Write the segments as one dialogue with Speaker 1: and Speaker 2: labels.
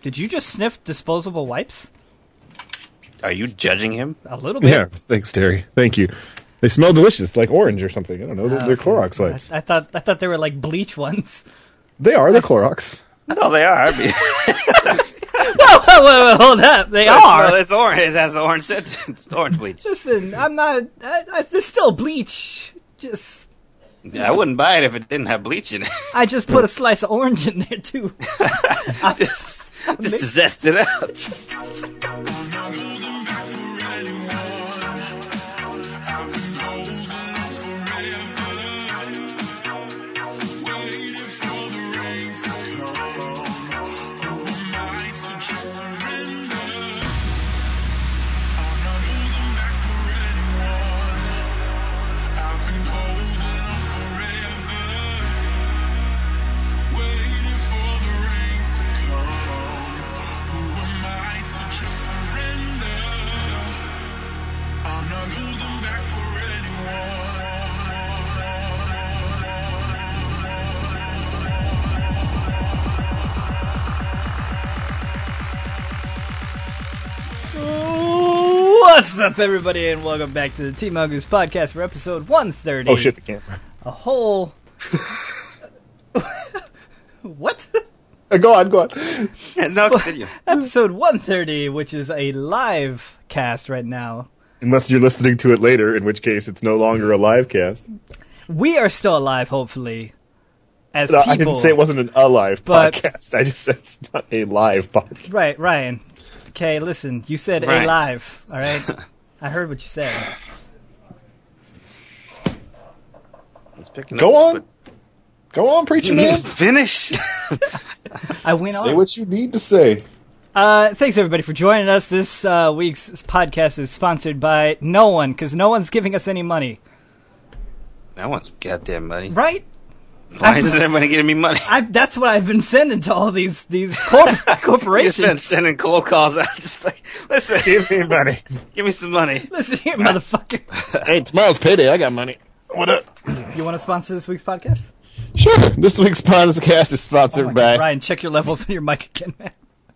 Speaker 1: Did you just sniff disposable wipes?
Speaker 2: Are you judging him?
Speaker 1: A little bit.
Speaker 3: Yeah, thanks, Terry. Thank you. They smell delicious, like orange or something. I don't know. They're Clorox wipes.
Speaker 1: I thought they were like bleach ones.
Speaker 3: They are. They're Clorox.
Speaker 2: No, they are. I mean,
Speaker 1: Whoa, hold up. They are.
Speaker 2: It's orange. It has the orange scent. It's orange bleach.
Speaker 1: Listen, I'm not... There's still bleach.
Speaker 2: I wouldn't buy it if it didn't have bleach in it.
Speaker 1: I just put a slice of orange in there, too.
Speaker 2: just to zest it out.
Speaker 1: What's up, everybody, and welcome back to the Team Mongoose Podcast for episode 130.
Speaker 3: Oh, shit, the camera.
Speaker 1: A whole... What?
Speaker 3: Go on.
Speaker 2: No, continue.
Speaker 1: Episode 130, which is a live cast right now.
Speaker 3: Unless you're listening to it later, in which case it's no longer a live cast.
Speaker 1: We are still alive, hopefully, as
Speaker 3: No,
Speaker 1: people.
Speaker 3: I didn't say it wasn't a live
Speaker 1: but-
Speaker 3: podcast. I just said it's not a live podcast.
Speaker 1: Right, Ryan. Okay, listen, you said
Speaker 2: Right.
Speaker 1: a live, all right? I heard what you said.
Speaker 2: He's picking
Speaker 3: Go
Speaker 2: up,
Speaker 3: on. Go on, preacher
Speaker 2: but-
Speaker 3: man.
Speaker 2: Finish.
Speaker 1: I went
Speaker 3: Say
Speaker 1: on.
Speaker 3: what you need to say.
Speaker 1: Thanks, everybody, for joining us. This week's podcast is sponsored by no one, because no one's giving us any money.
Speaker 2: I want some goddamn money.
Speaker 1: Right?
Speaker 2: Why isn't everybody getting me money?
Speaker 1: That's what I've been sending to all these
Speaker 2: You've
Speaker 1: corporations.
Speaker 2: been sending cold calls out, just like, listen,
Speaker 3: Give me money.
Speaker 2: give me some money.
Speaker 1: Listen here, motherfucker.
Speaker 3: Hey, tomorrow's payday. I got money. What up?
Speaker 1: You want to sponsor this week's podcast?
Speaker 3: Sure. This week's podcast is sponsored
Speaker 1: Oh my
Speaker 3: by...
Speaker 1: God, Ryan, check your levels on your mic again, man.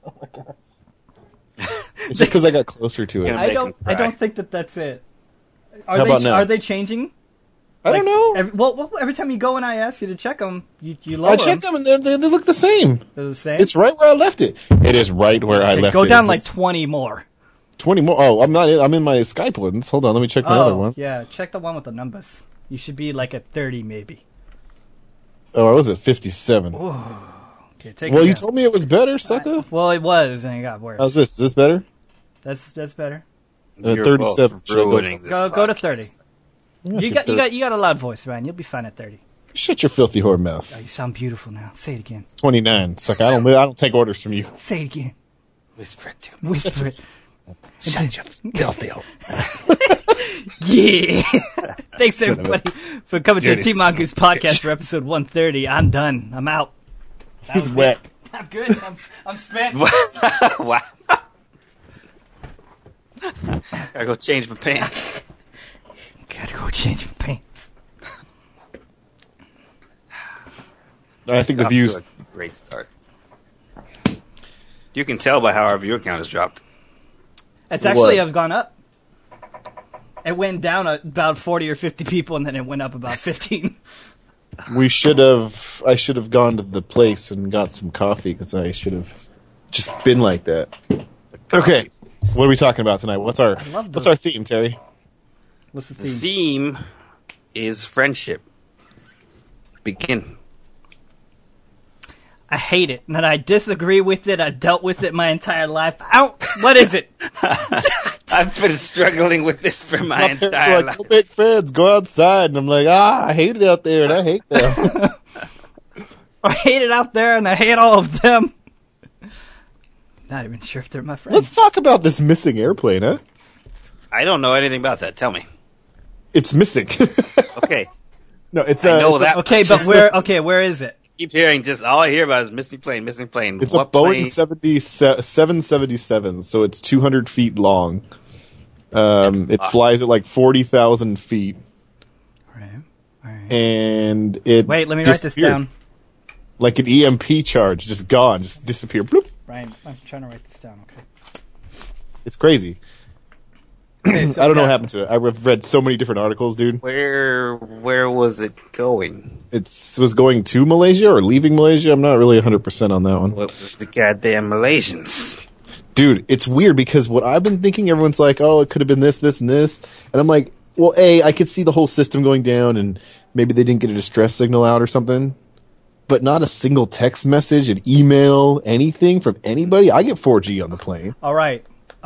Speaker 3: It's just because I got closer to it.
Speaker 2: Yeah.
Speaker 1: I
Speaker 2: Make
Speaker 1: don't.
Speaker 2: him
Speaker 1: I
Speaker 2: cry.
Speaker 1: don't think that's it.
Speaker 3: How about now?
Speaker 1: Are they changing?
Speaker 3: I don't know.
Speaker 1: Every time you go and I ask you to check them, you lower
Speaker 3: I checked them and they look the same.
Speaker 1: They're the same.
Speaker 3: It's right where I left it. It is right where I left it.
Speaker 1: Go down
Speaker 3: Is
Speaker 1: like
Speaker 3: this
Speaker 1: 20 more.
Speaker 3: 20 more. Oh, I'm not. I'm in my Skype ones. Hold on. Let me check my other one.
Speaker 1: Yeah, check the one with the numbers. You should be like at 30 maybe.
Speaker 3: Oh, I was at 57.
Speaker 1: Okay, take
Speaker 3: Well,
Speaker 1: a
Speaker 3: you
Speaker 1: guess.
Speaker 3: told me it was better, sucker.
Speaker 1: Well, it was, and it got worse.
Speaker 3: How's this? Is this better?
Speaker 1: That's better.
Speaker 2: You're
Speaker 3: 37.
Speaker 2: both ruining this
Speaker 1: Go to
Speaker 2: podcast.
Speaker 1: 30.
Speaker 3: Yeah,
Speaker 1: You got a loud voice, Ryan. You'll be fine at 30.
Speaker 3: Shut your filthy whore mouth.
Speaker 1: Oh, you sound beautiful now. Say it again.
Speaker 3: It's 29. Sucker. I don't take orders from you.
Speaker 1: Say it again.
Speaker 2: Whisper it to me.
Speaker 1: Whisper it.
Speaker 3: Shut your filthy whore.
Speaker 1: Yeah. Thanks
Speaker 3: Son of a
Speaker 1: everybody for coming to the
Speaker 3: dirty
Speaker 1: Team
Speaker 3: son of a
Speaker 1: Mongoose podcast
Speaker 3: bitch.
Speaker 1: for episode 130. I'm done. I'm out. That
Speaker 3: He's
Speaker 1: was
Speaker 3: wet.
Speaker 1: it. I'm good. I'm spent.
Speaker 2: Wow. Gotta go change my pants.
Speaker 1: Gotta go change my pants.
Speaker 3: I think the
Speaker 2: Off
Speaker 3: views.
Speaker 2: to a great start. You can tell by how our viewer count has dropped.
Speaker 1: It's actually
Speaker 3: What?
Speaker 1: have gone up. It went down about 40 or 50 people, and then it went up about 15.
Speaker 3: I should have gone to the place and got some coffee because I should have just been like that. Okay. What are we talking about tonight? What's our theme, Terry?
Speaker 1: What's the
Speaker 2: The
Speaker 1: theme?
Speaker 2: theme is friendship. Begin.
Speaker 1: I hate it, and I disagree with it. I dealt with it my entire life. What is it?
Speaker 2: I've been struggling with this for my
Speaker 3: parents
Speaker 2: entire
Speaker 3: are like,
Speaker 2: life.
Speaker 3: go make friends, go outside, and I'm like, I hate it out there, and I hate them.
Speaker 1: I hate it out there, and I hate all of them. Not even sure if they're my friends.
Speaker 3: Let's talk about this missing airplane, huh?
Speaker 2: I don't know anything about that. Tell me.
Speaker 3: It's missing.
Speaker 2: Okay.
Speaker 3: No, it's
Speaker 2: I know
Speaker 3: it's
Speaker 2: that.
Speaker 1: Okay, but where is it?
Speaker 2: Keep hearing just all I hear about is missing plane, missing plane.
Speaker 3: It's
Speaker 2: What
Speaker 3: a Boeing
Speaker 2: plane?
Speaker 3: 777, so it's 200 feet long. It
Speaker 2: awesome.
Speaker 3: flies at like 40,000 feet,
Speaker 1: Right.
Speaker 3: and it
Speaker 1: Wait, let me write this
Speaker 3: disappeared.
Speaker 1: down.
Speaker 3: Like an EMP charge, just gone, just disappeared. Bloop.
Speaker 1: Ryan, I'm trying to write this down. Okay.
Speaker 3: It's crazy.
Speaker 1: Okay, so
Speaker 3: I don't know
Speaker 1: yeah.
Speaker 3: what happened to it. I've read so many different articles, dude.
Speaker 2: Where was it going?
Speaker 3: It was going to Malaysia or leaving Malaysia. I'm not really 100% on that one.
Speaker 2: What was the goddamn Malaysians?
Speaker 3: Dude, it's weird because what I've been thinking, everyone's like, oh, it could have been this, this, and this. And I'm like, well, I could see the whole system going down and maybe they didn't get a distress signal out or something. But not a single text message, an email, anything from anybody. I get 4G on the plane.
Speaker 1: All right.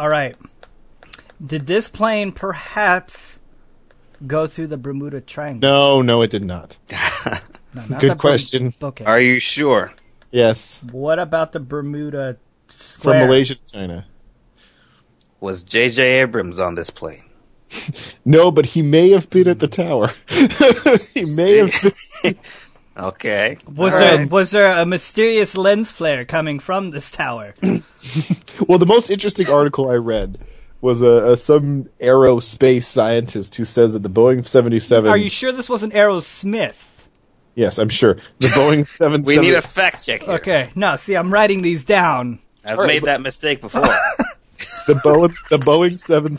Speaker 1: Did this plane perhaps go through the Bermuda Triangle?
Speaker 3: No, it did not.
Speaker 1: No, not
Speaker 3: Good
Speaker 1: the
Speaker 3: question.
Speaker 1: Okay.
Speaker 2: Are you sure?
Speaker 3: Yes.
Speaker 1: What about the Bermuda Square?
Speaker 3: From Malaysia to China.
Speaker 2: Was J.J. Abrams on this plane?
Speaker 3: No, but he may have been at the tower. He may have been.
Speaker 2: Okay.
Speaker 1: Was there a mysterious lens flare coming from this tower?
Speaker 3: Well, the most interesting article I read was some aerospace scientist who says that the Boeing 77...
Speaker 1: Are you sure this wasn't Aerosmith?
Speaker 3: Yes, I'm sure. The Boeing 77...
Speaker 2: We need a fact check here.
Speaker 1: Okay, no, see, I'm writing these down.
Speaker 2: I've made that mistake before.
Speaker 3: The Boeing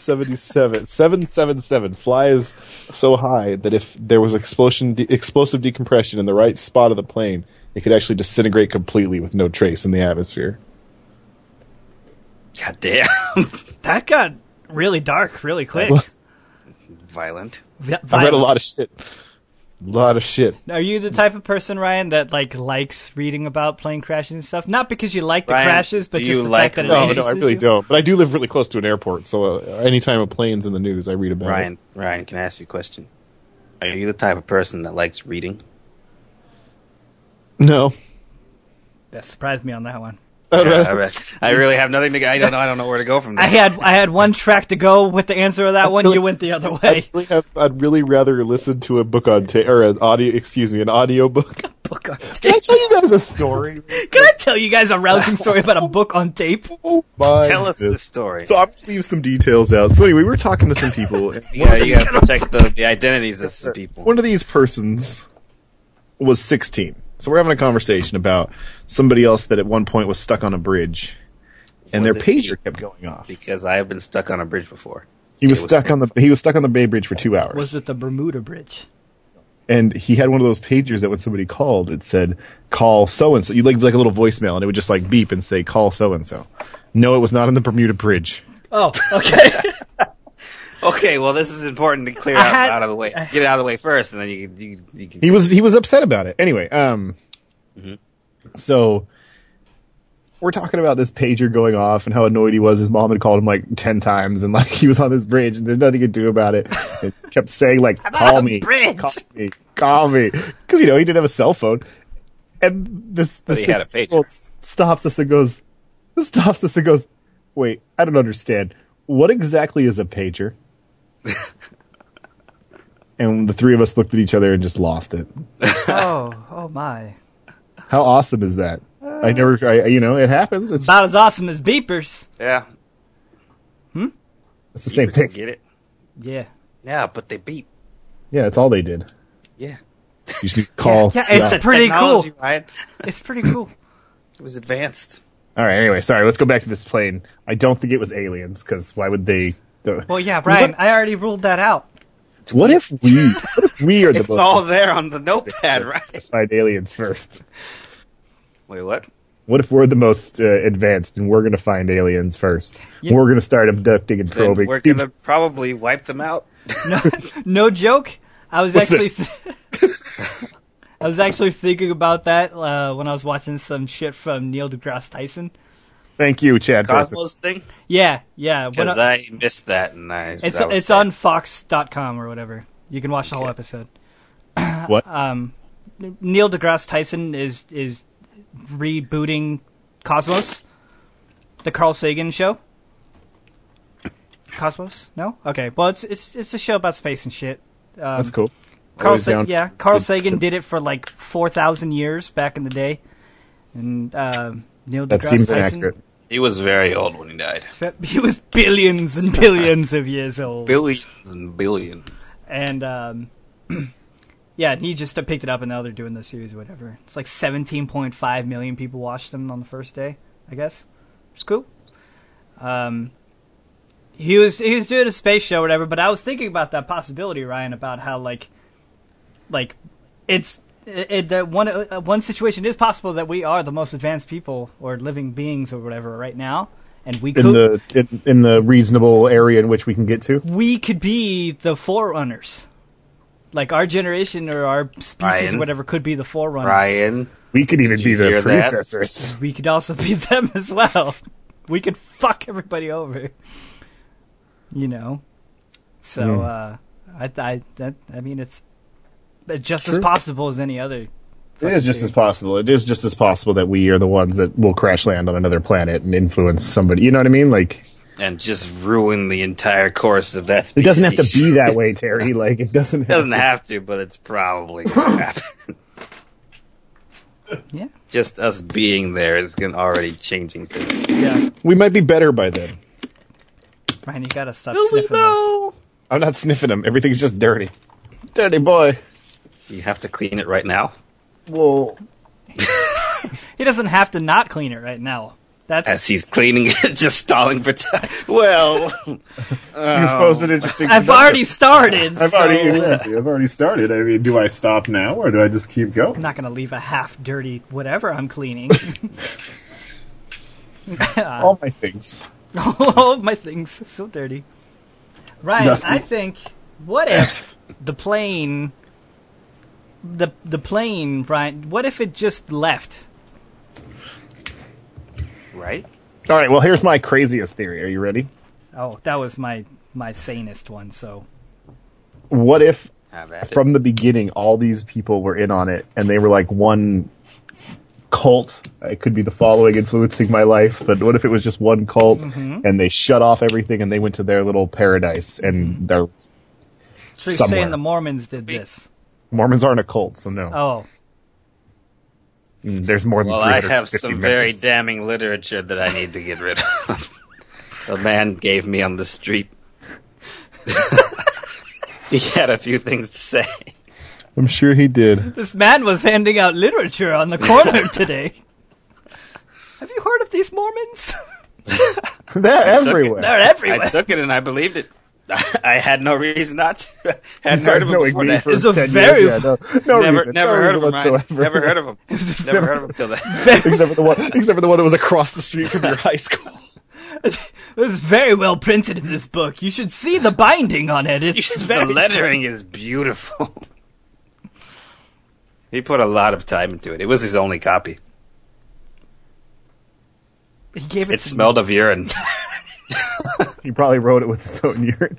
Speaker 3: 777 flies so high that if there was explosive decompression in the right spot of the plane, it could actually disintegrate completely with no trace in the atmosphere.
Speaker 2: God damn.
Speaker 1: That got really dark really quick.
Speaker 2: Violent.
Speaker 3: I read a lot of shit.
Speaker 1: Are you the type of person, Ryan, that likes reading about plane crashes and stuff? Not because you like the crashes, but just the fact that it
Speaker 3: No,
Speaker 1: interests
Speaker 3: I really
Speaker 1: you?
Speaker 3: don't. But I do live really close to an airport, so anytime a plane's in the news, I read about it.
Speaker 2: Ryan, can I ask you a question? Are you the type of person that likes reading?
Speaker 3: No.
Speaker 1: That surprised me on that one.
Speaker 2: I really have nothing to. I don't know where to go from there.
Speaker 1: I had one track to go with the answer of that one. You went the other way.
Speaker 3: I'd really rather listen to a book on tape or an audio book.
Speaker 1: Book on tape.
Speaker 3: Can I tell you guys a story?
Speaker 1: Can I tell you guys a rousing story about a book on tape?
Speaker 3: Oh my
Speaker 2: Tell us the
Speaker 3: goodness.
Speaker 2: story.
Speaker 3: So I'm gonna leave some details out. So anyway, we were talking to some people. And
Speaker 2: You gotta protect the identities of some people.
Speaker 3: one of these persons was 16. So we're having a conversation about somebody else that at one point was stuck on a bridge, and
Speaker 2: Was
Speaker 3: their
Speaker 2: it
Speaker 3: pager
Speaker 2: me?
Speaker 3: kept going off.
Speaker 2: Because I have been stuck on a bridge before.
Speaker 3: He was stuck on the Bay Bridge for 2 hours.
Speaker 1: Was it the Bermuda Bridge?
Speaker 3: And he had one of those pagers that when somebody called, it said, call so-and-so. You like a little voicemail, and it would just like beep and say, call so-and-so. No, it was not on the Bermuda Bridge.
Speaker 1: Oh, okay.
Speaker 2: Okay, well, this is important to clear out of the way. Get it out of the way first, and then you can.
Speaker 3: He was upset about it. Anyway, so we're talking about this pager going off and how annoyed he was. His mom had called him like 10 times, and like he was on this bridge, and there's nothing he could do about it. And kept saying like, "Call me, call me," because he didn't have a cell phone. And the
Speaker 2: he had a pager.
Speaker 3: stops us and goes, "Wait, I don't understand. What exactly is a pager?" And the three of us looked at each other and just lost it.
Speaker 1: Oh my.
Speaker 3: How awesome is that? It happens. It's
Speaker 1: About as awesome as beepers.
Speaker 2: Yeah.
Speaker 3: the same thing.
Speaker 2: Get it?
Speaker 1: Yeah.
Speaker 2: Yeah, but they beep.
Speaker 3: Yeah, it's all they did.
Speaker 2: Yeah.
Speaker 3: You should call.
Speaker 1: Yeah, it's pretty cool.
Speaker 2: Technology, Ryan.
Speaker 1: It's pretty cool.
Speaker 2: It was advanced.
Speaker 3: All right. Anyway, sorry. Let's go back to this plane. I don't think it was aliens because why would they?
Speaker 1: Well, yeah, Brian, I already ruled that out.
Speaker 3: What if we are the
Speaker 2: It's
Speaker 3: most
Speaker 2: all there on the notepad, right?
Speaker 3: to find aliens first?
Speaker 2: Wait, what?
Speaker 3: What if we're the most advanced and we're going to find aliens first?
Speaker 1: Yeah.
Speaker 3: We're going to start abducting and
Speaker 2: Then
Speaker 3: probing.
Speaker 2: we're gonna probably wipe them out.
Speaker 1: No joke. I was
Speaker 3: What's
Speaker 1: actually I was actually thinking about that when I was watching some shit from Neil deGrasse Tyson.
Speaker 3: Thank you, Chad.
Speaker 2: Cosmos thing?
Speaker 1: Yeah.
Speaker 2: Because I missed that, and
Speaker 1: It's on Fox.com or whatever. You can watch the whole episode.
Speaker 3: What?
Speaker 1: Neil deGrasse Tyson is rebooting Cosmos, the Carl Sagan show. Cosmos? No? Okay. Well, it's a show about space and shit.
Speaker 3: That's cool.
Speaker 1: Carl
Speaker 3: Always down.
Speaker 1: Carl Sagan did it for like 4,000 years back in the day, and Neil
Speaker 3: That
Speaker 1: deGrasse
Speaker 3: seems
Speaker 1: Tyson.
Speaker 3: inaccurate.
Speaker 2: He was very old when he died.
Speaker 1: He was billions and billions of years old.
Speaker 2: Billions and billions.
Speaker 1: And yeah, and he just picked it up, and now they're doing the series or whatever. It's like 17.5 million people watched them on the first day, I guess. It's cool. He was doing a space show or whatever, but I was thinking about that possibility, Ryan, about how one situation is possible that we are the most advanced people or living beings or whatever right now, and we could
Speaker 3: in the reasonable area in which we can get to.
Speaker 1: We could be the forerunners. Like our generation or our species or whatever could be the forerunners.
Speaker 2: Ryan,
Speaker 3: we could even be the predecessors.
Speaker 1: We could also be them as well. We could fuck everybody over. You know, so I mean, it's just as possible as any other.
Speaker 3: It is just as possible. It is just as possible that we are the ones that will crash land on another planet and influence somebody. You know what I mean? Like,
Speaker 2: and just ruin the entire course of that species.
Speaker 3: It doesn't have to be that way, Terry. Like, it doesn't.
Speaker 2: Have to, but it's probably going to happen.
Speaker 1: Yeah,
Speaker 2: just us being there is already changing things.
Speaker 1: Yeah,
Speaker 3: we might be better by then.
Speaker 1: Ryan, you gotta stop sniffing those.
Speaker 3: I'm not sniffing them. Everything's just dirty. Dirty boy.
Speaker 2: Do you have to clean it right now?
Speaker 3: Well,
Speaker 1: he doesn't have to not clean it right now. That's
Speaker 2: as he's cleaning it, just stalling for time. Well,
Speaker 3: you posed an interesting.
Speaker 1: I've already started.
Speaker 3: I've already started. I mean, do I stop now or do I just keep going?
Speaker 1: I'm not going to leave a half dirty whatever I'm cleaning.
Speaker 3: All my things.
Speaker 1: All my things so dirty. Ryan, Dusty. I think. What if the plane, Ryan? What if it just left?
Speaker 2: Right.
Speaker 3: All right. Well, here's my craziest theory. Are you ready?
Speaker 1: Oh, that was my sanest one. So,
Speaker 3: what if from the beginning all these people were in on it and they were like one cult? It could be the following influencing my life, but what if it was just one cult and they shut off everything and they went to their little paradise and they're
Speaker 1: so you're saying the Mormons did this?
Speaker 3: Mormons aren't a cult, so no.
Speaker 1: Oh.
Speaker 3: There's more than
Speaker 2: I have some very damning literature that I need to get rid of. A man gave me on the street. He had a few things to say.
Speaker 3: I'm sure he did.
Speaker 1: This man was handing out literature on the corner today. Have you heard of these Mormons?
Speaker 3: They're everywhere.
Speaker 1: They're everywhere.
Speaker 2: I took it and I believed it. I had no reason not to. Hadn't heard of him before that.
Speaker 1: It's a very...
Speaker 3: never
Speaker 2: heard of him, Ryan. Never heard of him. Never heard of him till then.
Speaker 3: Except for the one that was across the street from your high school.
Speaker 1: It was very well printed in this book. You should see the binding on it.
Speaker 2: The lettering is beautiful. He put a lot of time into it. It was his only copy.
Speaker 1: He gave it.
Speaker 2: It smelled of urine.
Speaker 3: He probably wrote it with his own urine.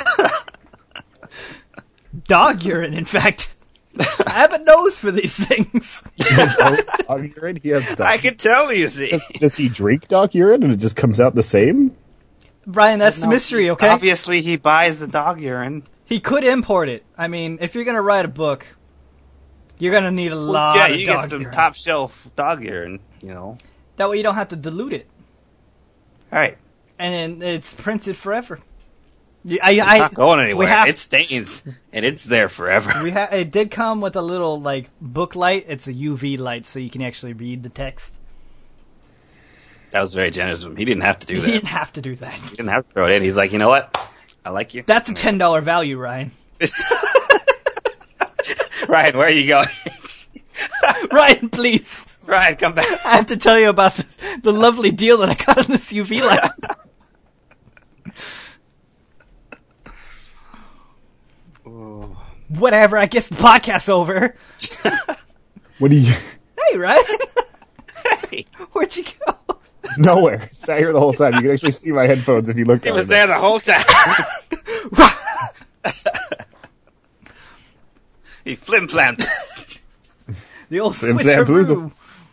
Speaker 1: Dog urine, in fact. I have a nose for these things.
Speaker 3: Dog urine? He has dog.
Speaker 2: I can tell, you see.
Speaker 3: Does he drink dog urine and it just comes out the same?
Speaker 1: Brian, that's the mystery, okay?
Speaker 2: Obviously, he buys the dog urine.
Speaker 1: He could import it. I mean, if you're going to write a book, you're going to need a lot of dog urine. Yeah, you get some
Speaker 2: top-shelf dog urine, you know.
Speaker 1: That way you don't have to dilute it.
Speaker 2: All right.
Speaker 1: And it's printed forever.
Speaker 2: It's not going anywhere. It stains, and it's there forever.
Speaker 1: It did come with a little book light. It's a UV light, so you can actually read the text.
Speaker 2: That was very generous of him. He didn't have to do that.
Speaker 1: He didn't have to do that.
Speaker 2: He didn't have to throw it in. He's like, you know what? I like you.
Speaker 1: That's a $10 value, Ryan.
Speaker 2: Ryan, where are you going?
Speaker 1: Ryan, please.
Speaker 2: Ryan, come back.
Speaker 1: I have to tell you about the lovely deal that I got on this UV light. Whatever, I guess the podcast's over.
Speaker 3: What do you...
Speaker 1: Hey, Ryan.
Speaker 2: Hey.
Speaker 1: Where'd you go?
Speaker 3: Nowhere. Sat here the whole time. You can actually see my headphones if you look at it.
Speaker 2: He was there the whole time. He flim-flammed us.
Speaker 1: The old switcheroo.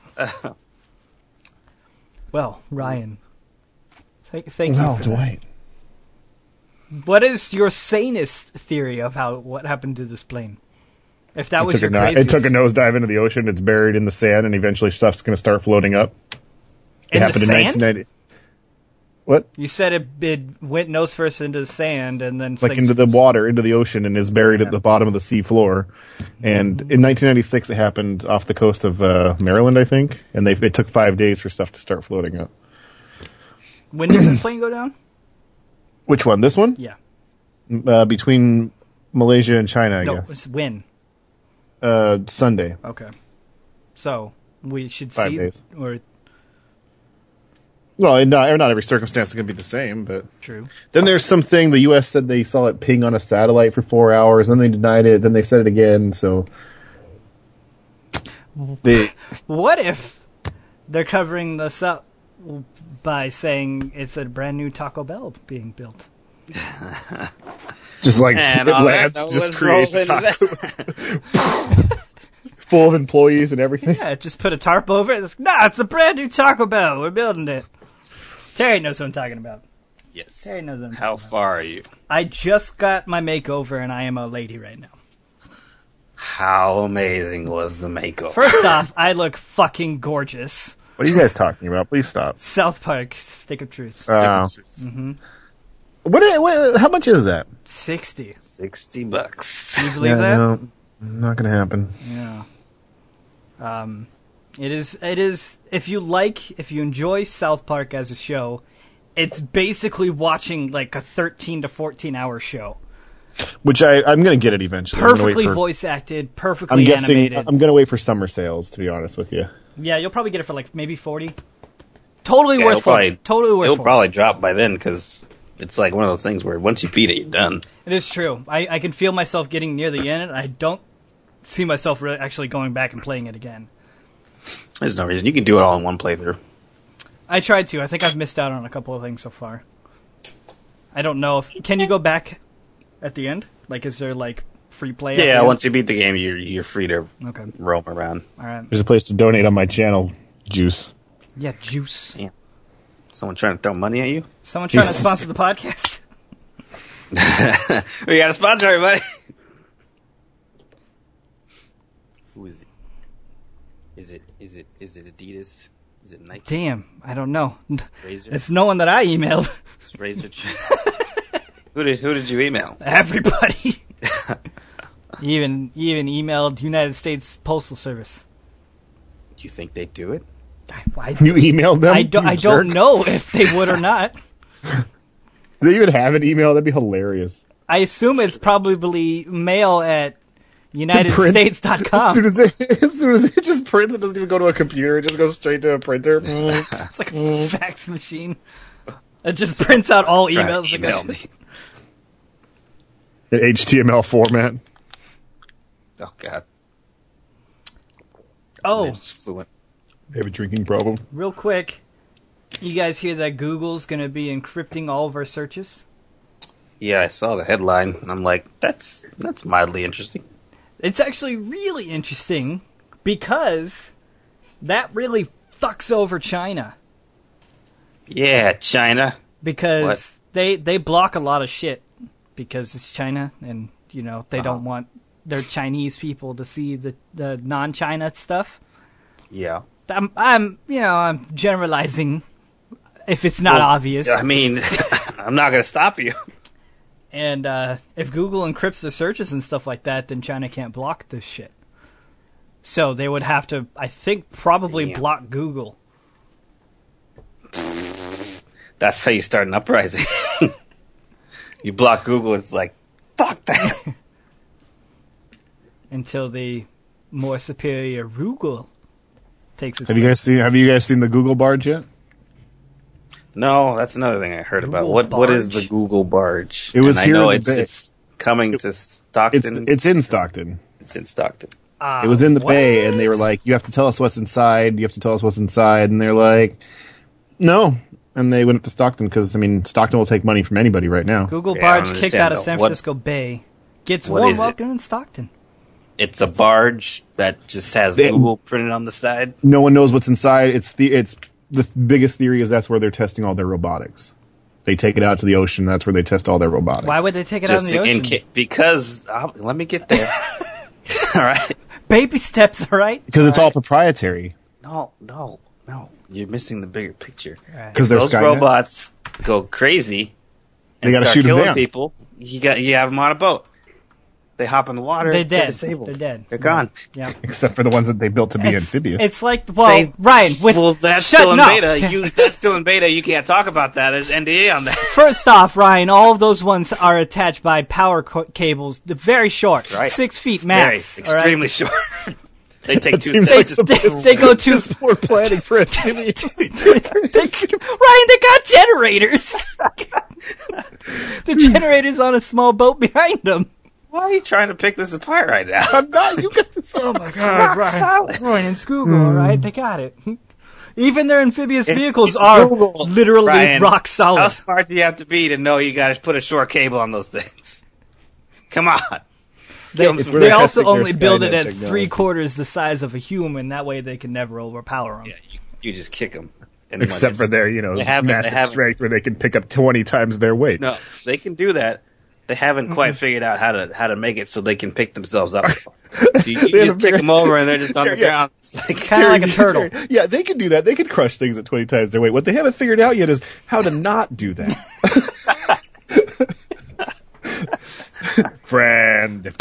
Speaker 1: Well, Ryan. Thank you for
Speaker 3: Dwight.
Speaker 1: That. What is your sanest theory of what happened to this plane? If that was your craziest...
Speaker 3: It took a nosedive into the ocean, it's buried in the sand, and eventually stuff's going to start floating up. It happened in 1990. What?
Speaker 1: You said it went nose first into the sand, and then...
Speaker 3: into the water, into the ocean, and is buried at the bottom of the sea floor. And in 1996, it happened off the coast of Maryland, I think. And it took 5 days for stuff to start floating up.
Speaker 1: When does this plane go down?
Speaker 3: Which one? This one?
Speaker 1: Yeah.
Speaker 3: Between Malaysia and China, I
Speaker 1: No,
Speaker 3: guess.
Speaker 1: it's when?
Speaker 3: Sunday.
Speaker 1: Okay. So, we should
Speaker 3: 5
Speaker 1: see...
Speaker 3: days.
Speaker 1: Or
Speaker 3: Well, not every circumstance is going to be the same, but...
Speaker 1: True.
Speaker 3: Then there's something, the U.S. said they saw it ping on a satellite for 4 hours, then they denied it, then they said it again, so...
Speaker 1: What if they're covering this up by saying it's a brand new Taco Bell being built?
Speaker 3: Just like
Speaker 2: And
Speaker 3: it
Speaker 2: all
Speaker 3: lands,
Speaker 2: that
Speaker 3: just
Speaker 2: was
Speaker 3: creates a
Speaker 2: rolled
Speaker 3: taco full of employees and everything.
Speaker 1: Yeah, just put a tarp over it. It's a brand new Taco Bell. We're building it. Terry knows what I'm talking about.
Speaker 2: Yes.
Speaker 1: Terry knows what I'm
Speaker 2: How
Speaker 1: talking about.
Speaker 2: far are you?
Speaker 1: I just got my makeover and I am a lady right now.
Speaker 2: How amazing was the makeover?
Speaker 1: First off, I look fucking gorgeous.
Speaker 3: What are you guys talking about? Please stop.
Speaker 1: South Park, Stick of Truth.
Speaker 3: What? How much is that?
Speaker 1: 60.
Speaker 2: $60.
Speaker 1: Do you believe that?
Speaker 3: No, not going to happen.
Speaker 1: Yeah. It is, if you enjoy South Park as a show, it's basically watching like a 13 to 14 hour show.
Speaker 3: Which I'm going to get it eventually.
Speaker 1: Perfectly voice acted, perfectly
Speaker 3: I'm guessing,
Speaker 1: animated.
Speaker 3: I'm going to wait for summer sales, to be honest with you.
Speaker 1: Yeah, you'll probably get it for like maybe 40. Totally worth 40. Totally worth
Speaker 2: It'll
Speaker 1: 40.
Speaker 2: probably drop by then because it's like one of those things where once you beat it, you're done.
Speaker 1: It is true. I can feel myself getting near the end. I don't see myself really actually going back and playing it again.
Speaker 2: There's no reason. You can do it all in one playthrough.
Speaker 1: I tried to. I think I've missed out on a couple of things so far. I don't know if... Can you go back at the end? Like, is there, like, free play?
Speaker 2: Yeah, once you beat the game, you're free to roam around.
Speaker 1: All right.
Speaker 3: There's a place to donate on my channel, Juice.
Speaker 1: Yeah, Juice.
Speaker 2: Yeah. Someone trying to throw money at you?
Speaker 1: Someone trying to sponsor the podcast?
Speaker 2: We got a sponsor, everybody. Who is it? Is it Adidas? Is it Nike?
Speaker 1: Damn, I don't know.
Speaker 2: Razer?
Speaker 1: It's no one that I emailed.
Speaker 2: Razer. Who did you email?
Speaker 1: Everybody. even emailed United States Postal Service.
Speaker 2: Do you think they do it?
Speaker 3: You emailed them?
Speaker 1: I don't know if they would or not.
Speaker 3: Do they even have an email? That'd be hilarious.
Speaker 1: I assume it's probably mail at UnitedStates.com.
Speaker 3: As soon as it just prints, it doesn't even go to a computer. It just goes straight to a printer.
Speaker 1: It's like a fax machine. It just prints out all emails.
Speaker 2: Email me.
Speaker 3: In HTML format.
Speaker 2: Oh God.
Speaker 1: Oh,
Speaker 2: It's fluent.
Speaker 3: They have a drinking problem.
Speaker 1: real quick. You guys hear that Google's going to be encrypting all of our searches?
Speaker 2: Yeah, I saw the headline. And I'm like, that's mildly interesting.
Speaker 1: It's actually really interesting because that really fucks over China.
Speaker 2: Yeah, China.
Speaker 1: Because they block a lot of shit because it's China and, you know, they don't want their Chinese people to see the non-China stuff.
Speaker 2: Yeah.
Speaker 1: I'm generalizing if it's not obvious.
Speaker 2: I mean, I'm not going to stop you.
Speaker 1: And if Google encrypts the searches and stuff like that, then China can't block this shit. So they would have to, I think, probably block Google.
Speaker 2: That's how you start an uprising. You block Google, it's like, fuck that.
Speaker 1: Until the more superior Google takes its
Speaker 3: Have you guys seen the Google barge yet?
Speaker 2: No, that's another thing I heard about.
Speaker 1: Google
Speaker 2: What is
Speaker 1: barge?
Speaker 2: the Google barge?
Speaker 3: It was
Speaker 2: and
Speaker 3: here
Speaker 2: I know
Speaker 3: in the Bay.
Speaker 2: it's coming to Stockton.
Speaker 3: It's in Stockton.
Speaker 2: It's in Stockton.
Speaker 3: It was in the
Speaker 1: what?
Speaker 3: Bay, and they were like, "You have to tell us what's inside. You have to tell us what's inside." And they're like, "No." And they went up to Stockton because, I mean, Stockton will take money from anybody right now.
Speaker 1: Google
Speaker 2: Yeah, I
Speaker 1: barge
Speaker 2: don't
Speaker 1: kicked
Speaker 2: understand,
Speaker 1: out of
Speaker 2: though.
Speaker 1: San
Speaker 2: What-
Speaker 1: Francisco Bay. Gets
Speaker 2: what
Speaker 1: warm
Speaker 2: is it?
Speaker 1: welcome in Stockton.
Speaker 2: It's a barge that just has Google printed on the side.
Speaker 3: No one knows what's inside. It's the biggest theory is that's where they're testing all their robotics. They take it out to the ocean. That's where they test all their robotics.
Speaker 1: Why would they take it out in the ocean?
Speaker 2: Because let me get there. All right.
Speaker 1: Baby steps, all right?
Speaker 3: Because it's all proprietary.
Speaker 2: No. You're missing the bigger picture.
Speaker 3: Because they're
Speaker 2: Those
Speaker 3: Skynet.
Speaker 2: robots go crazy and
Speaker 3: They gotta
Speaker 2: start
Speaker 3: shoot 'em
Speaker 2: killing
Speaker 3: down.
Speaker 2: people. You have them on a boat. they hop in the water.
Speaker 1: They're dead.
Speaker 2: Disabled.
Speaker 1: They're dead.
Speaker 2: They're gone.
Speaker 1: Yeah.
Speaker 3: Except for the ones that they built to be amphibious.
Speaker 1: It's like, well, Ryan,
Speaker 2: that's still in beta. That's still in beta. You can't talk about that. There's NDA on that.
Speaker 1: First off, Ryan, all of those ones are attached by power cables. They're very short.
Speaker 2: Right.
Speaker 1: 6 feet max.
Speaker 2: Very, extremely short. They take two
Speaker 3: seems
Speaker 2: steps.
Speaker 3: like
Speaker 1: They go to...
Speaker 3: poor planning for amphibious.
Speaker 1: Ryan, they got generators. The generator's on a small boat behind them.
Speaker 2: Why are you trying to pick this apart right now?
Speaker 3: I'm not. You get this.
Speaker 1: Oh my God, Ryan and Scoogle, all right? They got it. Even their amphibious vehicles are
Speaker 2: Google.
Speaker 1: literally
Speaker 2: Ryan,
Speaker 1: rock solid.
Speaker 2: How smart do you have to be to know you got to put a short cable on those things? Come on.
Speaker 1: They
Speaker 3: they're
Speaker 1: also
Speaker 3: testing
Speaker 1: only
Speaker 3: their
Speaker 1: build it
Speaker 3: Skynet
Speaker 1: at
Speaker 3: technology.
Speaker 1: 3/4 the size of a human. That way they can never overpower them.
Speaker 2: Yeah, you just kick them.
Speaker 3: Except for their, massive strength where they can pick up 20 times their weight.
Speaker 2: No, they can do that. They haven't quite figured out how to make it so they can pick themselves up. So you just kick them over and they're just on the ground. It's like,
Speaker 1: Kind of like a turtle.
Speaker 3: Yeah, they can do that. They can crush things at 20 times their weight. What they haven't figured out yet is how to not do that. Friend.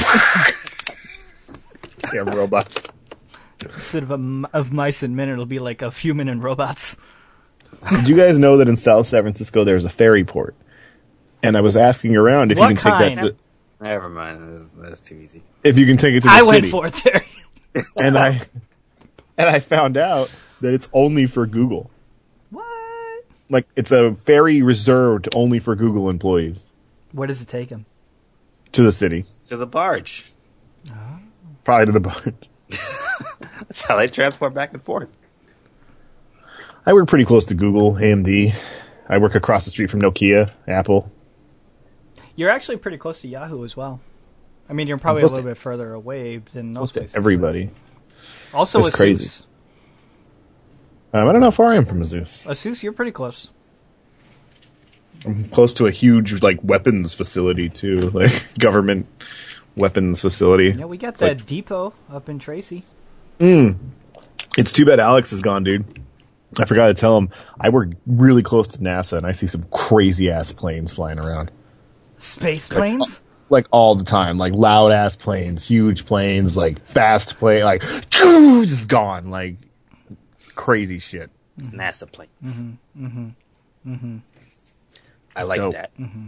Speaker 3: Yeah, robots.
Speaker 1: Instead of mice and men, it'll be like of human and robots.
Speaker 3: Did you guys know that in South San Francisco there's a ferry port? And I was asking around if
Speaker 1: What
Speaker 3: you can take
Speaker 1: kind?
Speaker 3: that to,
Speaker 2: never mind. That's too easy.
Speaker 3: if you can take it to the
Speaker 1: I
Speaker 3: city.
Speaker 1: went for it, Terry.
Speaker 3: and I found out that it's only for Google.
Speaker 1: What?
Speaker 3: Like, it's a ferry reserved only for Google employees
Speaker 1: Where does it take him?
Speaker 3: to the city.
Speaker 2: To the barge.
Speaker 3: Probably to the barge.
Speaker 2: That's how they transport back and forth.
Speaker 3: I work pretty close to Google, AMD. I work across the street from Nokia, Apple.
Speaker 1: You're actually pretty close to Yahoo as well. I mean, you're probably a
Speaker 3: Close
Speaker 1: little
Speaker 3: to-
Speaker 1: bit further away than
Speaker 3: Close
Speaker 1: those
Speaker 3: to
Speaker 1: places.
Speaker 3: everybody.
Speaker 1: Also,
Speaker 3: It's
Speaker 1: Asus.
Speaker 3: crazy. I don't know how far I am from Azus.
Speaker 1: Asus, you're pretty close.
Speaker 3: I'm close to a huge, like, weapons facility, too. Like, government weapons facility.
Speaker 1: Yeah, we got
Speaker 3: It's
Speaker 1: that
Speaker 3: like-
Speaker 1: depot up in Tracy.
Speaker 3: It's too bad Alex is gone, dude. I forgot to tell him. I work really close to NASA, and I see some crazy-ass planes flying around.
Speaker 1: Space planes?
Speaker 3: Like, all the time. Like, loud-ass planes, huge planes, like, fast plane, like, just gone. Like, crazy shit.
Speaker 2: NASA planes. I like
Speaker 3: dope.
Speaker 2: that.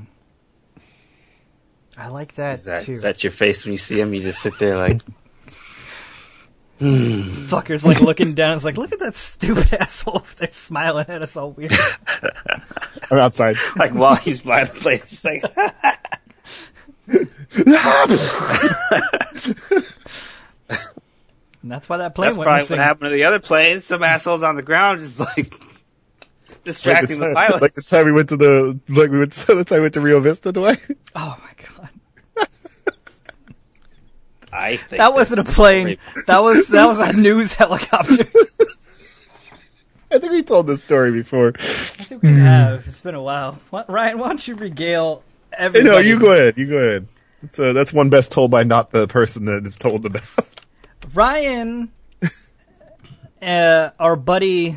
Speaker 1: I like that, too.
Speaker 2: Is that your face when you see them? You just sit there like,
Speaker 1: Fucker's like looking down. It's like, look at that stupid asshole over there smiling at us all weird.
Speaker 3: I'm outside.
Speaker 2: like while he's flying the plane. It's like,
Speaker 1: And that's why that plane
Speaker 2: that's
Speaker 1: went
Speaker 2: probably
Speaker 1: missing.
Speaker 2: what happened to the other plane. Some assholes on the ground just like distracting the pilots.
Speaker 3: Like the time we went to the time we went to Rio Vista, Dwight.
Speaker 1: Oh my god.
Speaker 2: I think
Speaker 1: That wasn't a plane. That was a news helicopter.
Speaker 3: I think we told this story before.
Speaker 1: I think we have. It's been a while. Ryan, why don't you regale everybody?
Speaker 3: No, you go ahead. You go ahead. That's one best told by not the person that it's told about.
Speaker 1: Ryan, our buddy,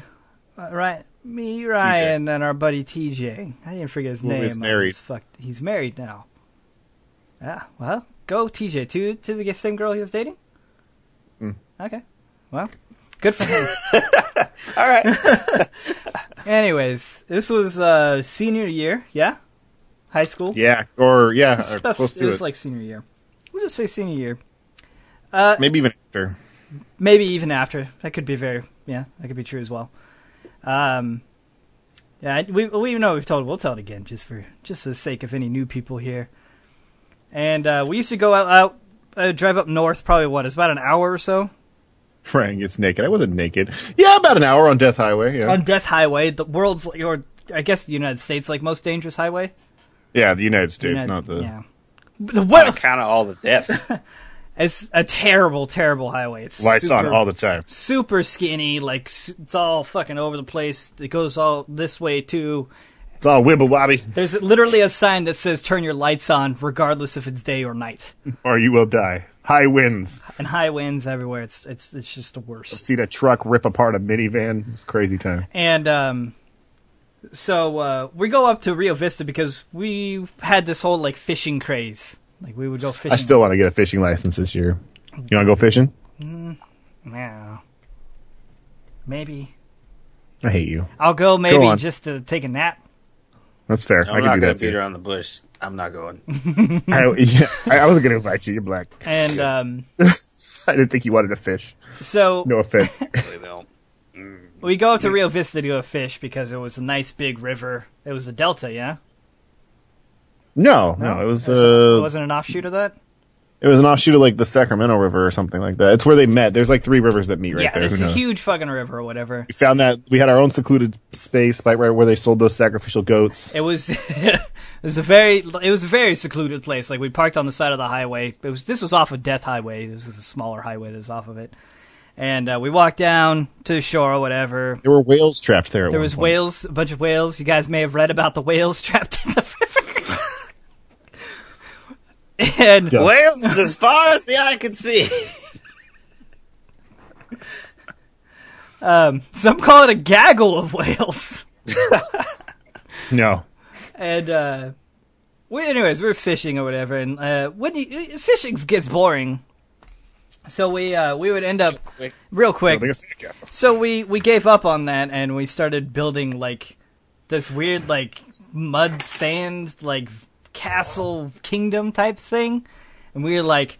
Speaker 1: Ryan, and our buddy TJ. I didn't forget his name.
Speaker 3: is married.
Speaker 1: He's married now. Yeah, well, go TJ. To the same girl he was dating? Okay. Well, good for him.
Speaker 2: All right.
Speaker 1: Anyways, this was senior year, yeah? High school?
Speaker 3: Yeah, or
Speaker 1: It
Speaker 3: close to
Speaker 1: was
Speaker 3: it.
Speaker 1: like senior year. We'll just say senior year.
Speaker 3: Maybe even after.
Speaker 1: Maybe even after. That could be that could be true as well. Yeah, we know we've told it. We'll tell it again just for the sake of any new people here. And we used to go out drive up north, probably it's about an hour or so.
Speaker 3: Ryan gets naked. I wasn't naked. Yeah, about an hour on Death Highway. Yeah,
Speaker 1: On Death Highway, the world's, or I guess the United States, like most dangerous highway.
Speaker 3: yeah, the United States, not the.
Speaker 1: Yeah.
Speaker 2: On account of all the death.
Speaker 1: It's a terrible, terrible highway. It's
Speaker 3: Lights on all the time.
Speaker 1: super skinny, like it's all fucking over the place. It goes all this way too.
Speaker 3: It's all wibble wobby,
Speaker 1: There's literally a sign that says "Turn your lights on, regardless if it's day or night."
Speaker 3: or you will die. High winds.
Speaker 1: And high winds everywhere. It's just the worst.
Speaker 3: See that truck rip apart a minivan. It's crazy time.
Speaker 1: And so we go up to Rio Vista because we had this whole like fishing craze Like we would go fishing.
Speaker 3: I still want to get a fishing license this year. You want to go fishing?
Speaker 1: Yeah. Maybe.
Speaker 3: I hate you.
Speaker 1: I'll go maybe just to take a nap.
Speaker 3: That's fair.
Speaker 2: I'm not going to beat around the bush. I'm not going.
Speaker 3: I wasn't going to invite you. You're black.
Speaker 1: And
Speaker 3: I didn't think you wanted to fish.
Speaker 1: So
Speaker 3: no offense.
Speaker 2: Really don't.
Speaker 1: We go up to Rio Vista to go fish because it was a nice big river. It was a delta, yeah?
Speaker 3: No, it was.
Speaker 1: It wasn't an offshoot of that?
Speaker 3: It was an offshoot of like the Sacramento River or something like that. It's where they met. There's like 3 rivers that meet right there.
Speaker 1: Yeah, it's a huge fucking river or whatever.
Speaker 3: We found that we had our own secluded space right where they sold those sacrificial goats.
Speaker 1: It was it was a very secluded place. Like we parked on the side of the highway. This was off of Death Highway. This was a smaller highway that was off of it. And we walked down to the shore or whatever.
Speaker 3: There were whales trapped there.
Speaker 1: There was whales, a bunch of whales. You guys may have read about the whales trapped in the river. And
Speaker 2: whales as far as the eye can see.
Speaker 1: Some call it a gaggle of whales.
Speaker 3: No.
Speaker 1: And we're fishing or whatever, and fishing gets boring, so we would end up real quick. So we gave up on that, and we started building like this weird like mud sand like castle kingdom type thing, and we were like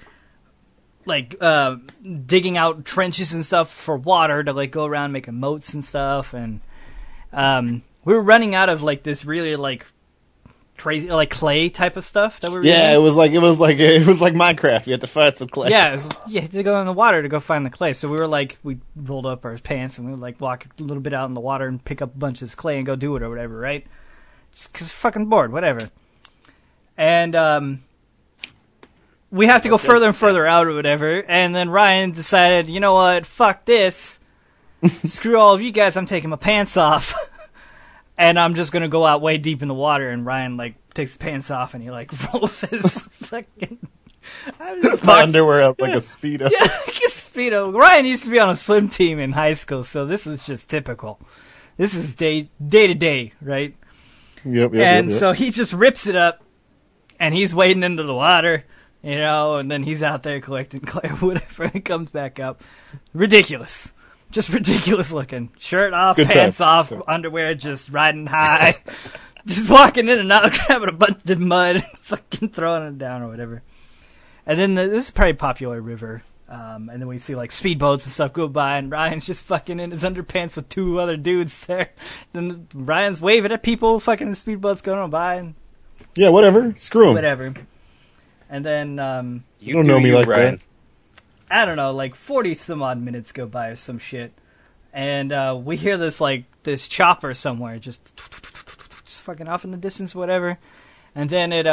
Speaker 1: digging out trenches and stuff for water to like go around making moats and stuff, and we were running out of like this really like crazy like clay type of stuff that we were using.
Speaker 3: It was like Minecraft. We had to find some clay.
Speaker 1: You had to go in the water to go find the clay. So we rolled up our pants and we would like walk a little bit out in the water and pick up a bunch of this clay and go do it or whatever, right? Just 'cause fucking bored, whatever. And we have to go further and further out or whatever. And then Ryan decided, you know what? Fuck this. Screw all of you guys. I'm taking my pants off. And I'm just going to go out way deep in the water. And Ryan, like, takes his pants off and he, like, rolls his fucking...
Speaker 3: underwear up like a Speedo.
Speaker 1: Yeah, like a Speedo. Ryan used to be on a swim team in high school, so this is just typical. This is day to day, right?
Speaker 3: Yep.
Speaker 1: So he just rips it up. And he's wading into the water, you know, and then he's out there collecting clay or whatever, and comes back up. Ridiculous. Just ridiculous looking. Shirt off,
Speaker 3: Good
Speaker 1: pants
Speaker 3: times.
Speaker 1: off, underwear just riding high. Just walking in and out, grabbing a bunch of mud, and fucking throwing it down or whatever. And then this is a pretty popular river. And then we see like speedboats and stuff go by, and Ryan's just fucking in his underpants with 2 other dudes there. Then Ryan's waving at people, fucking the speedboats going by, and
Speaker 3: yeah, whatever. Screw him.
Speaker 1: whatever. And then
Speaker 3: you don't know me like that.
Speaker 1: I don't know, like 40 some odd minutes go by or some shit, and we hear this chopper somewhere just fucking off in the distance, whatever. And then it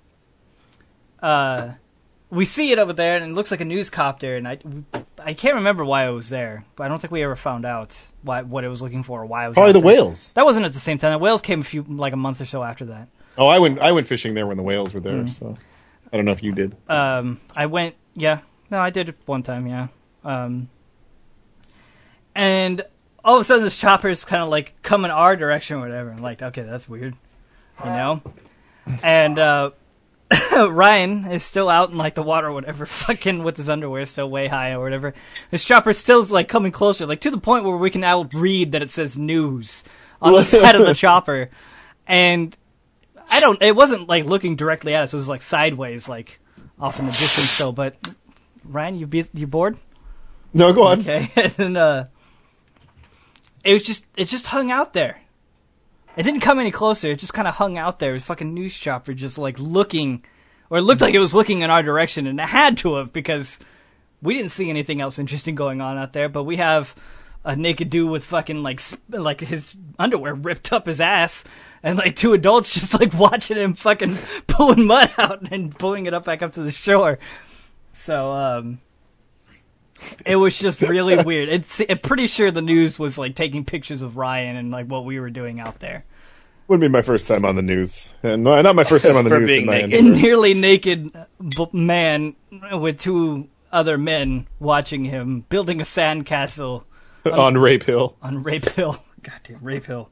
Speaker 1: we see it over there, and it looks like a news copter, and I can't remember why it was there, but I don't think we ever found out what it was looking for or why it was.
Speaker 3: Probably the
Speaker 1: there.
Speaker 3: whales.
Speaker 1: That wasn't at the same time. The whales came a month or so after that.
Speaker 3: Oh, I went fishing there when the whales were there, so I don't know if you did.
Speaker 1: I went, yeah. No, I did it one time, yeah. And all of a sudden this chopper's kind of like coming our direction or whatever. I'm like, okay, that's weird, you know? And Ryan is still out in like the water or whatever, fucking with his underwear still way high or whatever. This chopper's still like coming closer, like to the point where we can now read that it says news on the side of the chopper. And it wasn't like looking directly at us. It was like sideways, like off in the distance still. But Ryan, you bored?
Speaker 3: No, go on.
Speaker 1: Okay. And it just hung out there. It didn't come any closer. It just kind of hung out there. It was fucking news chopper just like looking, or it looked like it was looking in our direction, and it had to have because we didn't see anything else interesting going on out there. But we have a naked dude with fucking like his underwear ripped up his ass, and like 2 adults just like watching him fucking pulling mud out and pulling it up back up to the shore. So it was just really weird. I'm pretty sure the news was like taking pictures of Ryan and like what we were doing out there.
Speaker 3: Wouldn't be my first time on the news, and not my first time on the
Speaker 2: For
Speaker 3: news.
Speaker 2: being naked.
Speaker 1: A nearly naked man with 2 other men watching him building a sandcastle
Speaker 3: on Rape Hill.
Speaker 1: On Rape Hill. Goddamn Rape Hill.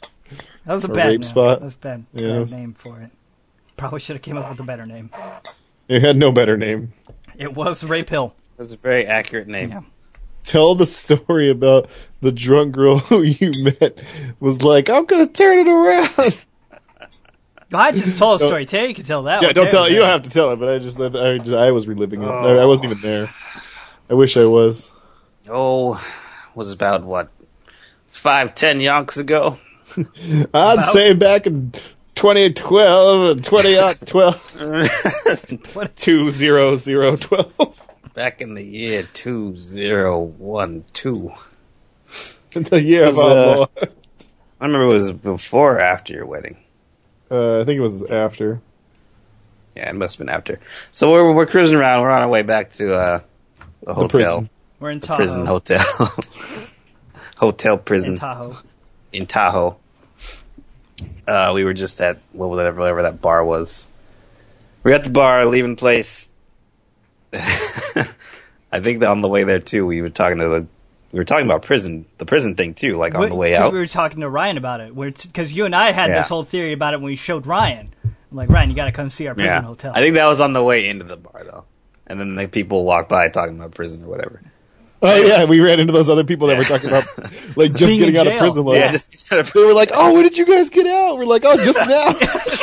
Speaker 1: That was a
Speaker 3: Or
Speaker 1: bad
Speaker 3: rape
Speaker 1: name.
Speaker 3: spot.
Speaker 1: That was bad
Speaker 3: Yeah.
Speaker 1: name for it. Probably should have came up with a better name.
Speaker 3: It had no better name.
Speaker 1: It was Ray Pill.
Speaker 2: It was a very accurate name.
Speaker 1: Yeah.
Speaker 3: Tell the story about the drunk girl who you met was like, I'm going to turn it around.
Speaker 1: I just told a story. Terry can tell that one.
Speaker 3: Don't tell it. You don't have to tell it, but I was reliving it. I wasn't even there. I wish I was.
Speaker 2: Oh, was about, 5-10 yonks ago?
Speaker 3: I'd say back in 2012, 2012.
Speaker 2: Back in the year 2012.
Speaker 3: The year of our Lord.
Speaker 2: I remember it was before or after your wedding.
Speaker 3: I think it was after.
Speaker 2: Yeah, it must have been after. So we're cruising around. We're on our way back to the hotel.
Speaker 3: Prison.
Speaker 1: We're in Tahoe.
Speaker 2: Prison hotel. Hotel prison.
Speaker 1: In Tahoe.
Speaker 2: We were just at whatever that bar was. We were at the bar, leaving the place. I think that on the way there too, we were talking about the prison thing too, like on the way out.
Speaker 1: We were talking to Ryan about it, because you and I had this whole theory about it when we showed Ryan. I'm like, Ryan, you got to come see our prison hotel.
Speaker 2: I think that was on the way into the bar though, and then people walked by talking about prison or whatever.
Speaker 3: Oh yeah, we ran into those other people that were talking about like just
Speaker 1: Being
Speaker 3: getting
Speaker 1: in
Speaker 3: out of
Speaker 1: jail.
Speaker 3: prison. Like,
Speaker 2: Yeah, just
Speaker 3: they were like, "Oh, when did you guys get out?" We're like, "Oh, just now."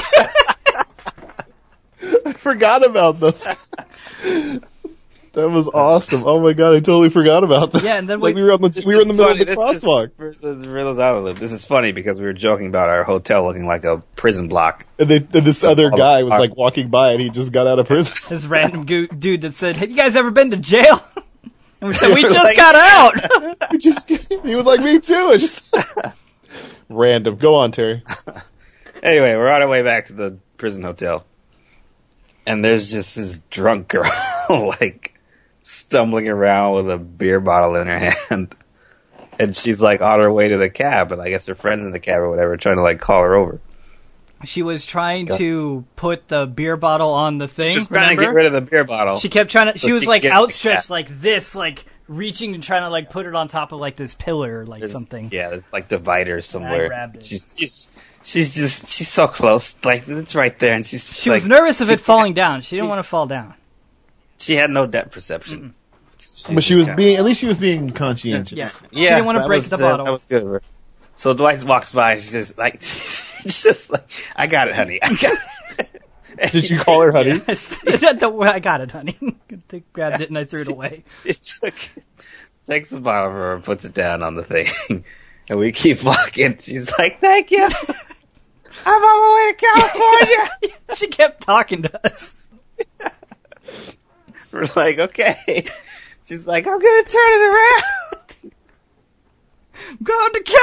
Speaker 3: I forgot about those. That was awesome. Oh my god, I totally forgot about that.
Speaker 1: Yeah, and then
Speaker 3: we were in the middle of the crosswalk.
Speaker 2: This is funny because we were joking about our hotel looking like a prison block.
Speaker 3: And this other guy was like walking by, and he just got out of prison.
Speaker 1: This random dude that said, "Have you guys ever been to jail?" And we said, "We just got out."
Speaker 3: He was like, "Me too." It's just random. Go on, Terry.
Speaker 2: Anyway, we're on our way back to the prison hotel, and there's just this drunk girl like stumbling around with a beer bottle in her hand, and she's like on her way to the cab, and I guess her friends in the cab or whatever trying to like call her over.
Speaker 1: She was trying to put the beer bottle on the thing.
Speaker 2: She was trying to get rid of the beer bottle.
Speaker 1: She kept trying to.
Speaker 2: So
Speaker 1: she was
Speaker 2: she
Speaker 1: like
Speaker 2: could get
Speaker 1: outstretched
Speaker 2: the
Speaker 1: like this, like reaching and trying to like put it on top of like this pillar or like something.
Speaker 2: Yeah, there's like dividers somewhere.
Speaker 1: I grabbed it.
Speaker 2: She's so close, like it's right there, and she
Speaker 1: was nervous of it falling down. She didn't want to fall down.
Speaker 2: She had no depth perception.
Speaker 3: But she was at least she was being conscientious.
Speaker 1: Yeah. She didn't want to break the bottle.
Speaker 2: That was good of her. So Dwight walks by, and she's just like, I got it, honey. I got it.
Speaker 3: Did you call her honey?
Speaker 1: I got it, honey. They grabbed it and I threw it away.
Speaker 2: Takes the bottle from her and puts it down on the thing. And we keep walking. She's like, thank you. I'm on my way to California.
Speaker 1: She kept talking to us.
Speaker 2: We're like, okay. She's like, I'm going to turn it around.
Speaker 1: I'm going to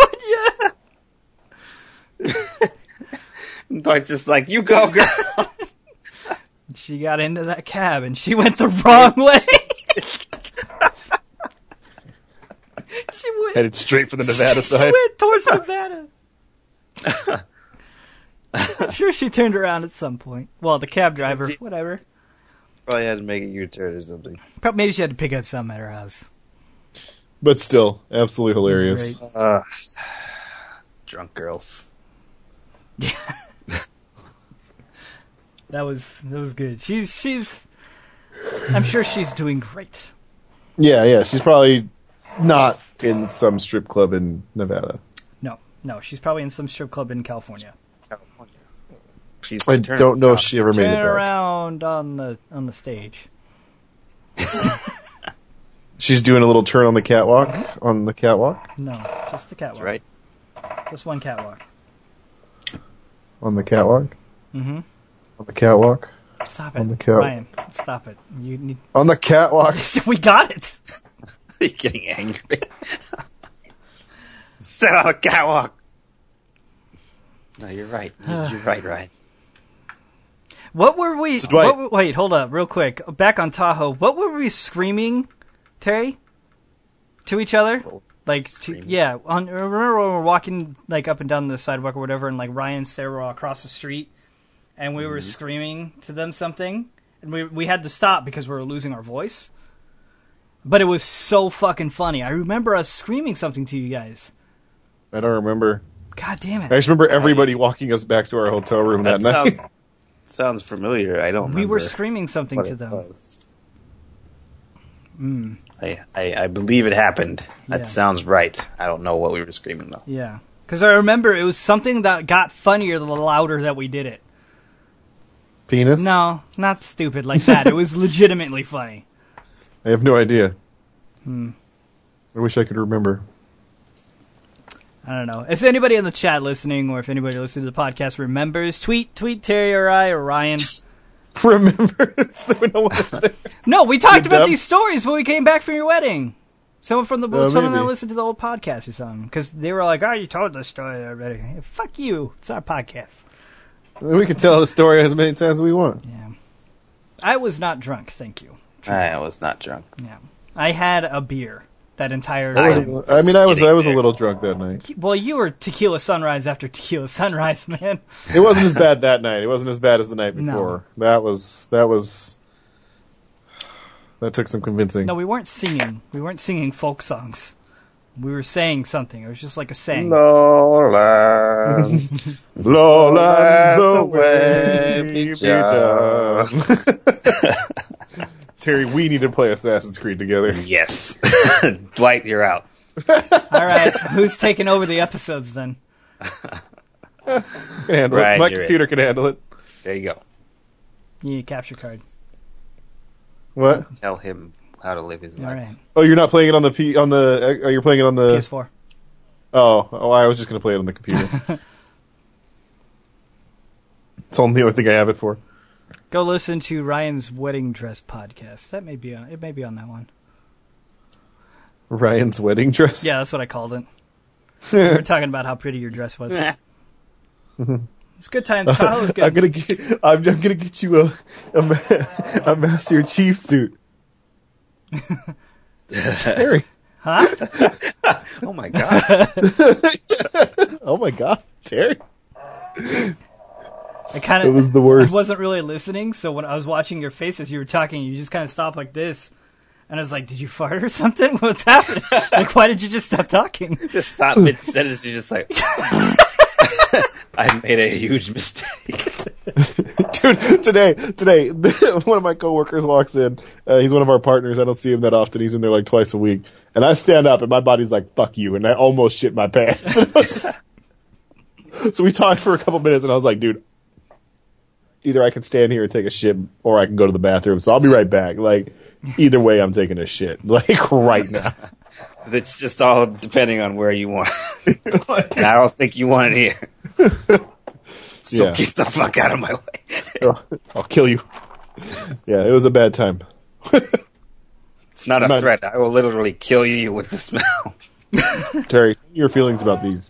Speaker 1: California.
Speaker 2: Dwight's just like, you go, girl.
Speaker 1: She got into that cab and she went the wrong way. She went
Speaker 3: headed straight for the Nevada side.
Speaker 1: She went towards Nevada. I'm sure she turned around at some point. Well, the cab driver, whatever.
Speaker 2: Probably had to make a U-turn or something.
Speaker 1: Maybe she had to pick up something at her house.
Speaker 3: But still, absolutely hilarious.
Speaker 2: Drunk girls.
Speaker 1: Yeah. That was good. She's I'm sure she's doing great.
Speaker 3: Yeah, she's probably not in some strip club in Nevada.
Speaker 1: No, she's probably in some strip club in California.
Speaker 3: I don't know if she ever made it back.
Speaker 1: Around on the stage.
Speaker 3: She's doing a little turn on the catwalk. On the catwalk.
Speaker 1: No, just the catwalk.
Speaker 2: That's right.
Speaker 1: Just one catwalk.
Speaker 3: On the catwalk.
Speaker 1: Mm-hmm.
Speaker 3: On the catwalk.
Speaker 1: Stop it,
Speaker 3: on the catwalk.
Speaker 1: Ryan. Stop it. You need.
Speaker 3: On the catwalk.
Speaker 1: We got it.
Speaker 2: Are you getting angry? Sit on the catwalk. No, you're right. You're right, Ryan.
Speaker 1: What were we?
Speaker 3: So
Speaker 1: wait, hold up, real quick. Back on Tahoe, what were we screaming, Terry? To each other? Like, yeah. Remember when we were walking like up and down the sidewalk or whatever, and like Ryan's stairwell across the street, and we were screaming to them something, and we had to stop because we were losing our voice. But it was so fucking funny. I remember us screaming something to you guys.
Speaker 3: I don't remember.
Speaker 1: God damn it!
Speaker 3: I just remember everybody walking us back to our hotel room that night.
Speaker 2: sounds familiar. I don't remember.
Speaker 1: We were screaming something to them.
Speaker 2: I believe it happened.
Speaker 1: Yeah.
Speaker 2: That sounds right. I don't know what we were screaming, though.
Speaker 1: Yeah. Because I remember it was something that got funnier the louder that we did it.
Speaker 3: Penis?
Speaker 1: No, not stupid like that. It was legitimately funny.
Speaker 3: I have no idea. I wish I could remember.
Speaker 1: I don't know. If anybody in the chat listening, or if anybody listening to the podcast remembers, tweet Terry or I or Ryan.
Speaker 3: Remembers? No one was there.
Speaker 1: No, we talked about
Speaker 3: dumb.
Speaker 1: these stories when we came back from your wedding. Someone from someone that
Speaker 3: maybe.
Speaker 1: listened to the old podcast or something. Because they were like, oh, you told this story already. Hey, fuck you. It's our podcast.
Speaker 3: We can tell the story as many times as we want.
Speaker 1: Yeah. I was not drunk, thank you.
Speaker 2: I was not drunk.
Speaker 1: Yeah. I had a beer that entire
Speaker 3: I
Speaker 1: time.
Speaker 3: was a little drunk that night.
Speaker 1: Well, you were tequila sunrise after tequila sunrise, man.
Speaker 3: It wasn't as bad that night. It wasn't as bad as the night
Speaker 1: No.
Speaker 3: before. That took some convincing.
Speaker 1: No, we weren't singing. We weren't singing folk songs. We were saying something. It was just like a saying.
Speaker 2: Lowlands,
Speaker 3: Lowlands
Speaker 2: away,
Speaker 3: away,
Speaker 2: be
Speaker 3: be John. Terry, we need to play Assassin's Creed together.
Speaker 2: Yes. Dwight, you're out.
Speaker 1: All right, who's taking over the episodes then?
Speaker 3: Handle
Speaker 2: Right,
Speaker 3: it. My
Speaker 2: you're
Speaker 3: computer can handle it.
Speaker 2: There you go.
Speaker 1: You need a capture card.
Speaker 3: What?
Speaker 2: Tell him how to live his
Speaker 1: All
Speaker 2: life.
Speaker 1: right.
Speaker 3: Oh, you're not playing it on the you're playing it on the
Speaker 1: PS4.
Speaker 3: Oh, I was just going to play it on the computer. It's the only thing I have it for.
Speaker 1: Go listen to Ryan's wedding dress podcast. That may be on. It may be on that one.
Speaker 3: Ryan's wedding dress?
Speaker 1: Yeah, that's what I called it. We were talking about how pretty your dress was. It's good times. Tahoe was good.
Speaker 3: I'm gonna get you a Master Chief suit. Terry.
Speaker 1: Huh?
Speaker 2: Oh my god.
Speaker 3: Oh my god, Terry.
Speaker 1: I kind of.
Speaker 3: It was the worst.
Speaker 1: I wasn't really listening, so when I was watching your face as you were talking, you just kind of stopped like this, and I was like, "Did you fart or something? What's happening? Like, why did you just stop talking?"
Speaker 2: Just stop mid sentence. You're just like, I made a huge mistake.
Speaker 3: Dude, today, one of my coworkers walks in. He's one of our partners. I don't see him that often. He's in there like twice a week. And I stand up, and my body's like, "Fuck you!" And I almost shit my pants. So we talked for a couple minutes, and I was like, "Dude, either I can stand here and take a shit, or I can go to the bathroom. So I'll be right back. Like, either way, I'm taking a shit. Like right now."
Speaker 2: It's just all depending on where you want. And I don't think you want it here. So
Speaker 3: Yeah.
Speaker 2: get the fuck out of my way.
Speaker 3: I'll kill you. Yeah, it was a bad time.
Speaker 2: It's not a threat. I will literally kill you with the smell.
Speaker 3: Terry, your feelings about these?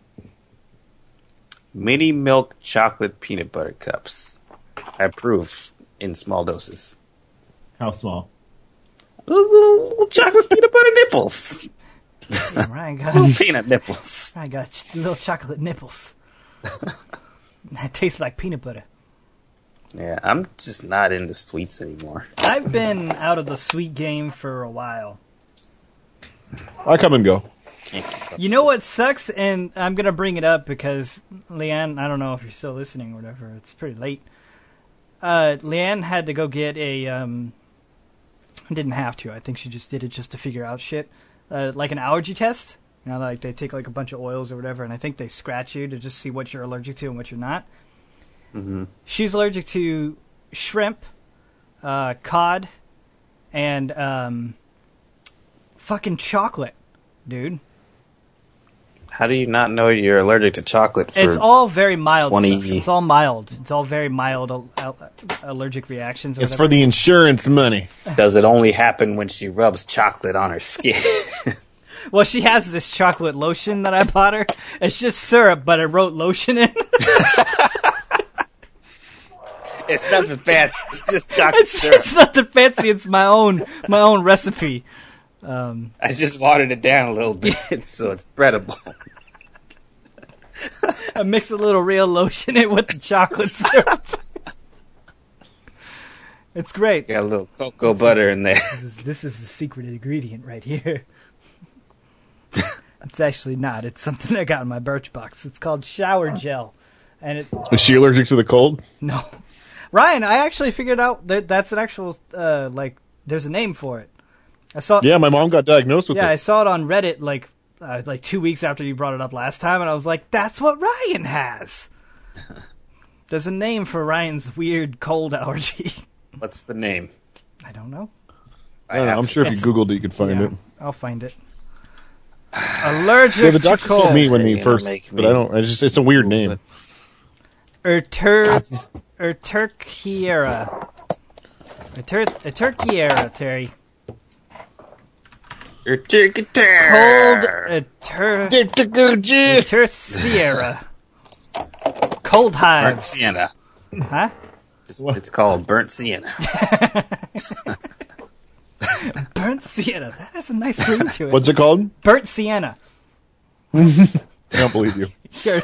Speaker 2: Mini milk chocolate peanut butter cups. I approve in small doses.
Speaker 3: How small?
Speaker 2: Those little chocolate peanut butter nipples.
Speaker 1: Yeah, Ryan got
Speaker 2: Little peanut nipples.
Speaker 1: I got little chocolate nipples. That tastes like peanut butter.
Speaker 2: Yeah, I'm just not into sweets anymore.
Speaker 1: I've been out of the sweet game for a while.
Speaker 3: I come and go.
Speaker 2: Can't keep up.
Speaker 1: You know what sucks? And I'm going to bring it up because Leanne, I don't know if you're still listening or whatever. It's pretty late. Leanne had to go get a, didn't have to. I think she just did it just to figure out shit. Like an allergy test. You know, like they take like a bunch of oils or whatever, and I think they scratch you to just see what you're allergic to and what you're not.
Speaker 2: Mm-hmm.
Speaker 1: She's allergic to shrimp, cod, and fucking chocolate, dude.
Speaker 2: How do you not know you're allergic to chocolate? For
Speaker 1: It's all very mild
Speaker 2: 20
Speaker 1: stuff. It's all mild. It's all very mild allergic reactions. Or
Speaker 3: It's
Speaker 1: whatever.
Speaker 3: for the insurance money.
Speaker 2: Does it only happen when she rubs chocolate on her skin?
Speaker 1: Well, she has this chocolate lotion that I bought her. It's just syrup, but I wrote lotion in.
Speaker 2: It's nothing fancy. It's just chocolate syrup.
Speaker 1: It's nothing fancy. It's my own recipe.
Speaker 2: I just watered it down a little bit so it's spreadable.
Speaker 1: I mix a little real lotion in with the chocolate syrup. It's great.
Speaker 2: Got a little cocoa butter in there.
Speaker 1: This is the secret ingredient right here. It's actually not. It's something I got in my Birchbox. It's called shower gel, and it.
Speaker 3: Is she allergic to the cold?
Speaker 1: No. Ryan, I actually figured out that that's an actual there's a name for it. I saw.
Speaker 3: Yeah, my mom got diagnosed with it.
Speaker 1: Yeah, I saw it on Reddit like 2 weeks after you brought it up last time, and I was like, that's what Ryan has. There's a name for Ryan's weird cold allergy.
Speaker 2: What's the name?
Speaker 1: I don't know.
Speaker 3: I'm sure if you Googled it, you could find it.
Speaker 1: I'll find it. Allergic
Speaker 3: the doctor
Speaker 1: to cold.
Speaker 3: told me when he first, but I don't. It's a weird name.
Speaker 1: Urticaria. Urticaria, Terry. Cold Urticaria. Cold hives.
Speaker 2: Burnt sienna.
Speaker 1: Huh?
Speaker 2: It's called burnt sienna.
Speaker 1: Burnt sienna. That has a nice ring to it.
Speaker 3: What's it called?
Speaker 1: Burnt sienna.
Speaker 3: I don't believe you.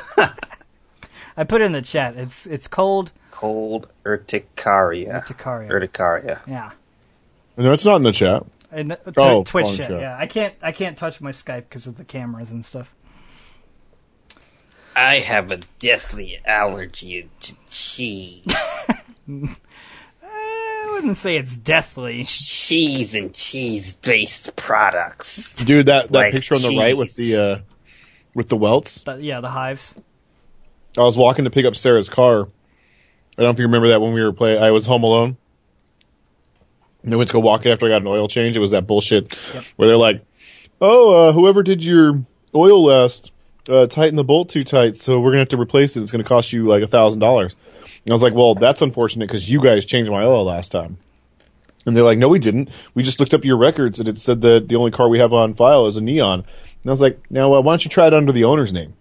Speaker 1: I put it in the chat. It's cold.
Speaker 2: Cold urticaria. Urticaria.
Speaker 1: Yeah.
Speaker 3: No, it's not in the chat.
Speaker 1: And
Speaker 3: Twitch
Speaker 1: chat.
Speaker 3: chat.
Speaker 1: Yeah, I can't touch my Skype because of the cameras and stuff.
Speaker 2: I have a deathly allergy to cheese.
Speaker 1: I wouldn't say it's deathly.
Speaker 2: Cheese and cheese-based products.
Speaker 3: Dude, that
Speaker 2: like
Speaker 3: picture on the right with the welts.
Speaker 1: But yeah, the hives.
Speaker 3: I was walking to pick up Sarah's car. I don't know if you remember that when we were playing. I was home alone. And I went to go walk it after I got an oil change. It was that bullshit where they're like, "Oh, whoever did your oil last tightened the bolt too tight, so we're gonna have to replace it. It's gonna cost you like $1,000." And I was like, "Well, that's unfortunate because you guys changed my oil last time." And they're like, "No, we didn't. We just looked up your records and it said that the only car we have on file is a Neon." And I was like, "Now, why don't you try it under the owner's name?"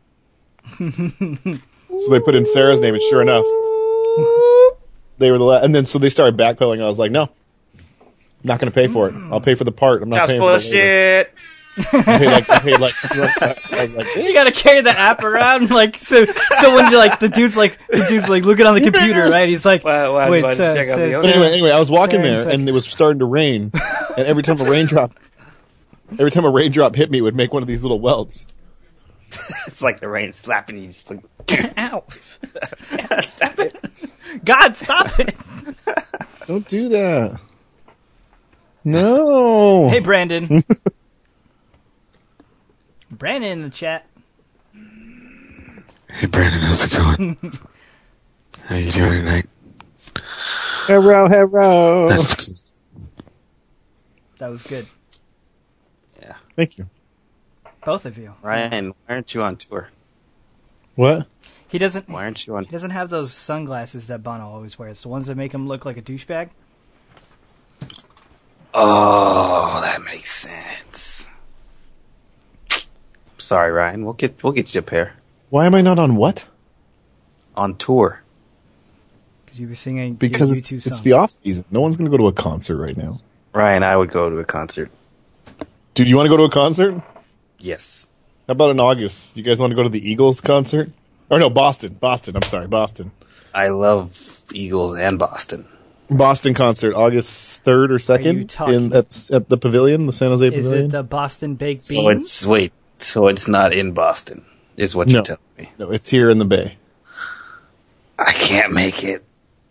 Speaker 3: So they put in Sarah's name, and sure enough, they were the last. And then so they started backpedaling. I was like, "No, I'm not going to pay for it. I'll pay for the part. I'm not paying for it."
Speaker 2: Bullshit.
Speaker 3: I paid like I was like,
Speaker 1: You gotta carry the app around, like so when you're like the dude's looking on the computer, right? He's like,
Speaker 2: wait, check out the
Speaker 3: But anyway, I was walking there, and it was starting to rain, and every time a raindrop hit me, it would make one of these little welts.
Speaker 2: It's like the rain slapping you. Just like,
Speaker 1: ow!
Speaker 2: stop it!
Speaker 1: God, stop it!
Speaker 3: Don't do that. No.
Speaker 1: Hey, Brandon. Brandon in the chat.
Speaker 4: Hey Brandon, how's it going? How you doing tonight?
Speaker 3: Hello.
Speaker 4: That's cool.
Speaker 1: That was good.
Speaker 2: Yeah.
Speaker 3: Thank you.
Speaker 1: Both of you.
Speaker 2: Ryan, why aren't you on tour?
Speaker 3: What?
Speaker 1: He doesn't.
Speaker 2: Why aren't you on?
Speaker 1: He doesn't have those sunglasses that Bono always wears. The ones that make him look like a douchebag.
Speaker 2: Oh, that makes sense. Sorry, Ryan. We'll get you a pair
Speaker 3: Why am I not on what?
Speaker 2: on tour.
Speaker 1: Because you were singing
Speaker 3: Because
Speaker 1: your U2
Speaker 3: it's
Speaker 1: song.
Speaker 3: the off season. No one's going to go to a concert right now.
Speaker 2: Ryan, I would go to a concert.
Speaker 3: Dude, you want to go to a concert?
Speaker 2: Yes.
Speaker 3: How about in August? You guys want to go to the Eagles concert? Or no, Boston. I'm sorry, Boston.
Speaker 2: I love Eagles and Boston.
Speaker 3: Boston concert, August 3rd or 2nd at the Pavilion, the San Jose
Speaker 1: Is
Speaker 3: Pavilion.
Speaker 1: it the Boston Baked
Speaker 2: So
Speaker 1: Beans?
Speaker 2: it's not in Boston, is what you're telling me.
Speaker 3: No, it's here in the Bay.
Speaker 2: I can't make it.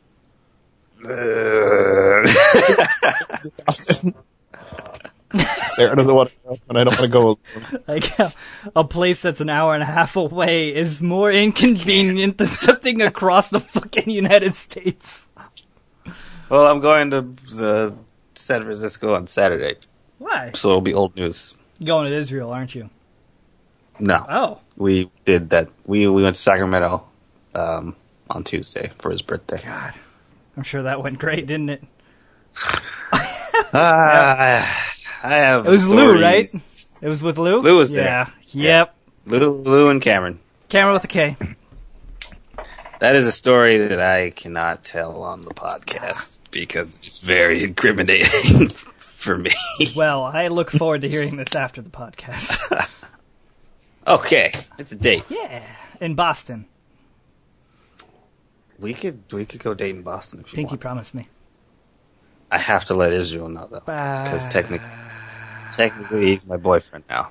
Speaker 3: Boston. Sarah doesn't want to go, and I don't want to go.
Speaker 1: Like a place that's an hour and a half away is more inconvenient than something across the fucking United States.
Speaker 2: Well, I'm going to San Francisco on Saturday,
Speaker 1: Why?
Speaker 2: so it'll be old news.
Speaker 1: You're going to Israel, aren't you?
Speaker 2: No.
Speaker 1: Oh.
Speaker 2: We did that. We went to Sacramento on Tuesday for his birthday.
Speaker 1: God. I'm sure that went great, didn't it?
Speaker 2: I have
Speaker 1: It was
Speaker 2: stories.
Speaker 1: Lou, right? It was with Lou?
Speaker 2: Lou was there.
Speaker 1: Yeah. Yep.
Speaker 2: Lou and Cameron.
Speaker 1: Camera with a K.
Speaker 2: That is a story that I cannot tell on the podcast because it's very incriminating for me.
Speaker 1: Well, I look forward to hearing this after the podcast.
Speaker 2: Okay, it's a date.
Speaker 1: Yeah. In Boston.
Speaker 2: We could go date in Boston if you
Speaker 1: Pinky
Speaker 2: want.
Speaker 1: promised me.
Speaker 2: I have to let Israel know though, because technically he's my boyfriend now.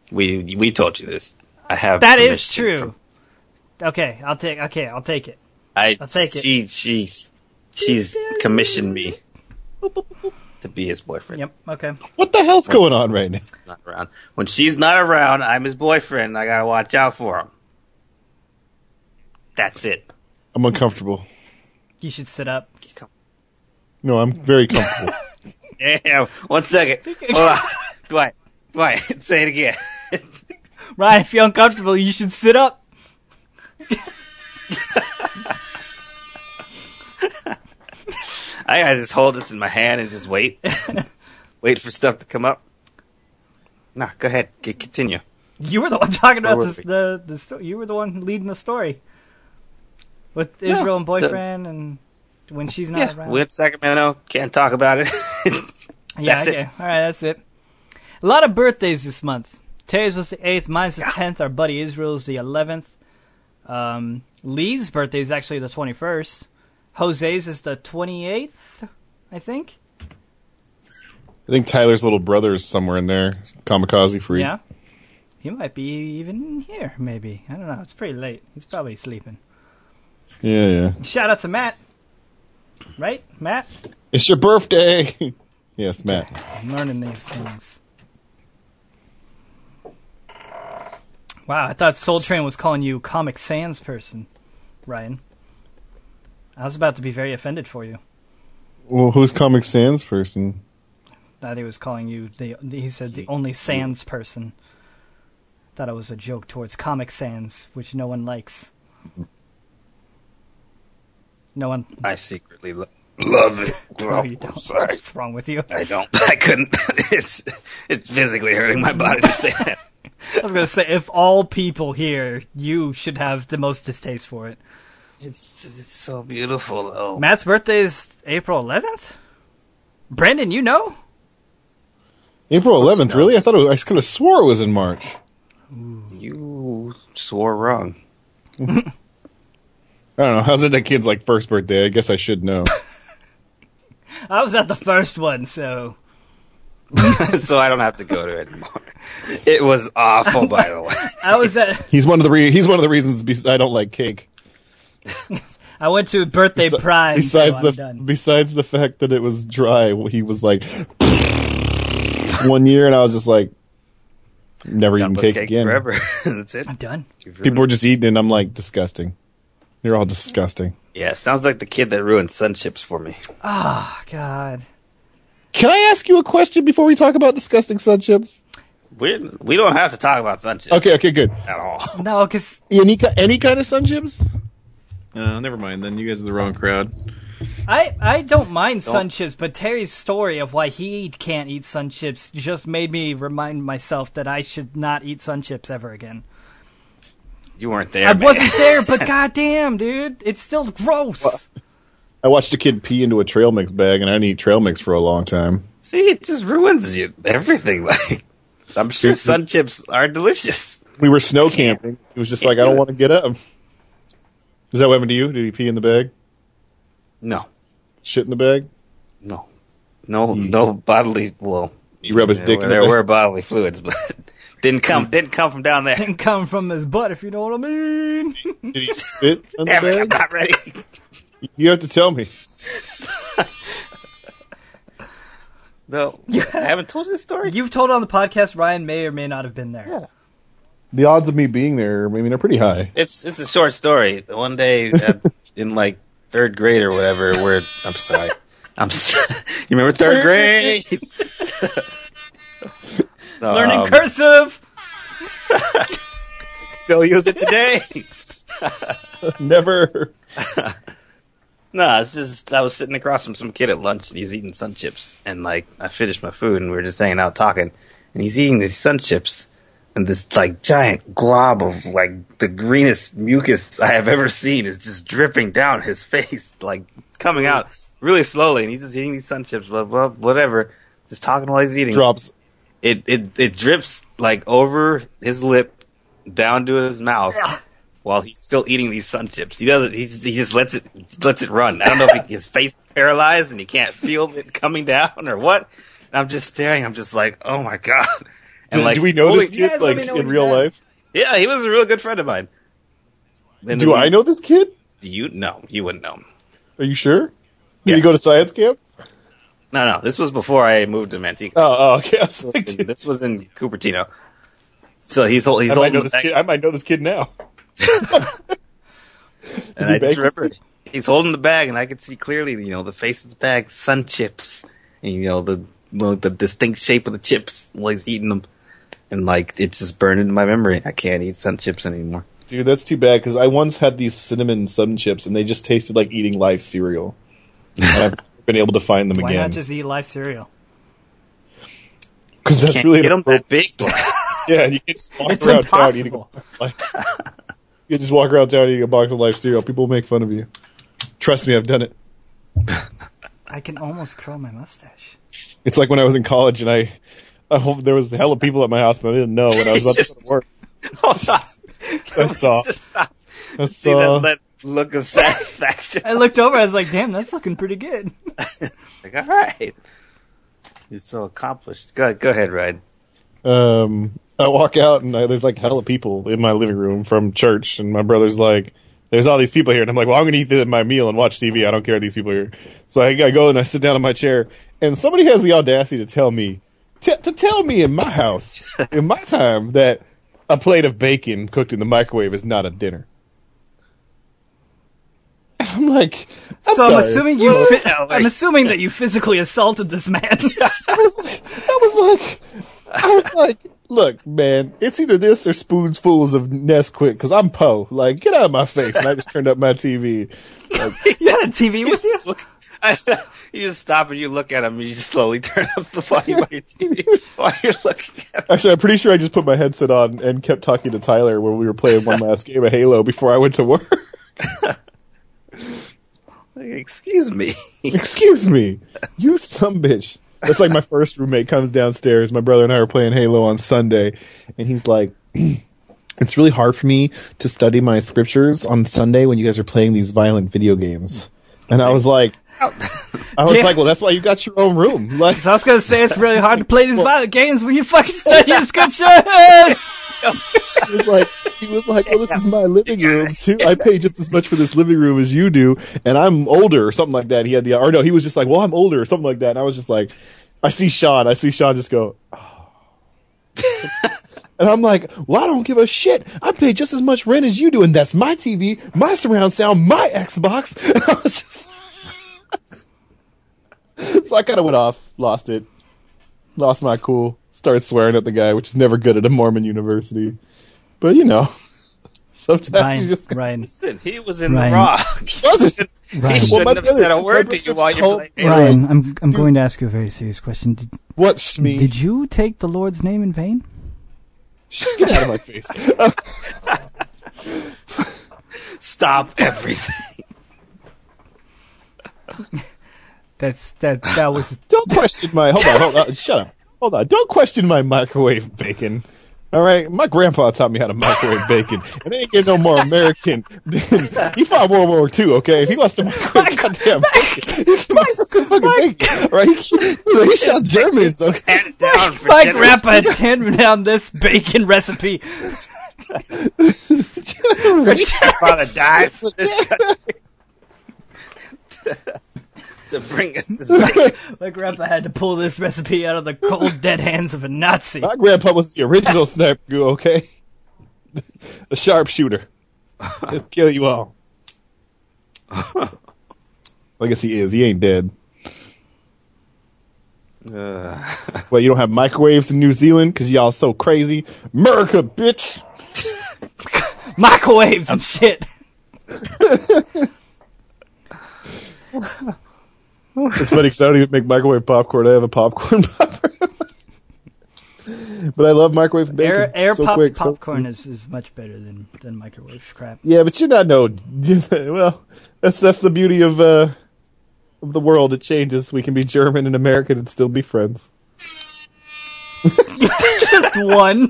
Speaker 2: We told you this. I have
Speaker 1: That is
Speaker 2: permission
Speaker 1: true. Okay, I'll take it. I'll take it.
Speaker 2: She's commissioned me to be his boyfriend.
Speaker 1: Yep. Okay.
Speaker 3: What the hell's going on right now?
Speaker 2: Not around. When she's not around, I'm his boyfriend. I gotta watch out for him. That's it.
Speaker 3: I'm uncomfortable.
Speaker 1: You should sit up.
Speaker 3: No, I'm very comfortable.
Speaker 2: Yeah. 1 second. Hold on. Dwight. Say it again.
Speaker 1: Ryan, if you're uncomfortable, you should sit up.
Speaker 2: I gotta just hold this in my hand and just wait. Wait for stuff to come up. Nah, go ahead. Continue.
Speaker 1: You were the one talking about the story. You were the one leading the story. With Israel and boyfriend and when she's not around.
Speaker 2: We're in Sacramento. Can't talk about it.
Speaker 1: Yeah, okay. It. All right, that's it. A lot of birthdays this month. Terry's was the 8th. Mine's the 10th. Our buddy Israel's the 11th. Lee's birthday is actually the 21st. Jose's is the 28th, I think.
Speaker 3: I think Tyler's little brother is somewhere in there. Kamikaze Free.
Speaker 1: Yeah. He might be even here, maybe. I don't know. It's pretty late. He's probably sleeping.
Speaker 3: Yeah.
Speaker 1: Shout out to Matt. Right? Matt?
Speaker 3: It's your birthday. Yes, Matt.
Speaker 1: I'm learning these things. Wow, I thought Soul Train was calling you Comic Sans person, Ryan. I was about to be very offended for you.
Speaker 3: Well, who's Comic Sans person?
Speaker 1: Thought he was calling you, he said the only Sans person. Thought it was a joke towards Comic Sans, which no one likes. No one.
Speaker 2: I secretly love it.
Speaker 1: No, you don't.
Speaker 2: Sorry.
Speaker 1: What's wrong with you?
Speaker 2: I don't. I couldn't. It's physically hurting my body to say that.
Speaker 1: I was going to say, if all people here, you should have the most distaste for it.
Speaker 2: It's so beautiful, though.
Speaker 1: Matt's birthday is April 11th? Brandon, you know?
Speaker 3: April 11th, really? I I could have swore it was in March.
Speaker 2: You swore wrong.
Speaker 3: I don't know. How's it that kid's first birthday? I guess I should know.
Speaker 1: I was at the first one, so...
Speaker 2: So I don't have to go to it anymore. It was awful, by the way.
Speaker 1: I was at...
Speaker 3: He's one of the reasons I don't like cake.
Speaker 1: I went to a birthday prime,
Speaker 3: besides
Speaker 1: so I'm done.
Speaker 3: Besides the fact that it was dry, he was like... 1 year, and I was just like... Never eating cake again.
Speaker 2: Forever. That's it.
Speaker 1: I'm done.
Speaker 3: People were just eating, and I'm like, disgusting. You're all disgusting.
Speaker 2: Yeah, sounds like the kid that ruined Sun Chips for me.
Speaker 1: Oh, God.
Speaker 3: Can I ask you a question before we talk about disgusting Sun Chips?
Speaker 2: We don't have to talk about Sun Chips.
Speaker 3: Okay, good.
Speaker 2: At all.
Speaker 1: No, because...
Speaker 3: Any kind of Sun Chips? Never mind, then. You guys are the wrong crowd.
Speaker 1: I don't mind Sun Chips, but Terry's story of why he can't eat Sun Chips just made me remind myself that I should not eat Sun Chips ever again.
Speaker 2: You weren't there,
Speaker 1: I wasn't there, but goddamn, dude. It's still gross.
Speaker 3: Well, I watched a kid pee into a trail mix bag, and I didn't eat trail mix for a long time.
Speaker 2: See, it just ruins everything. I'm sure Sun Chips are delicious.
Speaker 3: We were snow camping. It was just I don't want to get up. Is that what happened to you? Did he pee in the bag?
Speaker 2: No.
Speaker 3: Shit in the bag?
Speaker 2: No bodily. Well,
Speaker 3: you rub his dick in the bag?
Speaker 2: There were bodily fluids, but didn't come from down there.
Speaker 1: Didn't come from his butt, if you know what I mean.
Speaker 3: Did he spit in the
Speaker 2: Damn it,
Speaker 3: bag?
Speaker 2: I'm not ready.
Speaker 3: You have to tell me.
Speaker 2: No, I haven't told you this story.
Speaker 1: You've told it on the podcast. Ryan may or may not have been there.
Speaker 2: Yeah.
Speaker 3: The odds of me being there, they're pretty high.
Speaker 2: It's a short story. One day in third grade or whatever, I'm sorry. You remember third grade?
Speaker 1: Learning cursive.
Speaker 2: Still use it today.
Speaker 3: Never.
Speaker 2: No, it's just I was sitting across from some kid at lunch and he's eating Sun Chips, and I finished my food and we were just hanging out talking, and he's eating these Sun Chips, and this giant glob of the greenest mucus I have ever seen is just dripping down his face, coming out really slowly, and he's just eating these Sun Chips, blah blah whatever, just talking while he's eating.
Speaker 3: Drops.
Speaker 2: It drips over his lip down to his mouth. While he's still eating these Sun Chips, he doesn't. He just lets it run. I don't know if his face is paralyzed and he can't feel it coming down or what. And I'm just staring. I'm just like, oh my god. And
Speaker 3: do we know this kid in real life?
Speaker 2: Yeah, he was a real good friend of mine.
Speaker 3: Do I know this kid?
Speaker 2: you know? You wouldn't know him.
Speaker 3: Are you sure? Did
Speaker 2: Yeah.
Speaker 3: you go to science camp?
Speaker 2: No. This was before I moved to Manteca.
Speaker 3: Oh, okay. I was like, dude,
Speaker 2: This was in Cupertino. So he's
Speaker 3: I might
Speaker 2: holding
Speaker 3: know
Speaker 2: the
Speaker 3: this
Speaker 2: bag.
Speaker 3: kid. I might know this kid now.
Speaker 2: And
Speaker 3: he
Speaker 2: I just
Speaker 3: big?
Speaker 2: remember he's holding the bag, and I could see clearly, the face of the bag, sun chips, and the distinct shape of the chips while he's eating them, and it's just burned into my memory. I can't eat sun chips anymore.
Speaker 3: Dude, that's too bad because I once had these cinnamon sun chips and they just tasted like eating live cereal. And I've been able to find them
Speaker 1: Why
Speaker 3: again.
Speaker 1: not just eat live cereal?
Speaker 3: Because that's
Speaker 2: Can't
Speaker 3: really
Speaker 2: get them that big.
Speaker 3: Yeah, and you can just walk
Speaker 1: It's
Speaker 3: around town eating.
Speaker 1: impossible.
Speaker 3: You can just walk around town eating a box of live cereal. People will make fun of you. Trust me, I've done it.
Speaker 1: I can almost curl my mustache.
Speaker 3: It's like when I was in college and I hope there was a hell of people at my house and I didn't know when I was about to go to work.
Speaker 2: Hold on.
Speaker 3: I saw.
Speaker 2: Just stop.
Speaker 3: I
Speaker 2: See
Speaker 3: saw.
Speaker 2: that look of satisfaction.
Speaker 1: I looked over. I was like, "Damn, that's looking pretty good."
Speaker 2: All right. You're so accomplished. Go ahead, Ryan.
Speaker 3: I walk out and there's like hella people in my living room from church, and my brother's like, "There's all these people here," and I'm like, "Well, I'm gonna eat my meal and watch TV. I don't care if these people are here." So I go and I sit down in my chair, and somebody has the audacity to tell me, tell me in my house, in my time, that a plate of bacon cooked in the microwave is not a dinner. And I'm like,
Speaker 1: I'm
Speaker 3: sorry.
Speaker 1: assuming I'm assuming that you physically assaulted this man.
Speaker 3: I was like, look, man, it's either this or spoonfuls of Nesquik, because I'm Poe. Like, get out of my face. And I just turned up my TV.
Speaker 1: You had a TV with you?
Speaker 2: You just stop and you look at him and you just slowly turn up the volume on your TV while you're looking at him.
Speaker 3: Actually, I'm pretty sure I just put my headset on and kept talking to Tyler when we were playing one last game of Halo before I went to work.
Speaker 2: Excuse me.
Speaker 3: Excuse me. You sumbitch. That's like my first roommate comes downstairs. My brother and I were playing Halo on Sunday, and he's like, it's really hard for me to study my scriptures on Sunday when you guys are playing these violent video games. And I was like, well, that's why you got your own room. Like,
Speaker 1: So I was gonna say it's really hard to play these violent games when you fucking study the scriptures.
Speaker 3: he was like, well, this is my living room too. I pay just as much for this living room as you do, and I'm older or something like that. He was just like, well, I'm older or something like that. And I was just like, I see Sean just go, oh. And I'm like, well, I don't give a shit. I pay just as much rent as you do, and that's my TV, my surround sound, my Xbox. And I was just so I kind of went off, lost my cool, started swearing at the guy, which is never good at a Mormon university. But sometimes you just
Speaker 1: Ryan,
Speaker 2: Listen, he was in
Speaker 1: Ryan.
Speaker 2: the wrong. He shouldn't have said a word to you while you're playing.
Speaker 1: Ryan, I'm going to ask you a very serious question.
Speaker 3: What, Shmi?
Speaker 1: Did you take the Lord's name in vain?
Speaker 3: Get out of my face.
Speaker 2: Stop everything.
Speaker 1: That was
Speaker 3: Don't question my... Hold on. Shut up. Hold on. Don't question my microwave bacon. All right? My grandpa taught me how to microwave bacon. And they ain't get no more American than... He fought World War II, okay? If he wants to microwave goddamn bacon, he can microwave fucking bacon. All right? He shot Germans, okay?
Speaker 2: Hand it down for
Speaker 1: my
Speaker 2: dinner.
Speaker 1: grandpa had handed down this bacon recipe.
Speaker 2: Father died for this country. To bring us this bacon.
Speaker 1: My grandpa had to pull this recipe out of the cold, dead hands of a Nazi.
Speaker 3: My grandpa was the original sniper, okay? The sharpshooter. He'll kill you all. I guess he is. He ain't dead. Well, you don't have microwaves in New Zealand because y'all so crazy. America, bitch!
Speaker 1: Microwaves and shit.
Speaker 3: It's funny because I don't even make microwave popcorn. I have a popcorn popper. But I love microwave bacon.
Speaker 1: Air
Speaker 3: so
Speaker 1: pop
Speaker 3: quick,
Speaker 1: popcorn is much better than microwave crap.
Speaker 3: Yeah, but you're not well, that's the beauty of the world. It changes. We can be German and American and still be friends.
Speaker 1: Just one.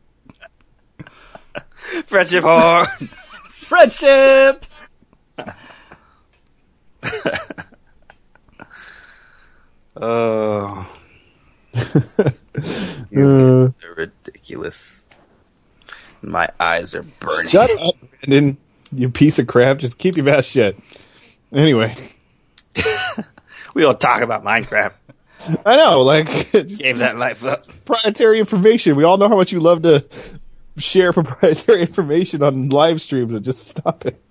Speaker 2: Friendship horn.
Speaker 1: Friendship.
Speaker 2: Oh. You guys are ridiculous. My eyes are burning.
Speaker 3: Shut up, Brandon. You piece of crap. Just keep your mouth shut. Anyway.
Speaker 2: We don't talk about Minecraft.
Speaker 3: I know, like...
Speaker 2: Gave that life up.
Speaker 3: Proprietary information. We all know how much you love to share proprietary information on live streams, and just stop it.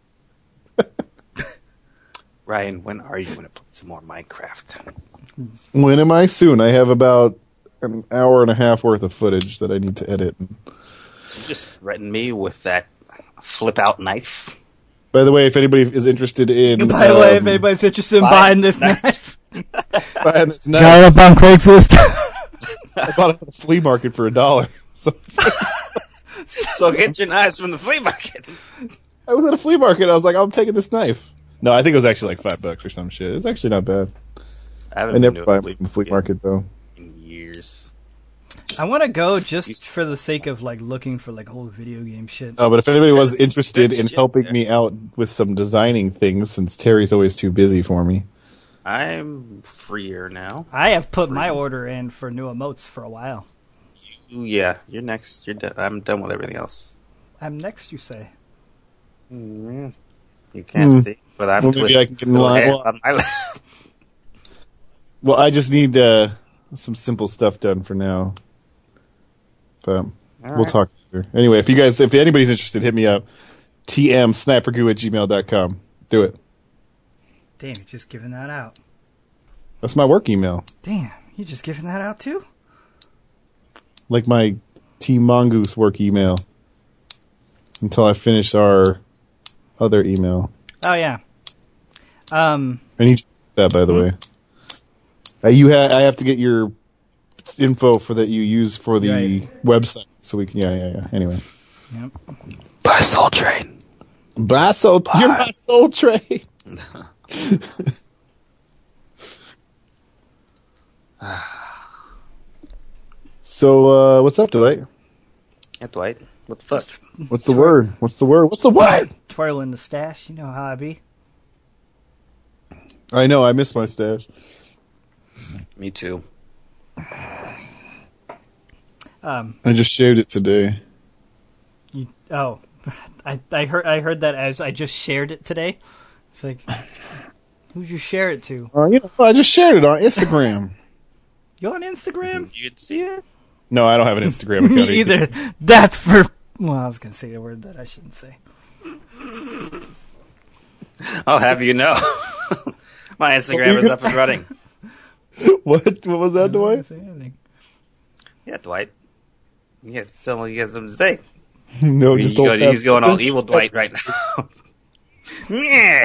Speaker 2: Ryan, when are you going to play some more Minecraft?
Speaker 3: When am I? Soon. I have about an hour and a half worth of footage that I need to edit.
Speaker 2: You just threatened me with that flip-out knife.
Speaker 3: By the way, if anybody is interested in...
Speaker 1: By the way, if anybody's interested in buying this knife...
Speaker 3: buying this knife...
Speaker 1: Got it up on Craigslist.
Speaker 3: I bought it at the flea market for $1.
Speaker 2: So get your knives from the flea market.
Speaker 3: I was at a flea market. I was like, I'm taking this knife. No, I think it was actually like $5 or some shit. It's actually not bad. I never buy them from the flea market, though.
Speaker 2: In years.
Speaker 1: I want to go just for the sake of like looking for like old video game shit.
Speaker 3: Oh, but if anybody was interested in helping me out with some designing things, since Terry's always too busy for me.
Speaker 2: I'm freer now.
Speaker 1: I have put my order in for new emotes for a while.
Speaker 2: Yeah, you're next. I'm done with everything else.
Speaker 1: I'm next, you say?
Speaker 2: You can't see, but I'm
Speaker 3: maybe I can get in line. Well, I just need some simple stuff done for now. But we'll talk later. Anyway, if anybody's interested, hit me up. tmsnipergoo@gmail.com. Do it.
Speaker 1: Damn, you're just giving that out.
Speaker 3: That's my work email.
Speaker 1: Damn, you're just giving that out too?
Speaker 3: Like my Team Mongoose work email. Until I finish our other email.
Speaker 1: Oh, yeah.
Speaker 3: I need that, by the way. I have to get your info for that you use for the website, so we can. Yeah. Anyway,
Speaker 1: yep.
Speaker 2: Buy Soul Train.
Speaker 3: You're my Soul Train. So, what's up, Dwight?
Speaker 2: Yeah, Dwight. What the fuck?
Speaker 3: What's the word? What's the word?
Speaker 1: Twirling the stash. You know how I be.
Speaker 3: I know. I miss my stash.
Speaker 2: Me too.
Speaker 3: I just shaved it today.
Speaker 1: I heard that as I just shared it today. It's like, who'd you share it to?
Speaker 3: I just shared it on Instagram.
Speaker 1: You on Instagram?
Speaker 2: You could see it?
Speaker 3: No, I don't have an Instagram account
Speaker 1: either. That's for... Well, I was going to say a word that I shouldn't say.
Speaker 2: I'll have you know. My Instagram is up and running.
Speaker 3: What was that, Dwight?
Speaker 1: Say anything.
Speaker 2: Yeah, Dwight. You got something to say.
Speaker 3: No,
Speaker 2: he's going all evil Dwight right now. Yeah.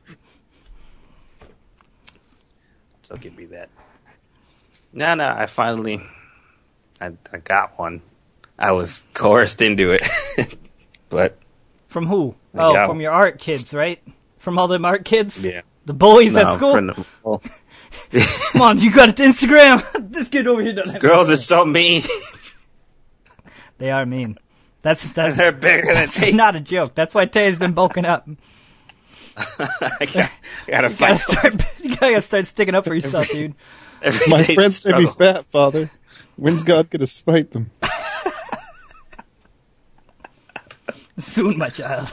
Speaker 2: So give me that. No, I finally... I got one. I was coerced into it. But...
Speaker 1: From who? From your art kids, right? From all them art kids?
Speaker 2: Yeah.
Speaker 1: The bullies at school? Come on, you got it to Instagram. This kid over here doesn't.
Speaker 2: Girls are so mean.
Speaker 1: They are mean. That's
Speaker 2: they're bigger than
Speaker 1: Tay. Not a joke. That's why Tay's been bulking up.
Speaker 2: I gotta
Speaker 1: you gotta start sticking up for yourself, dude.
Speaker 3: My friends may be fat, Father. When's God gonna smite them?
Speaker 1: Soon, my child.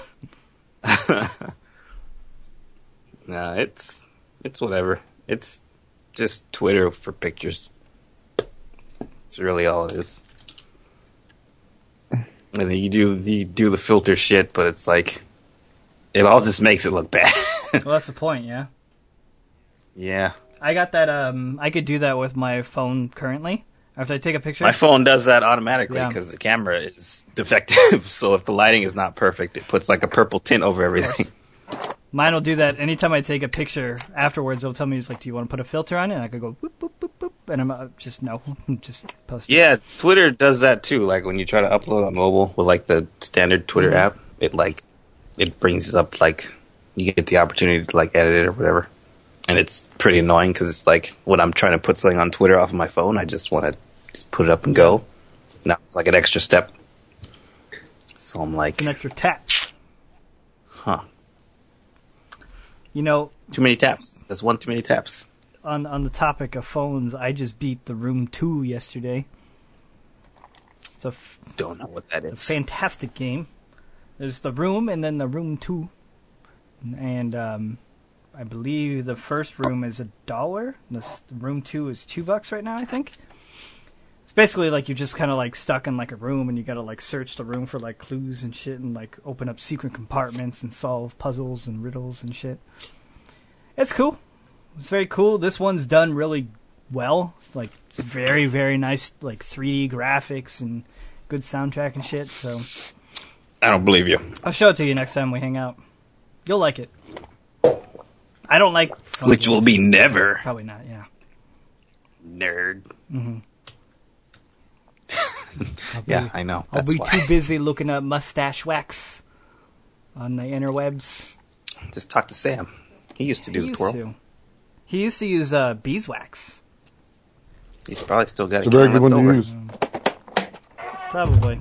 Speaker 2: No, it's whatever. It's just Twitter for pictures. It's really all it is. And then you do the filter shit, but it's like it all just makes it look bad.
Speaker 1: Well, that's the point, yeah.
Speaker 2: Yeah.
Speaker 1: I got that. I could do that with my phone currently. After I take a picture,
Speaker 2: my phone does that automatically because the camera is defective. So if the lighting is not perfect, it puts like a purple tint over everything.
Speaker 1: Mine will do that anytime I take a picture. Afterwards, it'll tell me, "Do you want to put a filter on it?" And I could go boop boop boop boop, and I'm just post it.
Speaker 2: Yeah, Twitter does that too. Like when you try to upload on mobile with like the standard Twitter app, it brings up like you get the opportunity to like edit it or whatever. And it's pretty annoying because it's like when I'm trying to put something on Twitter off of my phone, I just want to just put it up and go. Now it's like an extra step. So I'm like...
Speaker 1: It's an extra tap.
Speaker 2: Huh.
Speaker 1: You know...
Speaker 2: Too many taps. That's one too many taps.
Speaker 1: On the topic of phones, I just beat The Room 2 yesterday.
Speaker 2: Don't know what that is.
Speaker 1: It's a fantastic game. There's the room and then the room 2. And I believe the first room is $1. Room 2 is $2 right now, I think. It's basically like you're just kind of like stuck in like a room and you gotta like search the room for like clues and shit and like open up secret compartments and solve puzzles and riddles and shit. It's cool. It's very cool. This one's done really well. It's very, very nice, like 3D graphics and good soundtrack and shit. So
Speaker 2: I don't believe you.
Speaker 1: I'll show it to you next time we hang out. You'll like it. I don't like
Speaker 2: which will be never.
Speaker 1: Probably not. Yeah.
Speaker 2: Nerd.
Speaker 1: Mm-hmm.
Speaker 2: Yeah, I know.
Speaker 1: I'll be too busy looking up mustache wax on the interwebs.
Speaker 2: Just talk to Sam. He used to do twirl.
Speaker 1: He used to use beeswax.
Speaker 2: He's probably still got
Speaker 3: it. It's a very good one to use.
Speaker 1: Probably.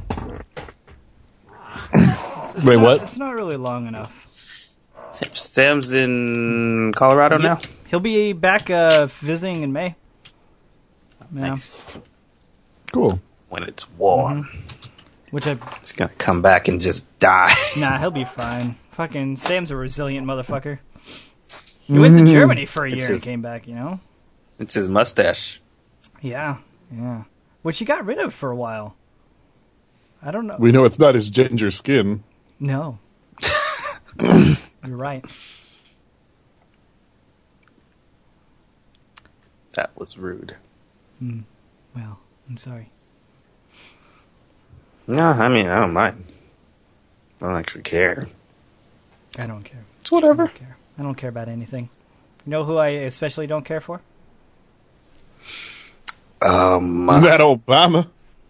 Speaker 3: Wait, what?
Speaker 1: It's not really long enough.
Speaker 2: Sam's in Colorado now?
Speaker 1: He'll be back visiting in May. Yeah.
Speaker 2: Nice.
Speaker 3: Cool.
Speaker 2: When it's warm.
Speaker 1: Mm-hmm.
Speaker 2: He's gonna come back and just die.
Speaker 1: Nah, he'll be fine. Fucking Sam's a resilient motherfucker. He went to Germany for a year and came back, you know?
Speaker 2: It's his mustache.
Speaker 1: Yeah. Which he got rid of for a while. I don't know.
Speaker 3: We know it's not his ginger skin.
Speaker 1: No. You're right.
Speaker 2: That was rude.
Speaker 1: Well, I'm sorry.
Speaker 2: No, I mean, I don't mind. I don't actually care.
Speaker 1: I don't care.
Speaker 2: It's whatever.
Speaker 1: I don't care about anything. You know who I especially don't care for?
Speaker 3: That Obama.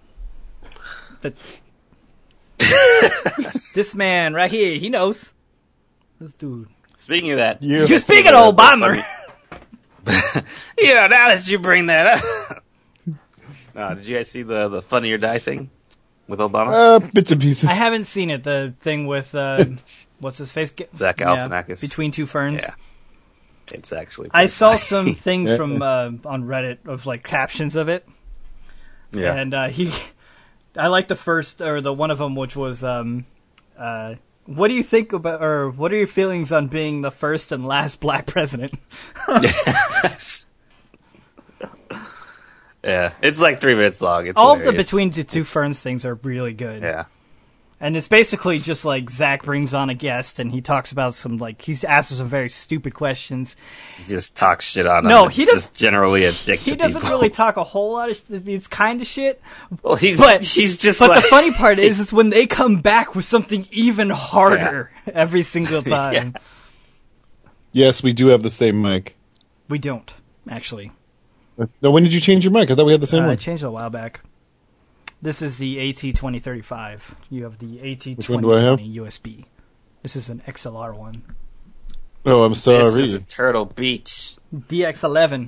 Speaker 1: This man right here, he knows. This dude.
Speaker 2: Speaking of that.
Speaker 3: Yeah.
Speaker 1: You're speaking of Obama.
Speaker 2: Yeah, now that you bring that up. Did you guys see the Funny or Die thing with Obama?
Speaker 3: Bits and pieces.
Speaker 1: I haven't seen it. The thing with, what's his face?
Speaker 2: Zach Galifianakis.
Speaker 1: Between Two Ferns.
Speaker 2: Yeah. It's actually
Speaker 1: I saw
Speaker 2: funny.
Speaker 1: some things from on Reddit of like captions of it.
Speaker 2: Yeah.
Speaker 1: And I like the first, or the one of them, which was, what do you think about, or what are your feelings on being the first and last black president?
Speaker 2: Yes. Yeah, it's like 3 minutes long. It's
Speaker 1: all
Speaker 2: hilarious.
Speaker 1: of the Between Two Ferns things are really good.
Speaker 2: Yeah.
Speaker 1: And it's basically just like Zach brings on a guest and he talks about some, like, he asks some very stupid questions.
Speaker 2: He just talks shit on them.
Speaker 1: No,
Speaker 2: It's
Speaker 1: he doesn't.
Speaker 2: just generally a dick to
Speaker 1: He doesn't
Speaker 2: people.
Speaker 1: really talk a whole lot of it's kind of shit.
Speaker 2: Well, he's just
Speaker 1: But
Speaker 2: like...
Speaker 1: the funny part is when they come back with something even harder every single time.
Speaker 2: Yeah.
Speaker 3: Yes, we do have the same mic.
Speaker 1: We don't, actually.
Speaker 3: No, when did you change your mic? I thought we had the same
Speaker 1: I
Speaker 3: one.
Speaker 1: changed it a while back. This is the AT2035. You have the
Speaker 3: Which one do I have?
Speaker 1: AT2020 USB. This is an XLR one.
Speaker 3: Oh, I'm
Speaker 2: This is
Speaker 3: sorry.
Speaker 2: a Turtle Beach.
Speaker 1: DX11.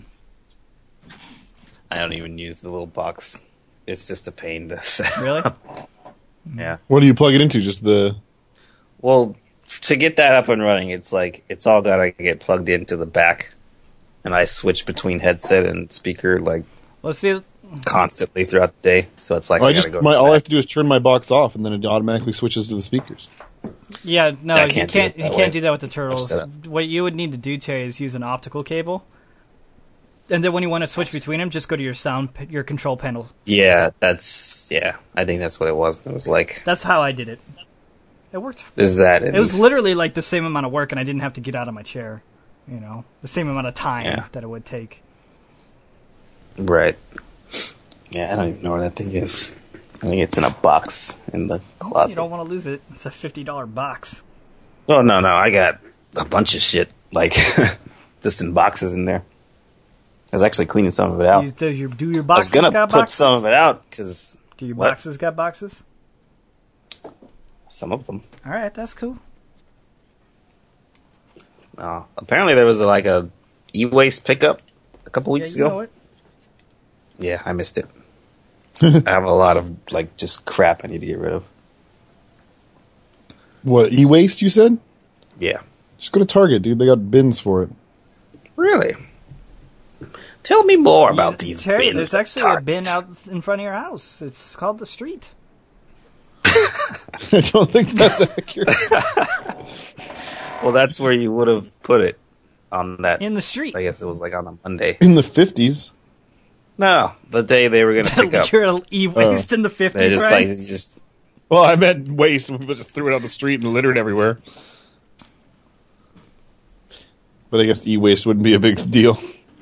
Speaker 2: I don't even use the little box. It's just a pain to set.
Speaker 1: Really?
Speaker 2: Yeah.
Speaker 3: What do you plug it into? Just the...
Speaker 2: Well, to get that up and running, it's like, it's all gotta get plugged into the back. And I switch between headset and speaker, like,
Speaker 1: Let's see.
Speaker 2: constantly throughout the day. So it's like,
Speaker 3: all
Speaker 2: I
Speaker 3: I
Speaker 2: gotta go to the
Speaker 3: all I
Speaker 2: back.
Speaker 3: have to do is turn my box off, and then it automatically switches to the speakers.
Speaker 1: Yeah, no,
Speaker 2: I
Speaker 1: you
Speaker 2: can't
Speaker 1: can't.
Speaker 2: do it that
Speaker 1: You can't
Speaker 2: way.
Speaker 1: do that with the turtles.
Speaker 2: I've set
Speaker 1: What you would need to do, Terry, is use an optical cable. And then when you want to switch between them, just go to your control panel.
Speaker 2: Yeah, I think that's what it was. It was like,
Speaker 1: That's how I did it. It worked.
Speaker 2: there's that.
Speaker 1: It was literally like the same amount of work, and I didn't have to get out of my chair. You know, the same amount of time that it would take.
Speaker 2: Right. Yeah, I don't even know where that thing is. I think it's in a box in the closet.
Speaker 1: You don't want to lose it. It's a $50 box.
Speaker 2: Oh, no, I got a bunch of shit, like, just in boxes in there. I was actually cleaning some of it out.
Speaker 1: Do your
Speaker 2: I was
Speaker 1: boxes
Speaker 2: gonna
Speaker 1: got
Speaker 2: put
Speaker 1: boxes?
Speaker 2: some of it out, because...
Speaker 1: Do your
Speaker 2: What?
Speaker 1: boxes got boxes?
Speaker 2: Some of them.
Speaker 1: All right, that's cool.
Speaker 2: Apparently there was like a e-waste pickup a couple weeks
Speaker 1: Yeah, you
Speaker 2: ago.
Speaker 1: know it.
Speaker 2: Yeah, I missed it. I have a lot of, like, just crap I need to get rid of.
Speaker 3: What, e-waste, you said?
Speaker 2: Yeah.
Speaker 3: Just go to Target, dude. They got bins for it.
Speaker 2: Really? Tell me more about these
Speaker 1: Terry,
Speaker 2: bins.
Speaker 1: there's
Speaker 2: at
Speaker 1: actually a
Speaker 2: Target.
Speaker 1: bin out in front of your house. It's called the street.
Speaker 3: I don't think that's accurate.
Speaker 2: Well, that's where you would have put it on that.
Speaker 1: In the street.
Speaker 2: I guess it was like on a Monday.
Speaker 3: In the 50s.
Speaker 2: No, the day they were going to pick up.
Speaker 1: Literal e-waste in the 50s,
Speaker 2: They just
Speaker 1: right?
Speaker 2: like just.
Speaker 3: Well, I meant waste. People just threw it on the street and littered everywhere. But I guess e-waste wouldn't be a big deal.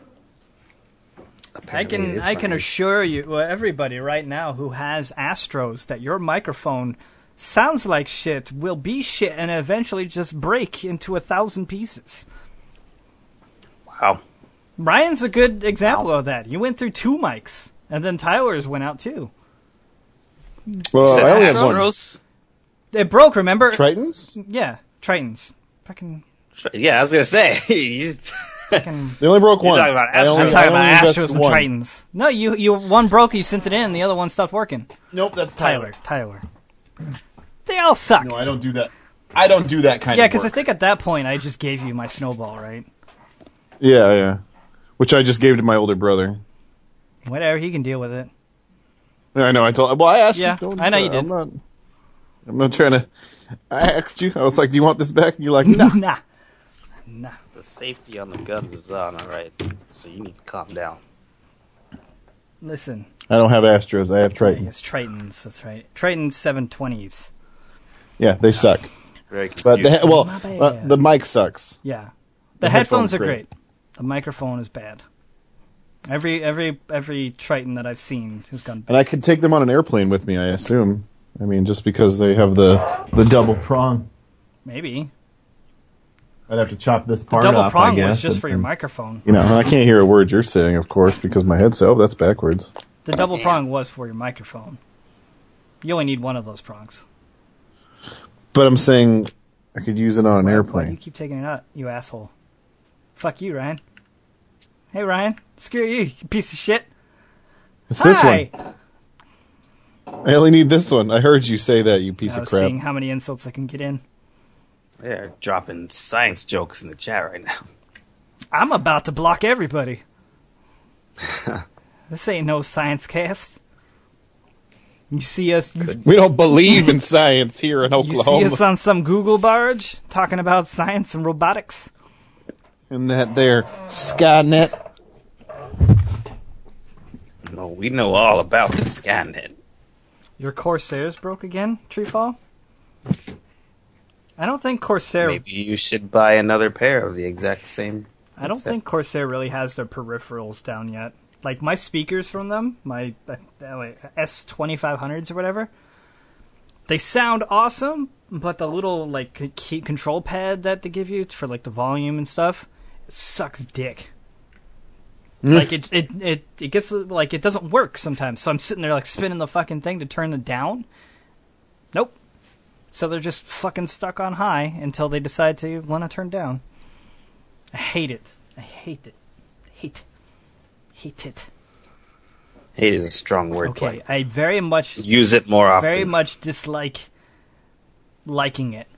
Speaker 1: I can assure you, well, everybody right now who has Astros, that your microphone sounds like shit, will be shit, and eventually just break into 1,000 pieces.
Speaker 2: Wow.
Speaker 1: Ryan's a good example of that. You went through 2 mics, and then Tyler's went out too.
Speaker 3: Well, I only have one.
Speaker 2: Astros?
Speaker 1: It broke, remember?
Speaker 3: Tritons?
Speaker 1: Yeah, Tritons. Fucking.
Speaker 2: Yeah, I was going to say.
Speaker 3: They only broke once.
Speaker 2: talking about
Speaker 3: I
Speaker 2: Astros.
Speaker 3: only-
Speaker 1: I'm talking
Speaker 3: I only
Speaker 1: about
Speaker 3: invested
Speaker 1: Astros and
Speaker 3: one.
Speaker 1: Tritons. No, you one broke, you sent it in, the other one stopped working.
Speaker 3: Nope, that's
Speaker 1: Tyler. They all suck.
Speaker 3: No, I don't do that. I don't do that kind
Speaker 1: Yeah,
Speaker 3: of
Speaker 1: because I
Speaker 3: work.
Speaker 1: think at that point I just gave you my snowball, right?
Speaker 3: Yeah. Which I just gave to my older brother.
Speaker 1: Whatever, he can deal with it.
Speaker 3: Yeah, I know. Well, I asked
Speaker 1: Yeah,
Speaker 3: you. Don't
Speaker 1: I know
Speaker 3: try-
Speaker 1: you did.
Speaker 3: I'm not trying to. I asked you. I was like, "Do you want this back?" And you're like, "No."
Speaker 1: Nah.
Speaker 2: The safety on the guns is on, all right. So you need to calm down.
Speaker 1: Listen,
Speaker 3: I don't have Astros. I have Tritons.
Speaker 1: it's Tritons. That's right. Tritons 720s.
Speaker 3: Yeah, they suck.
Speaker 2: Very
Speaker 3: But
Speaker 2: confused.
Speaker 1: My bad.
Speaker 3: the mic sucks.
Speaker 1: Yeah,
Speaker 3: The
Speaker 1: the headphones
Speaker 3: headphones
Speaker 1: are
Speaker 3: great.
Speaker 1: great. The microphone is bad. Every Triton that I've seen has gone bad.
Speaker 3: And I could take them on an airplane with me. I assume. I mean, just because they have the double prong,
Speaker 1: Maybe
Speaker 3: I'd have to chop this part
Speaker 1: double
Speaker 3: off.
Speaker 1: prong
Speaker 3: I guess,
Speaker 1: was just
Speaker 3: and-
Speaker 1: for your microphone.
Speaker 3: You know, and I can't hear a word you're saying, of course, because my headset. Oh, that's backwards.
Speaker 1: The double prong was for your microphone. You only need one of those prongs.
Speaker 3: But I'm saying I could use it on an
Speaker 1: Why do you
Speaker 3: airplane.
Speaker 1: keep taking it out, you asshole? Fuck you, Ryan. Hey, Ryan. Screw you, you piece of shit.
Speaker 3: It's this
Speaker 1: Hi.
Speaker 3: one. I only need this one. I heard you say that, you piece
Speaker 1: I
Speaker 3: of
Speaker 1: was
Speaker 3: crap.
Speaker 1: seeing how many insults I can get in.
Speaker 2: They're dropping science jokes in the chat right now.
Speaker 1: I'm about to block everybody. This ain't no science cast. You see us,
Speaker 3: We don't believe in science here in
Speaker 1: you see
Speaker 3: Oklahoma.
Speaker 1: us on some Google barge talking about science and robotics.
Speaker 3: And that there Skynet.
Speaker 2: No, we know all about the Skynet.
Speaker 1: Your Corsairs broke again, Treefall? I don't think Corsair.
Speaker 2: Maybe you should buy another pair of the exact same.
Speaker 1: I don't think Corsair really has their peripherals down yet. Like my speakers from them, my S2500s or whatever, they sound awesome, but the little like key control pad that they give you for like the volume and stuff, it sucks dick. Like it gets like it doesn't work sometimes. So I'm sitting there like spinning the fucking thing to turn it down. Nope. So they're just fucking stuck on high until they decide to want to turn down. I hate it. I hate it. Hate it.
Speaker 2: Hate is a strong word.
Speaker 1: Okay,
Speaker 2: Blake.
Speaker 1: I very much
Speaker 2: Use it more often.
Speaker 1: very much dislike liking it.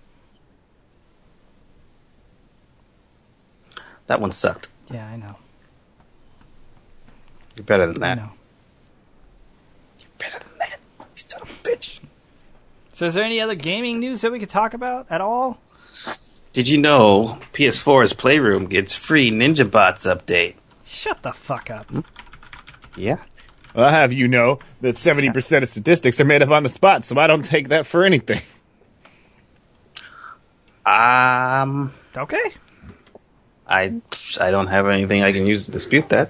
Speaker 2: That one sucked.
Speaker 1: Yeah, I know.
Speaker 2: You're better than
Speaker 1: I
Speaker 2: that.
Speaker 1: know.
Speaker 2: You're better than that. You son of a bitch.
Speaker 1: So is there any other gaming news that we could talk about at all?
Speaker 2: Did you know PS4's Playroom gets free Ninja Bots update?
Speaker 1: Shut the fuck up.
Speaker 2: Yeah.
Speaker 3: I'll have you know that 70% of statistics are made up on the spot, so I don't take that for anything.
Speaker 1: Okay.
Speaker 2: I don't have anything I can use to dispute that.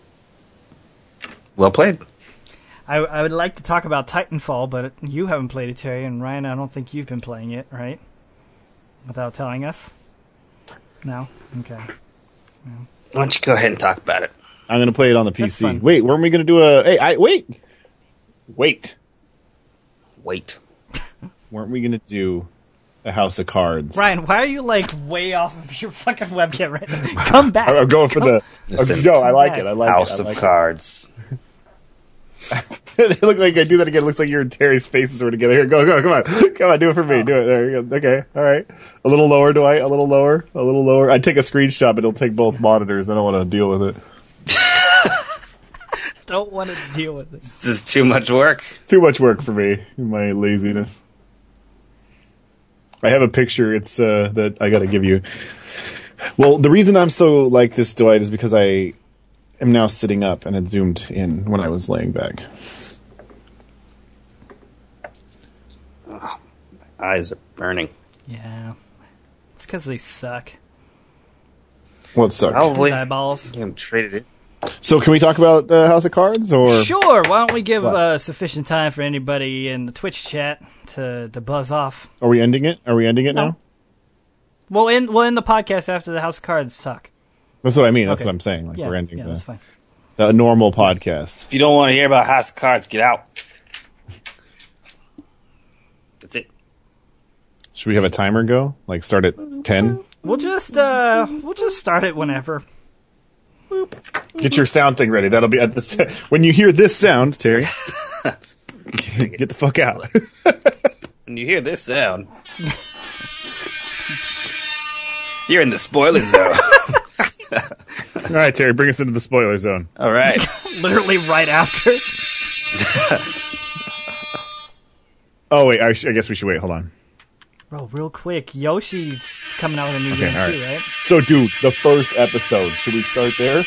Speaker 2: Well played.
Speaker 1: I would like to talk about Titanfall, but you haven't played it, Terry, and Ryan, I don't think you've been playing it, right? Without telling us? No? Okay.
Speaker 2: Why don't you go ahead and talk about it?
Speaker 3: I'm going to play it on the
Speaker 1: That's
Speaker 3: PC.
Speaker 1: fun.
Speaker 3: Wait, weren't we going to do a... Hey, wait! Wait.
Speaker 2: Wait.
Speaker 3: Weren't we going to do a House of Cards?
Speaker 1: Ryan, why are you like way off of your fucking webcam right now? Come back.
Speaker 3: I'm going for the...
Speaker 2: Listen.
Speaker 3: No, I like it. I like
Speaker 2: House
Speaker 3: it.
Speaker 2: of Cards.
Speaker 3: They look like I do that again. It looks like you and Terry's faces are together. Here, go, come on, do it for me. Do it. There you go. Okay, all right. A little lower, Dwight. A little lower. I'd take a screenshot, but it'll take both monitors. I don't want to deal with it.
Speaker 1: Don't want to deal with this.
Speaker 2: This is too much work.
Speaker 3: Too much work for me. My laziness. I have a picture. It's that I got to give you. Well, the reason I'm so like this, Dwight, is because I am now sitting up and it zoomed in when I was laying back.
Speaker 2: Oh, my eyes are burning.
Speaker 1: Yeah. It's because they suck.
Speaker 3: What sucks?
Speaker 1: His eyeballs.
Speaker 2: I'm traded it.
Speaker 3: So can we talk about House of Cards? Or
Speaker 1: Sure. Why don't we give sufficient time for anybody in the Twitch chat to buzz off?
Speaker 3: Are we ending it? Are we ending it now?
Speaker 1: We'll end the podcast after the House of Cards talk.
Speaker 3: That's what I mean. That's what I'm saying. Like we're ending
Speaker 1: that's fine.
Speaker 3: the normal podcast.
Speaker 2: If you don't want to hear about House of Cards, get out. That's it.
Speaker 3: Should we have a timer go? Like start at 10?
Speaker 1: We'll just start it whenever.
Speaker 3: Get your sound thing ready. That'll be at the when you hear this sound, Terry. Get the fuck out.
Speaker 2: When you hear this sound, you're in the spoiler zone.
Speaker 3: All right, Terry, bring us into the spoiler zone.
Speaker 2: All right.
Speaker 1: Literally right after.
Speaker 3: Oh wait, I guess we should wait. Hold on.
Speaker 1: Bro, real quick, Yoshi's coming out with a new game too, right?
Speaker 3: So, dude, the first episode. Should we start there?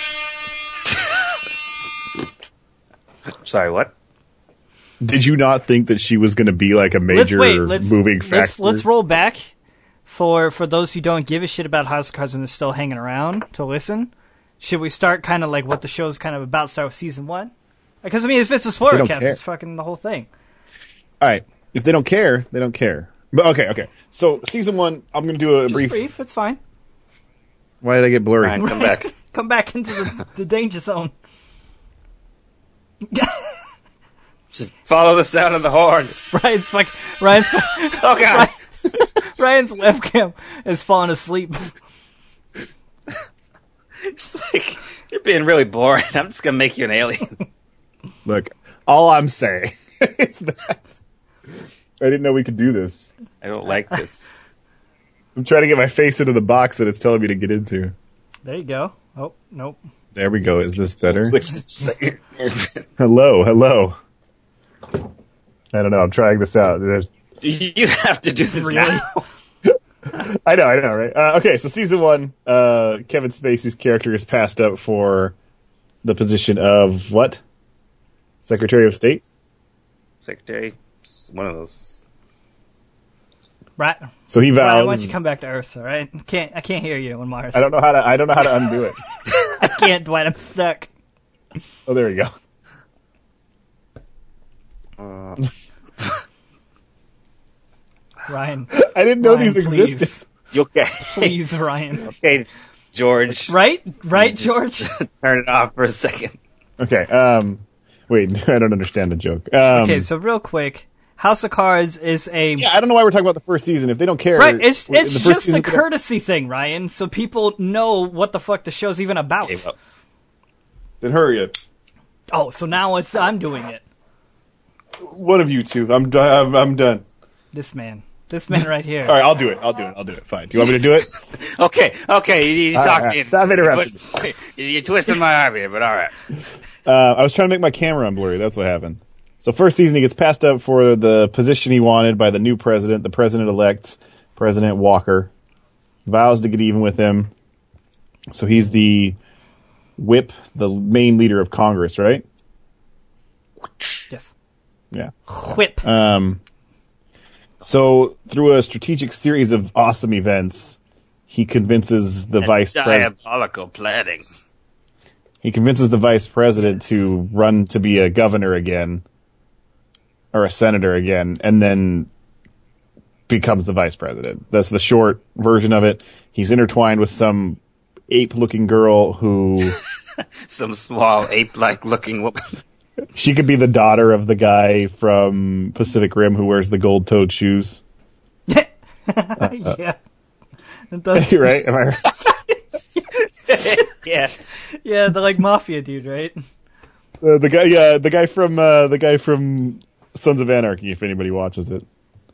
Speaker 2: Sorry, what?
Speaker 3: Did you not think that she was going to be like a major moving factor?
Speaker 1: Let's roll back for those who don't give a shit about House of Cards and are still hanging around to listen. Should we start kind of like what the show's kind of about? Start with season 1? Because I mean, if it's a spoiler cast, it's fucking the whole thing.
Speaker 3: All right. If they don't care, they don't care. But okay. So season 1, I'm going to do a brief.
Speaker 1: It's fine.
Speaker 3: Why did I get blurry?
Speaker 2: Ryan, come back.
Speaker 1: Come back into the danger zone.
Speaker 2: Just follow the sound of the horns.
Speaker 1: Ryan's
Speaker 2: oh god.
Speaker 1: Ryan's webcam is falling asleep.
Speaker 2: It's like you're being really boring. I'm just gonna make you an alien.
Speaker 3: Look, all I'm saying is that I didn't know we could do this.
Speaker 2: I don't like this.
Speaker 3: I'm trying to get my face into the box that it's telling me to get into.
Speaker 1: There you go. Oh, nope.
Speaker 3: There we go. Is this better?
Speaker 2: Hello.
Speaker 3: Hello. I don't know. I'm trying this out.
Speaker 2: You have to do this now.
Speaker 3: I know, right? Okay, so season 1, Kevin Spacey's character is passed up for the position of what? Secretary of State?
Speaker 2: Secretary, one of those.
Speaker 1: Right.
Speaker 3: So he vows.
Speaker 1: Ryan, why don't you come back to Earth? All right. I can't hear you on Mars.
Speaker 3: I don't know how to undo it.
Speaker 1: I can't, Dwight. I'm stuck.
Speaker 3: Oh, there we go.
Speaker 1: Ryan.
Speaker 3: I didn't know
Speaker 1: Ryan,
Speaker 3: these existed.
Speaker 2: Okay.
Speaker 1: Please, Ryan.
Speaker 2: Okay, George.
Speaker 1: Right, George.
Speaker 2: Turn it off for a second.
Speaker 3: Okay. Wait, I don't understand the joke.
Speaker 1: Okay, so real quick, House of Cards is a...
Speaker 3: Yeah, I don't know why we're talking about the first season. If they don't care...
Speaker 1: Right, it's just a courtesy thing, Ryan, so people know what the fuck the show's even about.
Speaker 3: Then hurry it.
Speaker 1: Oh, so now I'm doing it.
Speaker 3: One of you two. I'm done.
Speaker 1: This man right here.
Speaker 3: All right, I'll do it. Fine. Do you want me to do it?
Speaker 2: Okay. You talk
Speaker 3: right. Stop interrupting.
Speaker 2: You're twisting my arm here, but all right.
Speaker 3: I was trying to make my camera unblurry. That's what happened. So first season, he gets passed up for the position he wanted by the new president, the president-elect, President Walker. Vows to get even with him. So he's the whip, the main leader of Congress, right?
Speaker 1: Yes.
Speaker 3: Yeah.
Speaker 1: Whip.
Speaker 3: So through a strategic series of awesome events, he convinces the vice president.
Speaker 2: Diabolical planning.
Speaker 3: He convinces the vice president to run to be a governor again, or a senator again, and then becomes the vice president. That's the short version of it. He's intertwined with some ape-looking girl who...
Speaker 2: Some small ape-like looking woman.
Speaker 3: She could be the daughter of the guy from Pacific Rim who wears the gold-toed shoes.
Speaker 1: Yeah.
Speaker 3: Right? Am I right?
Speaker 2: Yeah.
Speaker 1: Yeah, the like mafia dude, right?
Speaker 3: The guy from Sons of Anarchy, if anybody watches it.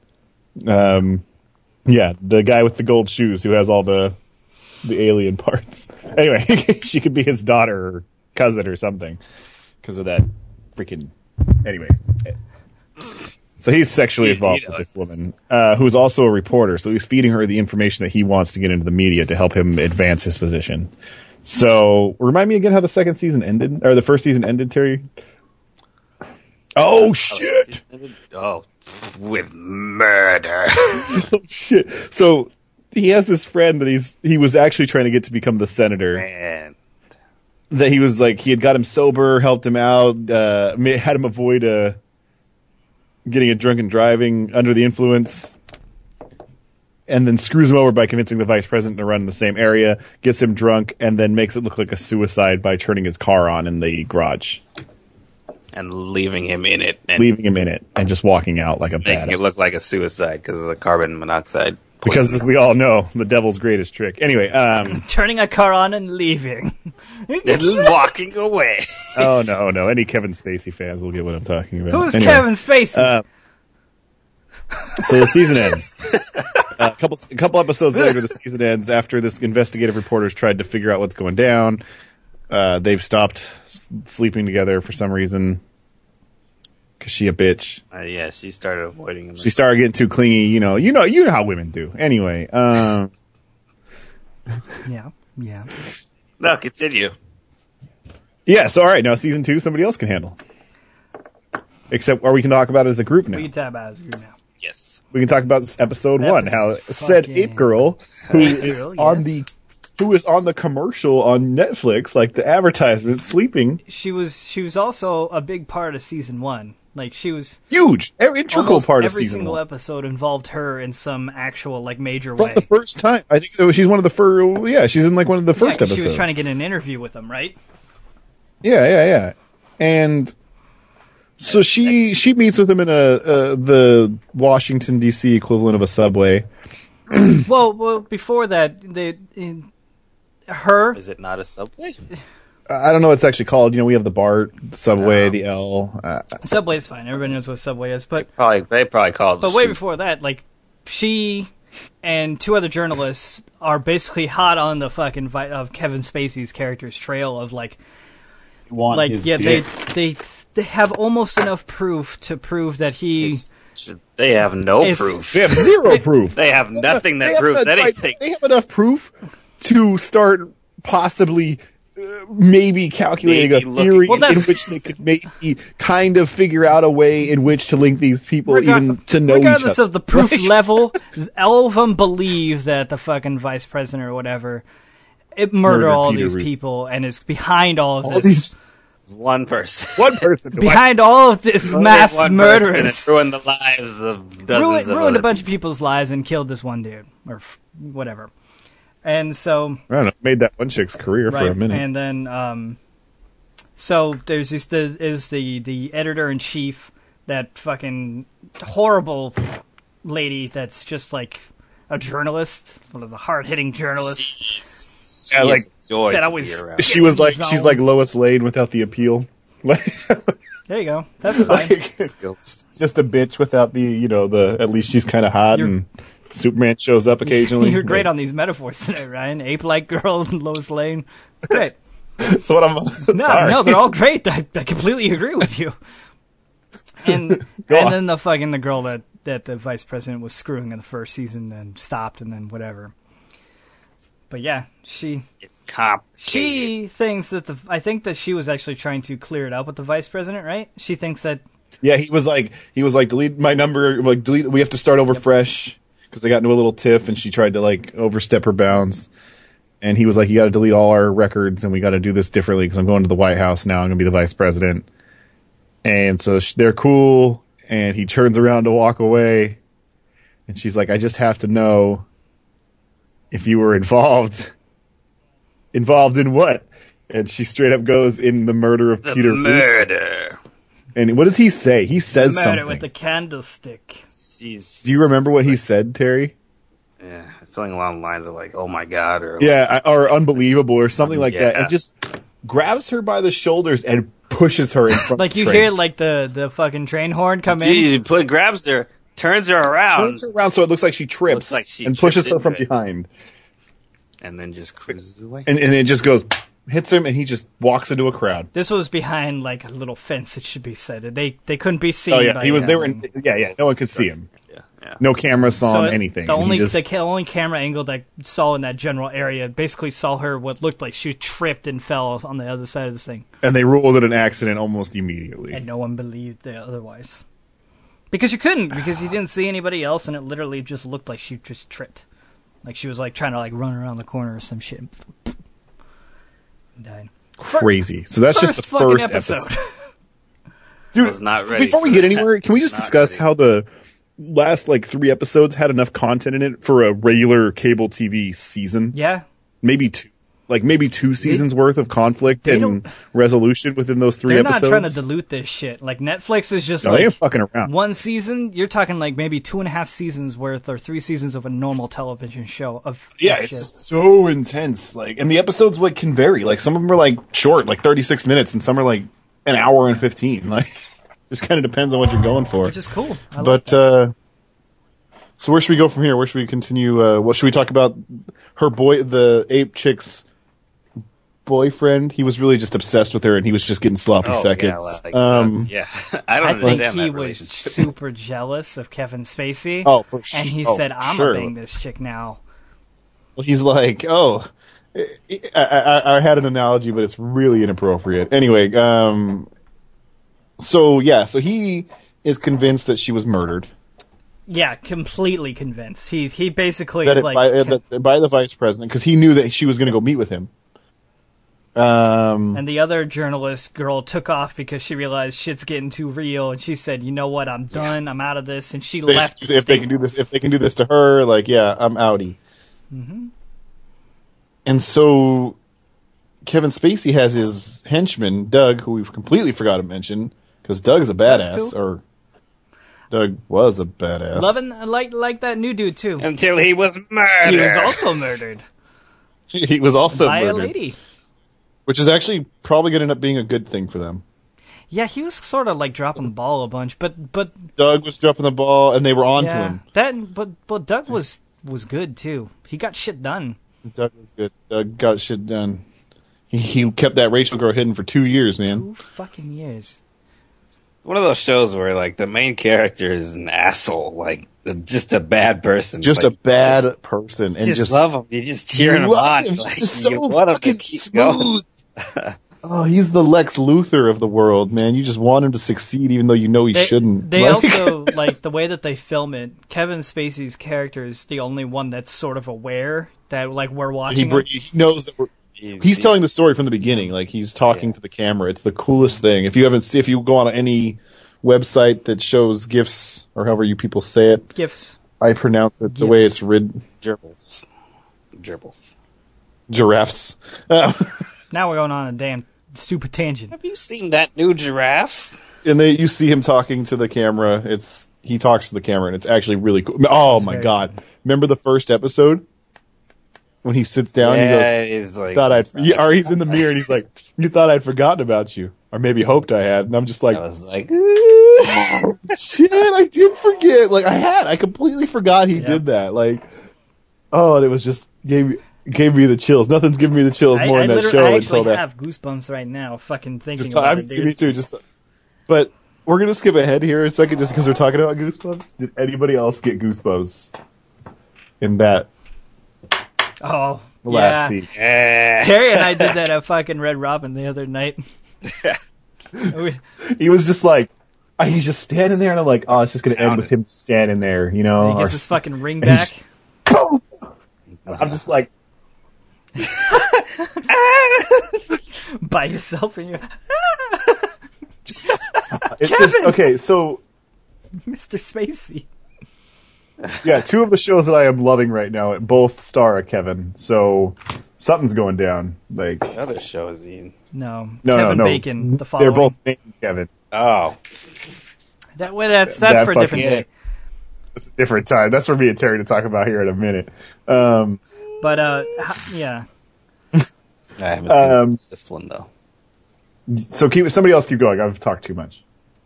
Speaker 3: Yeah, the guy with the gold shoes who has all the alien parts. Anyway, she could be his daughter or cousin or something because of that freaking. Anyway, So he's sexually involved with this woman, who's also a reporter. So he's feeding her the information that he wants to get into the media to help him advance his position. So remind me again how the second season ended, or the first season ended, Terry? Oh, shit!
Speaker 2: Oh, with murder.
Speaker 3: Oh, shit. So he has this friend that he was actually trying to get to become the senator.
Speaker 2: Man.
Speaker 3: That he was like, he had got him sober, helped him out, had him avoid getting a drunken driving under the influence, and then screws him over by convincing the vice president to run in the same area, gets him drunk, and then makes it look like a suicide by turning his car on in the garage.
Speaker 2: And leaving him in it.
Speaker 3: And just walking out like a badass.
Speaker 2: Making it look like a suicide because of the carbon monoxide.
Speaker 3: Because as we all know, the devil's greatest trick. Anyway,
Speaker 1: turning a car on and leaving.
Speaker 2: And walking away.
Speaker 3: Oh, no. Any Kevin Spacey fans will get what I'm talking about.
Speaker 1: Who's Kevin Spacey?
Speaker 3: So the season ends. A couple episodes later, the season ends after this investigative reporter's tried to figure out what's going down. They've stopped sleeping together for some reason. Because she a bitch.
Speaker 2: Yeah, she started avoiding him.
Speaker 3: She started getting too clingy. You know how women do. Anyway.
Speaker 1: Yeah.
Speaker 2: No, continue.
Speaker 3: Yeah, so all right, now season 2, somebody else can handle. Or we can talk about it as a group now.
Speaker 1: We can talk about it as a group now.
Speaker 2: Yes.
Speaker 3: We can talk about this episode 1, how said ape girl, who is on the commercial on Netflix, like the advertisement, sleeping.
Speaker 1: She was also a big part of season 1. Like, she was
Speaker 3: huge, integral part of
Speaker 1: every
Speaker 3: season
Speaker 1: single
Speaker 3: 1.
Speaker 1: Episode involved her in some actual, like, major
Speaker 3: From
Speaker 1: way.
Speaker 3: the first time. I think she's one of the first. Yeah, she's in like one of the first episodes.
Speaker 1: She was trying to get an interview with him, right?
Speaker 3: Yeah. And so she meets with him in the Washington D.C. equivalent of a subway.
Speaker 1: well, before that, her.
Speaker 2: Is it not a subway?
Speaker 3: I don't know what it's actually called. We have the BART, the Subway, the L.
Speaker 1: Subway is fine. Everybody knows what Subway is, but
Speaker 2: they probably called it.
Speaker 1: But way before that, like, she and 2 other journalists are basically hot on the fucking of Kevin Spacey's character's trail of like they have almost enough proof to prove that he.
Speaker 2: They have no proof.
Speaker 3: They have zero proof.
Speaker 2: They have nothing that proves anything.
Speaker 3: They have enough proof to start possibly. Maybe calculating a theory in which they could maybe kind of figure out a way in which to link these people even to know each other.
Speaker 1: Regardless of the proof level, all of them believe that the fucking vice president or whatever murdered all these people and is behind all of this.
Speaker 2: One person.
Speaker 1: Behind all of this mass murderers.
Speaker 2: Ruined the lives of dozens of
Speaker 1: ruined a bunch of people's lives and killed this one dude. Or whatever. And so
Speaker 3: I don't know, made that one chick's career for a minute.
Speaker 1: And then so there's the editor in chief, that fucking horrible lady that's just like a journalist, one of the hard hitting journalists.
Speaker 3: Yeah, like
Speaker 1: that always
Speaker 3: she's like Lois Lane without the appeal.
Speaker 1: There you go. That's fine.
Speaker 3: Just a bitch without the at least she's kind of hot and Superman shows up occasionally.
Speaker 1: You're great on these metaphors today, Ryan. Ape-like girl, Lois Lane. Great.
Speaker 3: That's what I'm.
Speaker 1: No, they're all great. I completely agree with you. And then the girl that the vice president was screwing in the first season and stopped, and then whatever. But yeah,
Speaker 2: it's complicated.
Speaker 1: She thinks that I think that she was actually trying to clear it up with the vice president, right? She thinks that.
Speaker 3: Yeah, he was like, delete my number. Like, delete. We have to start over fresh. Because they got into a little tiff and she tried to like overstep her bounds, and he was like, you got to delete all our records and we got to do this differently because I'm going to the White House now. I'm going to be the vice president. And so they're cool, and he turns around to walk away, and she's like, I just have to know if you were involved in what? And she straight up goes, in the murder of Peter
Speaker 2: Murder.
Speaker 3: And what does he say? He says
Speaker 1: murder
Speaker 3: something
Speaker 1: with the candlestick.
Speaker 3: Do you remember what he said, Terry?
Speaker 2: Yeah, something along the lines of like, "Oh my God," or
Speaker 3: or unbelievable, or something like that, and just grabs her by the shoulders and pushes her in front.
Speaker 1: Like you hear like the fucking train horn come in.
Speaker 2: Grabs her, turns her around
Speaker 3: so it looks like she trips, and pushes her from behind,
Speaker 2: and then just cruises away.
Speaker 3: And it just goes, hits him, and he just walks into a crowd.
Speaker 1: This was behind like a little fence. It should be said. They couldn't be seen.
Speaker 3: Oh yeah,
Speaker 1: by
Speaker 3: he was.
Speaker 1: them.
Speaker 3: They were. No one could see him.
Speaker 2: Yeah.
Speaker 3: No camera saw
Speaker 1: So
Speaker 3: him. Anything.
Speaker 1: The only
Speaker 3: He just-
Speaker 1: the only camera angle that saw in that general area basically saw her what looked like she tripped and fell on the other side of this thing,
Speaker 3: and they ruled it an accident almost immediately.
Speaker 1: and no one believed it otherwise. Because you couldn't, because you didn't see anybody else, and it literally just looked like she just tripped, like she was like trying to like run around the corner or some shit. And died.
Speaker 3: Crazy. So that's just the
Speaker 1: fucking
Speaker 3: first episode.
Speaker 2: I was not ready.
Speaker 3: Before we
Speaker 2: for
Speaker 3: get
Speaker 2: that.
Speaker 3: anywhere, can we just
Speaker 2: Not
Speaker 3: discuss
Speaker 2: ready.
Speaker 3: how the last like 3 episodes had enough content in it for a regular cable TV season?
Speaker 1: Yeah,
Speaker 3: Maybe 2. Like maybe 2 seasons worth of conflict
Speaker 1: they
Speaker 3: and
Speaker 1: don't-
Speaker 3: resolution within those 3
Speaker 1: they're
Speaker 3: episodes.
Speaker 1: not trying to dilute this shit. Like Netflix is just
Speaker 3: No, they
Speaker 1: like
Speaker 3: ain't fucking around.
Speaker 1: one season. You're talking like maybe 2.5 seasons worth or 3 seasons of a normal television show.
Speaker 3: Yeah, it's just so intense. Like, and the episodes like can vary. Like some of them are like short, like 36 minutes, and some are like an hour and 15. Like, just kind of depends on what you're going for.
Speaker 1: which is cool. I like
Speaker 3: But
Speaker 1: that.
Speaker 3: so where should we go from here? Where should we continue? What should we talk about? Her boy, the ape chick's boyfriend. He was really just obsessed with her, and he was just getting sloppy seconds.
Speaker 2: Yeah,
Speaker 1: I
Speaker 2: I don't
Speaker 1: think
Speaker 2: understand
Speaker 1: he
Speaker 2: that
Speaker 1: was
Speaker 2: relationship.
Speaker 1: super jealous of Kevin Spacey.
Speaker 3: Oh, for sure.
Speaker 1: And he
Speaker 3: Oh,
Speaker 1: said, "I'm
Speaker 3: sure.
Speaker 1: gonna bang this chick now."
Speaker 3: Well, he's like, oh, I had an analogy, but it's really inappropriate. Anyway, so he is convinced that she was murdered.
Speaker 1: Yeah, completely convinced. He basically
Speaker 3: That
Speaker 1: is like,
Speaker 3: by the vice president, because he knew that she was going to go meet with him.
Speaker 1: and the other journalist girl took off because she realized shit's getting too real, and she said, "You know what? I'm done. I'm out of this." And she left. the
Speaker 3: If they
Speaker 1: state.
Speaker 3: can do this to her, like, yeah, I'm outie.
Speaker 1: Mm-hmm.
Speaker 3: And so Kevin Spacey has his henchman Doug, who we've completely forgot to mention, because Doug's a badass,
Speaker 1: cool.
Speaker 3: or Doug was a badass.
Speaker 1: Loving like that new dude too.
Speaker 2: Until he was murdered.
Speaker 1: He was also murdered
Speaker 3: He was also
Speaker 1: by a
Speaker 3: murdered,
Speaker 1: lady.
Speaker 3: which is actually probably going to end up being a good thing for them.
Speaker 1: Yeah, he was sort of like dropping the ball a bunch, but
Speaker 3: Doug was dropping the ball, and they were on to
Speaker 1: yeah,
Speaker 3: him.
Speaker 1: but Doug was good too. He got shit done.
Speaker 3: Doug was good. Doug got shit done. He kept that Rachel girl hidden for 2 years, man.
Speaker 1: 2 fucking years.
Speaker 2: One of those shows where like the main character is an asshole, like just a bad person,
Speaker 3: Just
Speaker 2: like,
Speaker 3: a bad person, and
Speaker 2: just
Speaker 3: just
Speaker 2: love him. You're just cheering him
Speaker 3: love
Speaker 2: on.
Speaker 3: him.
Speaker 2: Like,
Speaker 3: He's just
Speaker 2: you
Speaker 3: so
Speaker 2: want him to
Speaker 3: fucking
Speaker 2: keep going.
Speaker 3: smooth. Oh, he's the Lex Luthor of the world, man. You just want him to succeed, even though you know he shouldn't.
Speaker 1: They
Speaker 3: Like-
Speaker 1: also like the way that they film it. Kevin Spacey's character is the only one that's sort of aware that like we're watching. him.
Speaker 3: he knows that he's telling the story from the beginning. Like he's talking to the camera. It's the coolest thing. If you go on any website that shows GIFs or however you people say it,
Speaker 1: Gifts.
Speaker 3: I pronounce it the way
Speaker 1: GIFs.
Speaker 3: it's written.
Speaker 2: Gerbils.
Speaker 3: Giraffes.
Speaker 1: Now we're going on a damn stupid tangent.
Speaker 2: Have you seen that new giraffe?
Speaker 3: And you see him talking to the camera. He talks to the camera, and it's actually really cool. Oh my
Speaker 1: very
Speaker 3: god! Remember the first episode when he sits down?
Speaker 2: Yeah,
Speaker 3: and he goes,
Speaker 2: he's like,
Speaker 3: "Thought or he's in the mirror, and he's like, "You thought I'd forgotten about you, or maybe hoped I had." And I'm just like,
Speaker 2: I was like,
Speaker 3: "Shit, I did forget. Like I completely forgot he did that. Like, oh, and it was just gave me the chills. Nothing's giving me the chills more in that show
Speaker 1: I
Speaker 3: until
Speaker 1: actually
Speaker 3: that.
Speaker 1: have goosebumps right now, fucking thinking
Speaker 3: Just,
Speaker 1: about
Speaker 3: I
Speaker 1: it,
Speaker 3: mean,
Speaker 1: dude.
Speaker 3: me too. But we're gonna skip ahead here a second, just because we're talking about Goosebumps. Did anybody else get Goosebumps in that
Speaker 1: Oh,
Speaker 3: last
Speaker 1: yeah.
Speaker 3: scene?
Speaker 1: Terry and I did that at fucking Red Robin the other night.
Speaker 3: He was just like, he's just standing there, and I'm like, oh, it's just gonna end with him standing there, you know?
Speaker 1: He gets
Speaker 3: or-
Speaker 1: his fucking ring
Speaker 3: and he's-
Speaker 1: back.
Speaker 3: Boom! I'm just like,
Speaker 1: By yourself and you,
Speaker 3: it's just okay. So
Speaker 1: Mr. Spacey.
Speaker 3: yeah, 2 of the shows that I am loving right now both star a Kevin. So something's going down. Like
Speaker 2: other shows, Ian.
Speaker 1: No,
Speaker 3: no,
Speaker 1: Kevin
Speaker 3: no.
Speaker 1: Bacon. The following.
Speaker 3: They're both named Kevin.
Speaker 2: Oh,
Speaker 1: That's
Speaker 3: that
Speaker 1: for a different
Speaker 3: fucking-
Speaker 1: day.
Speaker 3: It's a different time. That's for me and Terry to talk about here in a minute.
Speaker 1: But yeah.
Speaker 2: I haven't seen this one though.
Speaker 3: So somebody else keep going. I've talked too much.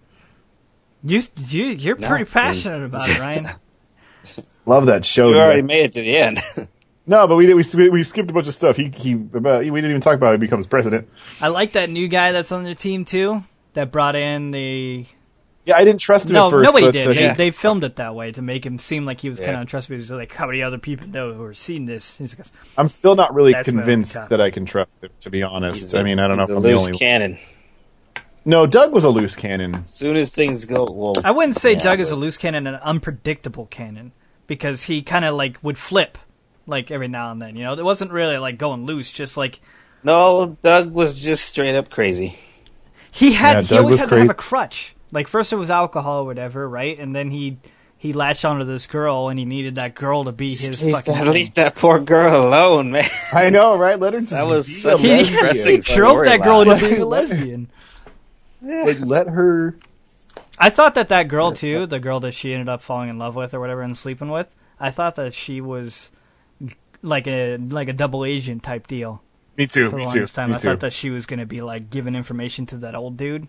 Speaker 1: You're pretty passionate about it, Ryan.
Speaker 3: Love that show.
Speaker 2: You
Speaker 3: dude.
Speaker 2: already made it to the end.
Speaker 3: No, but we skipped a bunch of stuff. We didn't even talk about how he becomes president.
Speaker 1: I like that new guy that's on their team too. That brought in the.
Speaker 3: Yeah, I didn't trust him at first.
Speaker 1: Nobody
Speaker 3: but,
Speaker 1: did. They filmed it that way to make him seem like he was kind of untrustworthy. So like, how many other people know who are seeing this? He's like,
Speaker 3: I'm still not really convinced that I can trust him, to be honest. I mean, I don't know if I'm the only
Speaker 2: cannon.
Speaker 3: No, Doug was a loose cannon.
Speaker 2: As soon as things go, well,
Speaker 1: I wouldn't say Doug is a loose cannon, an unpredictable cannon, because he kind of like would flip, like every now and then. You know, it wasn't really like going loose, just like.
Speaker 2: No, Doug was just straight up crazy.
Speaker 1: He always had to have a crutch. Like first it was alcohol or whatever, right? And then he latched onto this girl, and he needed that girl to be his fucking.
Speaker 2: Leave that poor girl alone, man.
Speaker 3: I know, right? Let her just.
Speaker 2: That was
Speaker 3: be
Speaker 2: such
Speaker 3: a
Speaker 1: he drove that girl into being a lesbian.
Speaker 3: Yeah. Like, let her.
Speaker 1: I thought that girl too, the girl that she ended up falling in love with or whatever and sleeping with, I thought that she was like a double agent type deal.
Speaker 3: Me too.
Speaker 1: For the longest time, I thought that she was going to be like giving information to that old dude,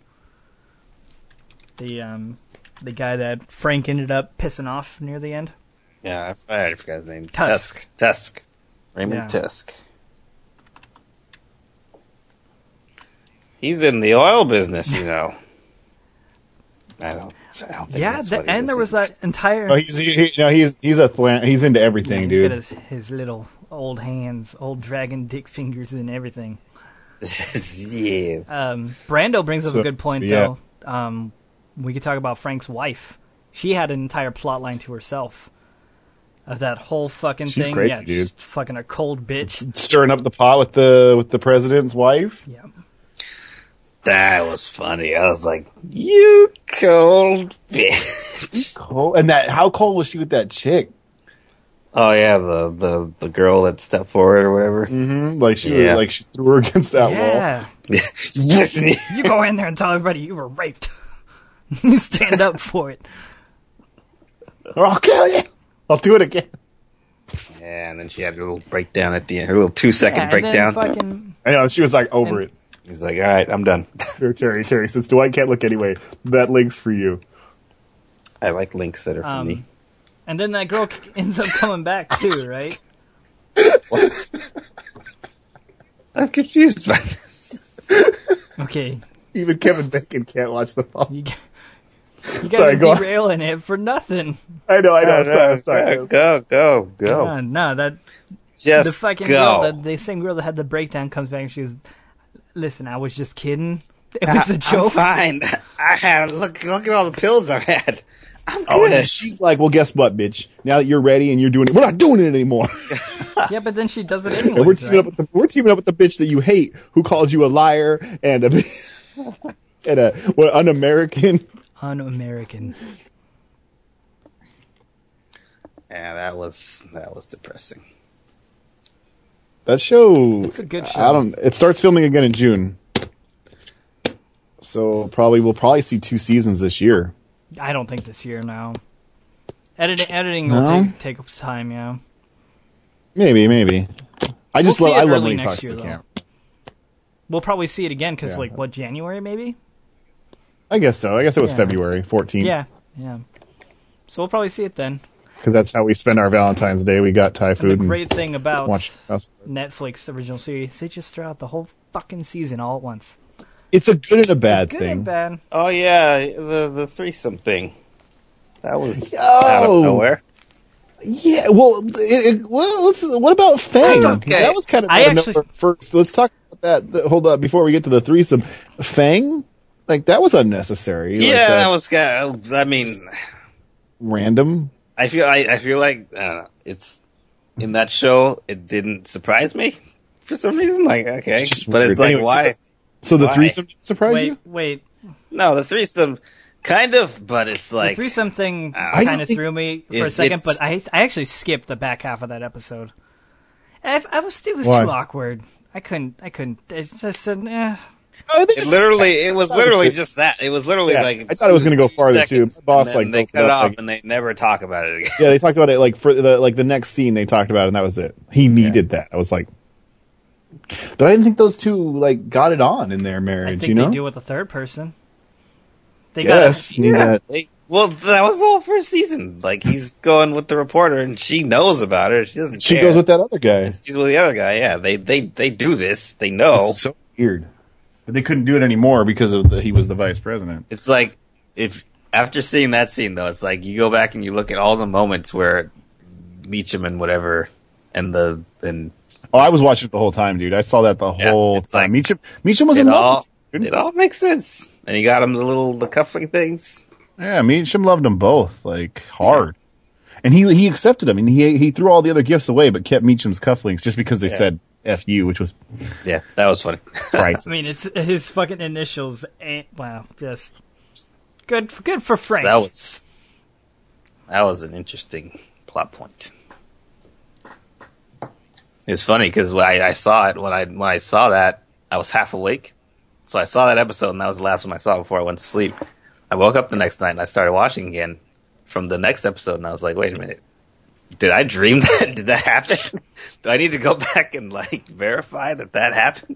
Speaker 1: the guy that Frank ended up pissing off near the end.
Speaker 2: Yeah, I forgot his name.
Speaker 1: Tusk.
Speaker 2: Raymond Tusk. He's in the oil business, you know. I don't think.
Speaker 1: Yeah,
Speaker 2: that's what
Speaker 1: and there was that entire.
Speaker 3: Oh, he's into everything,
Speaker 1: dude.
Speaker 3: He's
Speaker 1: got his little old hands, old dragon dick fingers, and everything.
Speaker 2: Yeah.
Speaker 1: Brando brings up a good point, though. We could talk about Frank's wife. She had an entire plot line to herself. Of that whole fucking
Speaker 3: She's
Speaker 1: thing.
Speaker 3: crazy,
Speaker 1: Yeah,
Speaker 3: dude.
Speaker 1: she's fucking a cold bitch.
Speaker 3: Stirring up the pot with the president's wife.
Speaker 1: Yeah.
Speaker 2: That was funny. I was like, "You cold bitch."
Speaker 3: Cold. And how cold was she with that chick?
Speaker 2: Oh yeah, the girl that stepped forward or whatever.
Speaker 3: Mm-hmm. Like she threw her against that wall.
Speaker 2: Listen,
Speaker 1: You go in there and tell everybody you were raped. You stand up for it.
Speaker 3: Or I'll kill you. I'll do it again.
Speaker 2: Yeah, and then she had her little breakdown at the end. Her little 2-second breakdown.
Speaker 3: I know, she was like over it.
Speaker 2: He's like, all right, I'm done.
Speaker 3: Terry, since Dwight can't look anyway, that link's for you.
Speaker 2: I like links that are for me.
Speaker 1: And then that girl ends up coming back too, right?
Speaker 2: What? I'm confused by this.
Speaker 1: Okay.
Speaker 3: Even Kevin Bacon can't watch the film.
Speaker 1: You guys are derailing it for nothing.
Speaker 3: I know. Sorry.
Speaker 2: Go.
Speaker 1: No, that
Speaker 2: just
Speaker 1: the fucking
Speaker 2: go.
Speaker 1: girl, the same girl that had the breakdown comes back and she's, listen, I was just kidding. It was a joke.
Speaker 2: I'm fine. I had look at all the pills I've had. I'm good.
Speaker 3: Oh, and she's like, well, guess what, bitch? Now that you're ready and you're doing it, we're not doing it anymore.
Speaker 1: Yeah, but then she does it anyway.
Speaker 3: We're teaming up with the bitch that you hate, who called you a liar and un-American.
Speaker 1: Un-American.
Speaker 2: Yeah, that was depressing.
Speaker 3: That show.
Speaker 1: It's a good show.
Speaker 3: It starts filming again in June, so we'll probably see 2 seasons this year.
Speaker 1: I don't think this year. No. Editing will take time. Yeah.
Speaker 3: Maybe. I love when he talks
Speaker 1: year,
Speaker 3: to the camera.
Speaker 1: We'll probably see it again because, January maybe?
Speaker 3: I guess so. I guess it was February 14th.
Speaker 1: Yeah. So we'll probably see it then.
Speaker 3: Because that's how we spend our Valentine's Day. We got Thai food.
Speaker 1: And the great thing about
Speaker 3: Netflix
Speaker 1: original series, they just throw out the whole fucking season all at once.
Speaker 3: It's a good and a bad thing.
Speaker 1: Good and bad.
Speaker 2: Oh yeah, the threesome thing. That was out of nowhere.
Speaker 3: Yeah, well, what about Fang?
Speaker 2: Okay.
Speaker 3: That was kind of first. Let's talk about that. Hold up, before we get to the threesome. Fang? Like, that was unnecessary.
Speaker 2: Yeah, that was, I mean...
Speaker 3: Random?
Speaker 2: I feel like, it's... In that show, it didn't surprise me for some reason. Like, okay. But it's like, anyway, why?
Speaker 3: So the threesome didn't surprise you?
Speaker 1: Wait.
Speaker 2: No, the threesome... Kind of, but it's like...
Speaker 1: The threesome thing kind of threw me for a second, but I actually skipped the back half of that episode. It was too awkward. I couldn't. It's just, It
Speaker 2: was literally just that. It was literally like...
Speaker 3: I thought it was going to go farther, too.
Speaker 2: Boss, like, they cut it off, and they never talk about it again.
Speaker 3: Yeah, they talked about it, like, for the next scene they talked about it, and that was it. He needed that. I was like... But I didn't think those two, like, got it on in their marriage,
Speaker 1: I think
Speaker 3: they
Speaker 1: do with the third person. They
Speaker 2: they Well, that was the whole first season. Like, he's going with the reporter, and she knows about her. She doesn't
Speaker 3: She
Speaker 2: care.
Speaker 3: goes with that other guy.
Speaker 2: She's with the other guy, yeah. They do this. They know.
Speaker 3: It's so weird. But they couldn't do it anymore because he was the vice president.
Speaker 2: It's like, if after seeing that scene, though, it's like you go back and you look at all the moments where Meacham and whatever, and
Speaker 3: Oh, I was watching it the whole time, dude. I saw that the whole time.
Speaker 2: Like,
Speaker 3: Meacham was in love.
Speaker 2: It all makes sense. And you got him the cuffling things.
Speaker 3: Yeah, Meacham loved them both, like, hard. And he accepted them. And he threw all the other gifts away, but kept Meacham's cufflinks just because they said F you, which was...
Speaker 2: Yeah, that was funny.
Speaker 3: Priceless.
Speaker 1: I mean, it's his fucking initials. Wow, just good for Frank.
Speaker 2: So that was an interesting plot point. It's funny because when I saw it, when I saw that, I was half awake. So I saw that episode, and that was the last one I saw before I went to sleep. I woke up the next night, and I started watching again from the next episode, and I was like, wait a minute. Did I dream that? Did that happen? Do I need to go back and, like, verify that happened?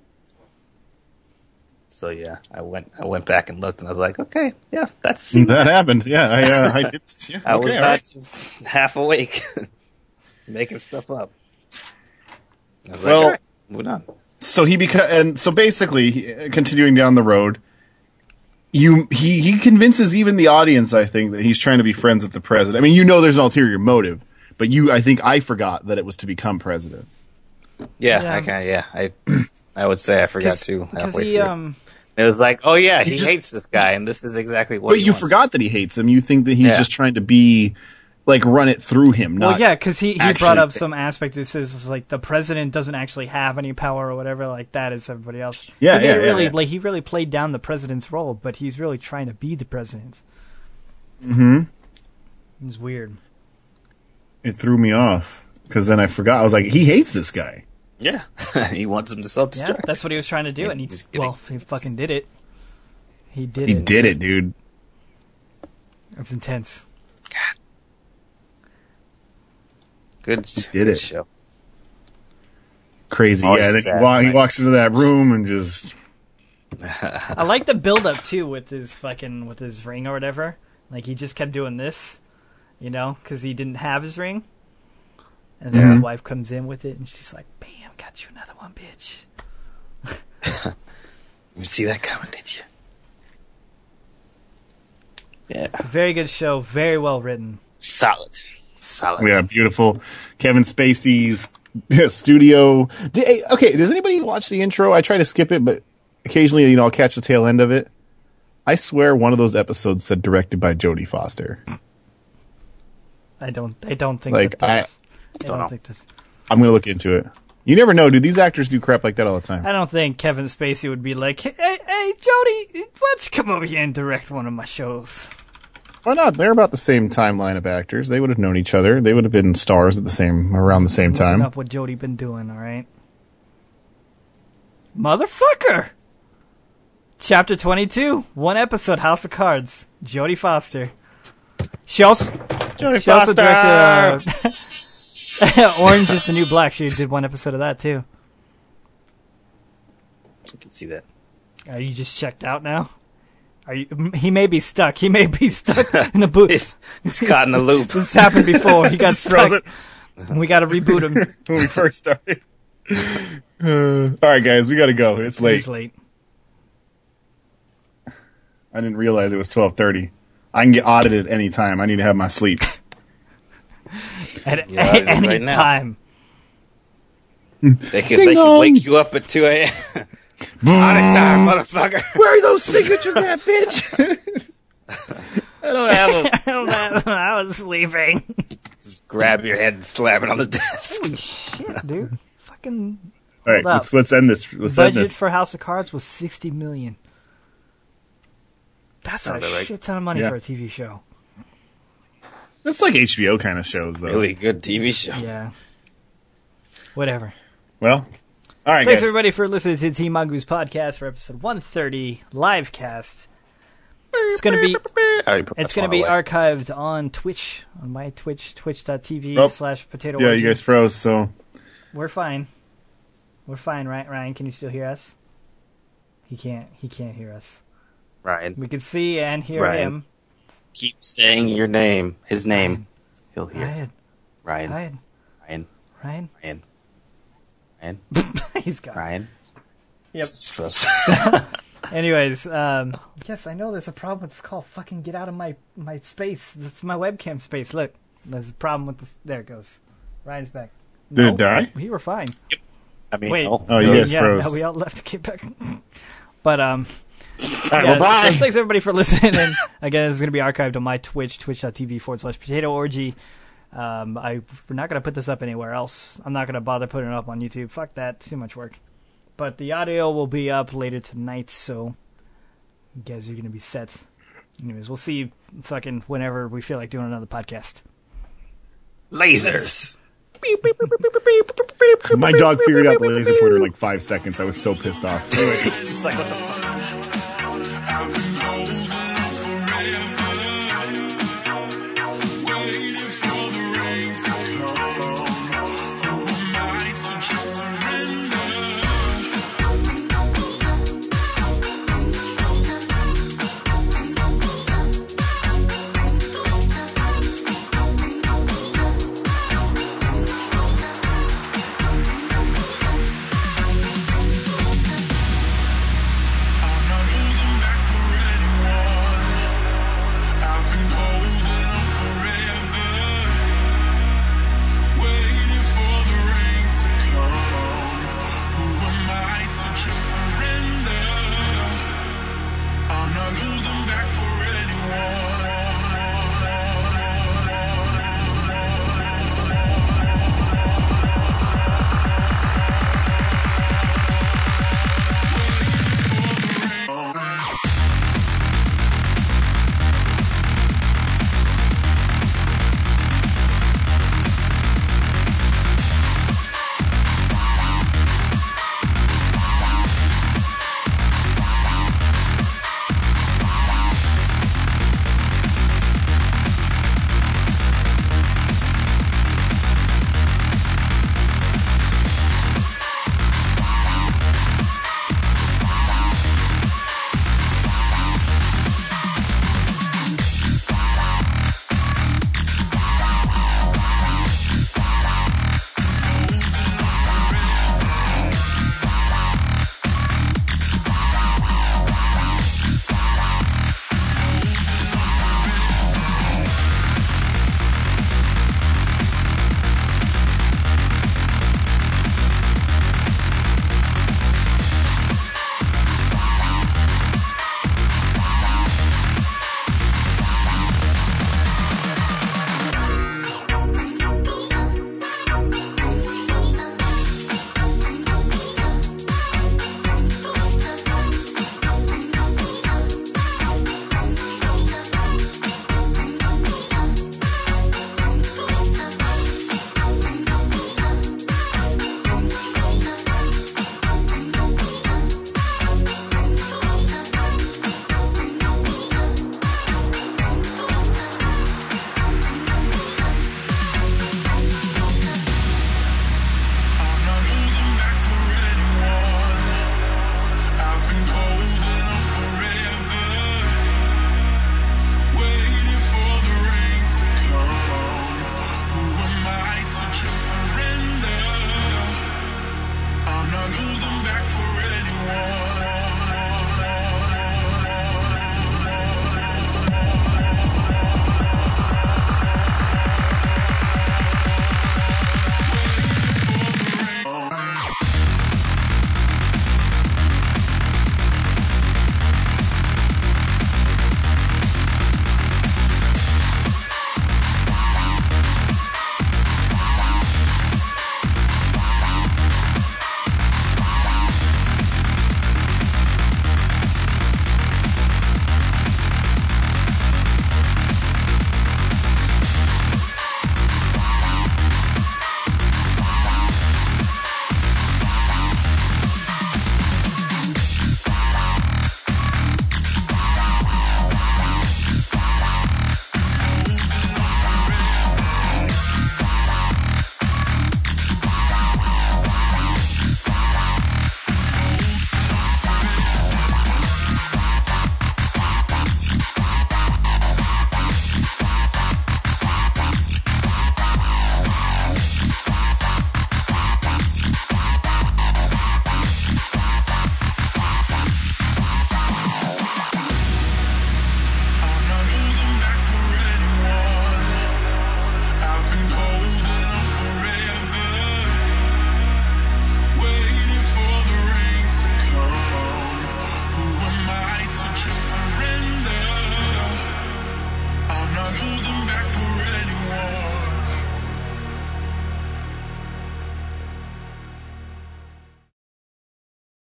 Speaker 2: So, yeah, I went back and looked, and I was like, okay, yeah, that's...
Speaker 3: That happened, yeah. I did. Yeah,
Speaker 2: I was not
Speaker 3: right.
Speaker 2: just half awake, making stuff up. I was
Speaker 3: Well,
Speaker 2: like, all right, moving on.
Speaker 3: So so basically, continuing down the road, he convinces even the audience, I think, that he's trying to be friends with the president. I mean, there's an ulterior motive, but I think I forgot that it was to become president.
Speaker 2: Yeah. I would say I forgot too.
Speaker 1: Because
Speaker 2: Halfway through. It was like, oh yeah, he hates this guy, and this is exactly what.
Speaker 3: But
Speaker 2: he
Speaker 3: you
Speaker 2: wants.
Speaker 3: forgot that he hates him. You think that he's just trying to be, like, run it through him. Not
Speaker 1: well, yeah, because he brought
Speaker 3: actually
Speaker 1: up some aspect that says like the president doesn't actually have any power or whatever like that as everybody else.
Speaker 3: Yeah,
Speaker 1: But
Speaker 3: yeah,
Speaker 1: really,
Speaker 3: yeah.
Speaker 1: like he really played down the president's role, but he's really trying to be the president.
Speaker 3: Mm-hmm.
Speaker 1: It's weird.
Speaker 3: It threw me off because then I forgot. I was like, he hates this guy.
Speaker 2: Yeah, he wants him to self-destruct.
Speaker 1: Yeah, that's what he was trying to do, and he fucking did it. He did
Speaker 3: He
Speaker 1: it.
Speaker 3: did it, dude.
Speaker 1: That's intense.
Speaker 2: Good
Speaker 3: it.
Speaker 2: show.
Speaker 3: Crazy.
Speaker 2: Always
Speaker 3: Yeah, then
Speaker 2: sad,
Speaker 3: he walks into that room and just...
Speaker 1: I like the build up too with his ring or whatever. Like he just kept doing this, because he didn't have his ring. And then his wife comes in with it, and she's like, "Bam, got you another one, bitch."
Speaker 2: You see that coming, did you? Yeah.
Speaker 1: Very good show, very well written.
Speaker 2: Solid.
Speaker 3: Yeah, beautiful. Kevin Spacey's studio. Okay, does anybody watch the intro? I try to skip it, but occasionally, I'll catch the tail end of it. I swear one of those episodes said directed by Jodie Foster.
Speaker 1: I don't think
Speaker 3: Like,
Speaker 1: that
Speaker 2: don't know.
Speaker 1: I don't think this.
Speaker 3: I'm going to look into it. You never know, dude. These actors do crap like that all the time.
Speaker 1: I don't think Kevin Spacey would be like, hey, Jody, why don't you come over here and direct one of my shows?
Speaker 3: Why not? They're about the same timeline of actors. They would have known each other. They would have been stars around the same
Speaker 1: Looking
Speaker 3: time.
Speaker 1: up what Jody been doing, all right? Motherfucker! Chapter 22, one episode, House of Cards, Jodie Foster. She also directed Orange is the New Black. She did one episode of that too.
Speaker 2: I can see that.
Speaker 1: Are you just checked out now? He may be stuck. He may be stuck in a boot.
Speaker 2: He's caught in a loop.
Speaker 1: This happened before. He got stuck. And we got to reboot him.
Speaker 3: When we first started. All right, guys, we got to go. It's late.
Speaker 1: He's late.
Speaker 3: I didn't realize it was 12:30. I can get audited any time. I need to have my sleep.
Speaker 1: At
Speaker 2: audited
Speaker 1: any
Speaker 2: right now.
Speaker 1: time.
Speaker 2: They could wake you up at 2 a.m. Audit time, motherfucker.
Speaker 3: Where are those signatures at, bitch? I don't have them.
Speaker 1: I was sleeping.
Speaker 2: Just grab your head and slam it on the desk.
Speaker 1: Holy shit, dude. Fucking.
Speaker 3: All right,
Speaker 1: Hold up.
Speaker 3: let's end this. Let's end
Speaker 1: Budget
Speaker 3: this.
Speaker 1: for House of Cards was $60 million. That's a
Speaker 2: Sounded right.
Speaker 1: shit ton of money
Speaker 3: Yeah.
Speaker 1: for a TV show.
Speaker 3: It's like HBO kind of shows, though.
Speaker 2: Really good TV show.
Speaker 1: Yeah. Whatever.
Speaker 3: Well, all right,
Speaker 1: Thanks
Speaker 3: guys.
Speaker 1: everybody for listening to Team Mongoose podcast for episode 130 live cast. It's gonna be
Speaker 2: I already put my
Speaker 1: it's gonna
Speaker 2: phone
Speaker 1: be
Speaker 2: away.
Speaker 1: archived on Twitch, on my Twitch, twitch.tv
Speaker 3: Oh.
Speaker 1: /potato.
Speaker 3: Yeah,
Speaker 1: orgy.
Speaker 3: you guys froze, so
Speaker 1: We're fine. We're fine, right? Ryan, can you still hear us? He can't hear us.
Speaker 2: Ryan.
Speaker 1: We can see and hear
Speaker 2: Ryan.
Speaker 1: him.
Speaker 2: keep saying your name, his name, he'll hear. Ryan.
Speaker 1: He's gone.
Speaker 2: Ryan.
Speaker 1: Yep.
Speaker 2: Frozen.
Speaker 1: Anyways, yes, I know there's a problem with this call. Fucking get out of my space. It's my webcam space. Look, there's a problem with this. There it goes. Ryan's back.
Speaker 3: Did it die?
Speaker 1: We were fine.
Speaker 2: I mean,
Speaker 1: wait.
Speaker 3: Oh, you guys froze.
Speaker 1: No, we all left to get back. But
Speaker 3: All right, well, bye.
Speaker 1: So thanks everybody for listening. And again, this is going to be archived on my Twitch, twitch.tv/potato-orgy. We're not going to put this up anywhere else. I'm not going to bother putting it up on YouTube. Fuck that. Too much work. But the audio will be up later tonight, so you guys are going to be set. Anyways, we'll see you fucking whenever we feel like doing another podcast.
Speaker 2: lasers.
Speaker 5: My dog figured out the laser pointer in like 5 seconds. I was so pissed off.
Speaker 2: It's just like, what the fuck?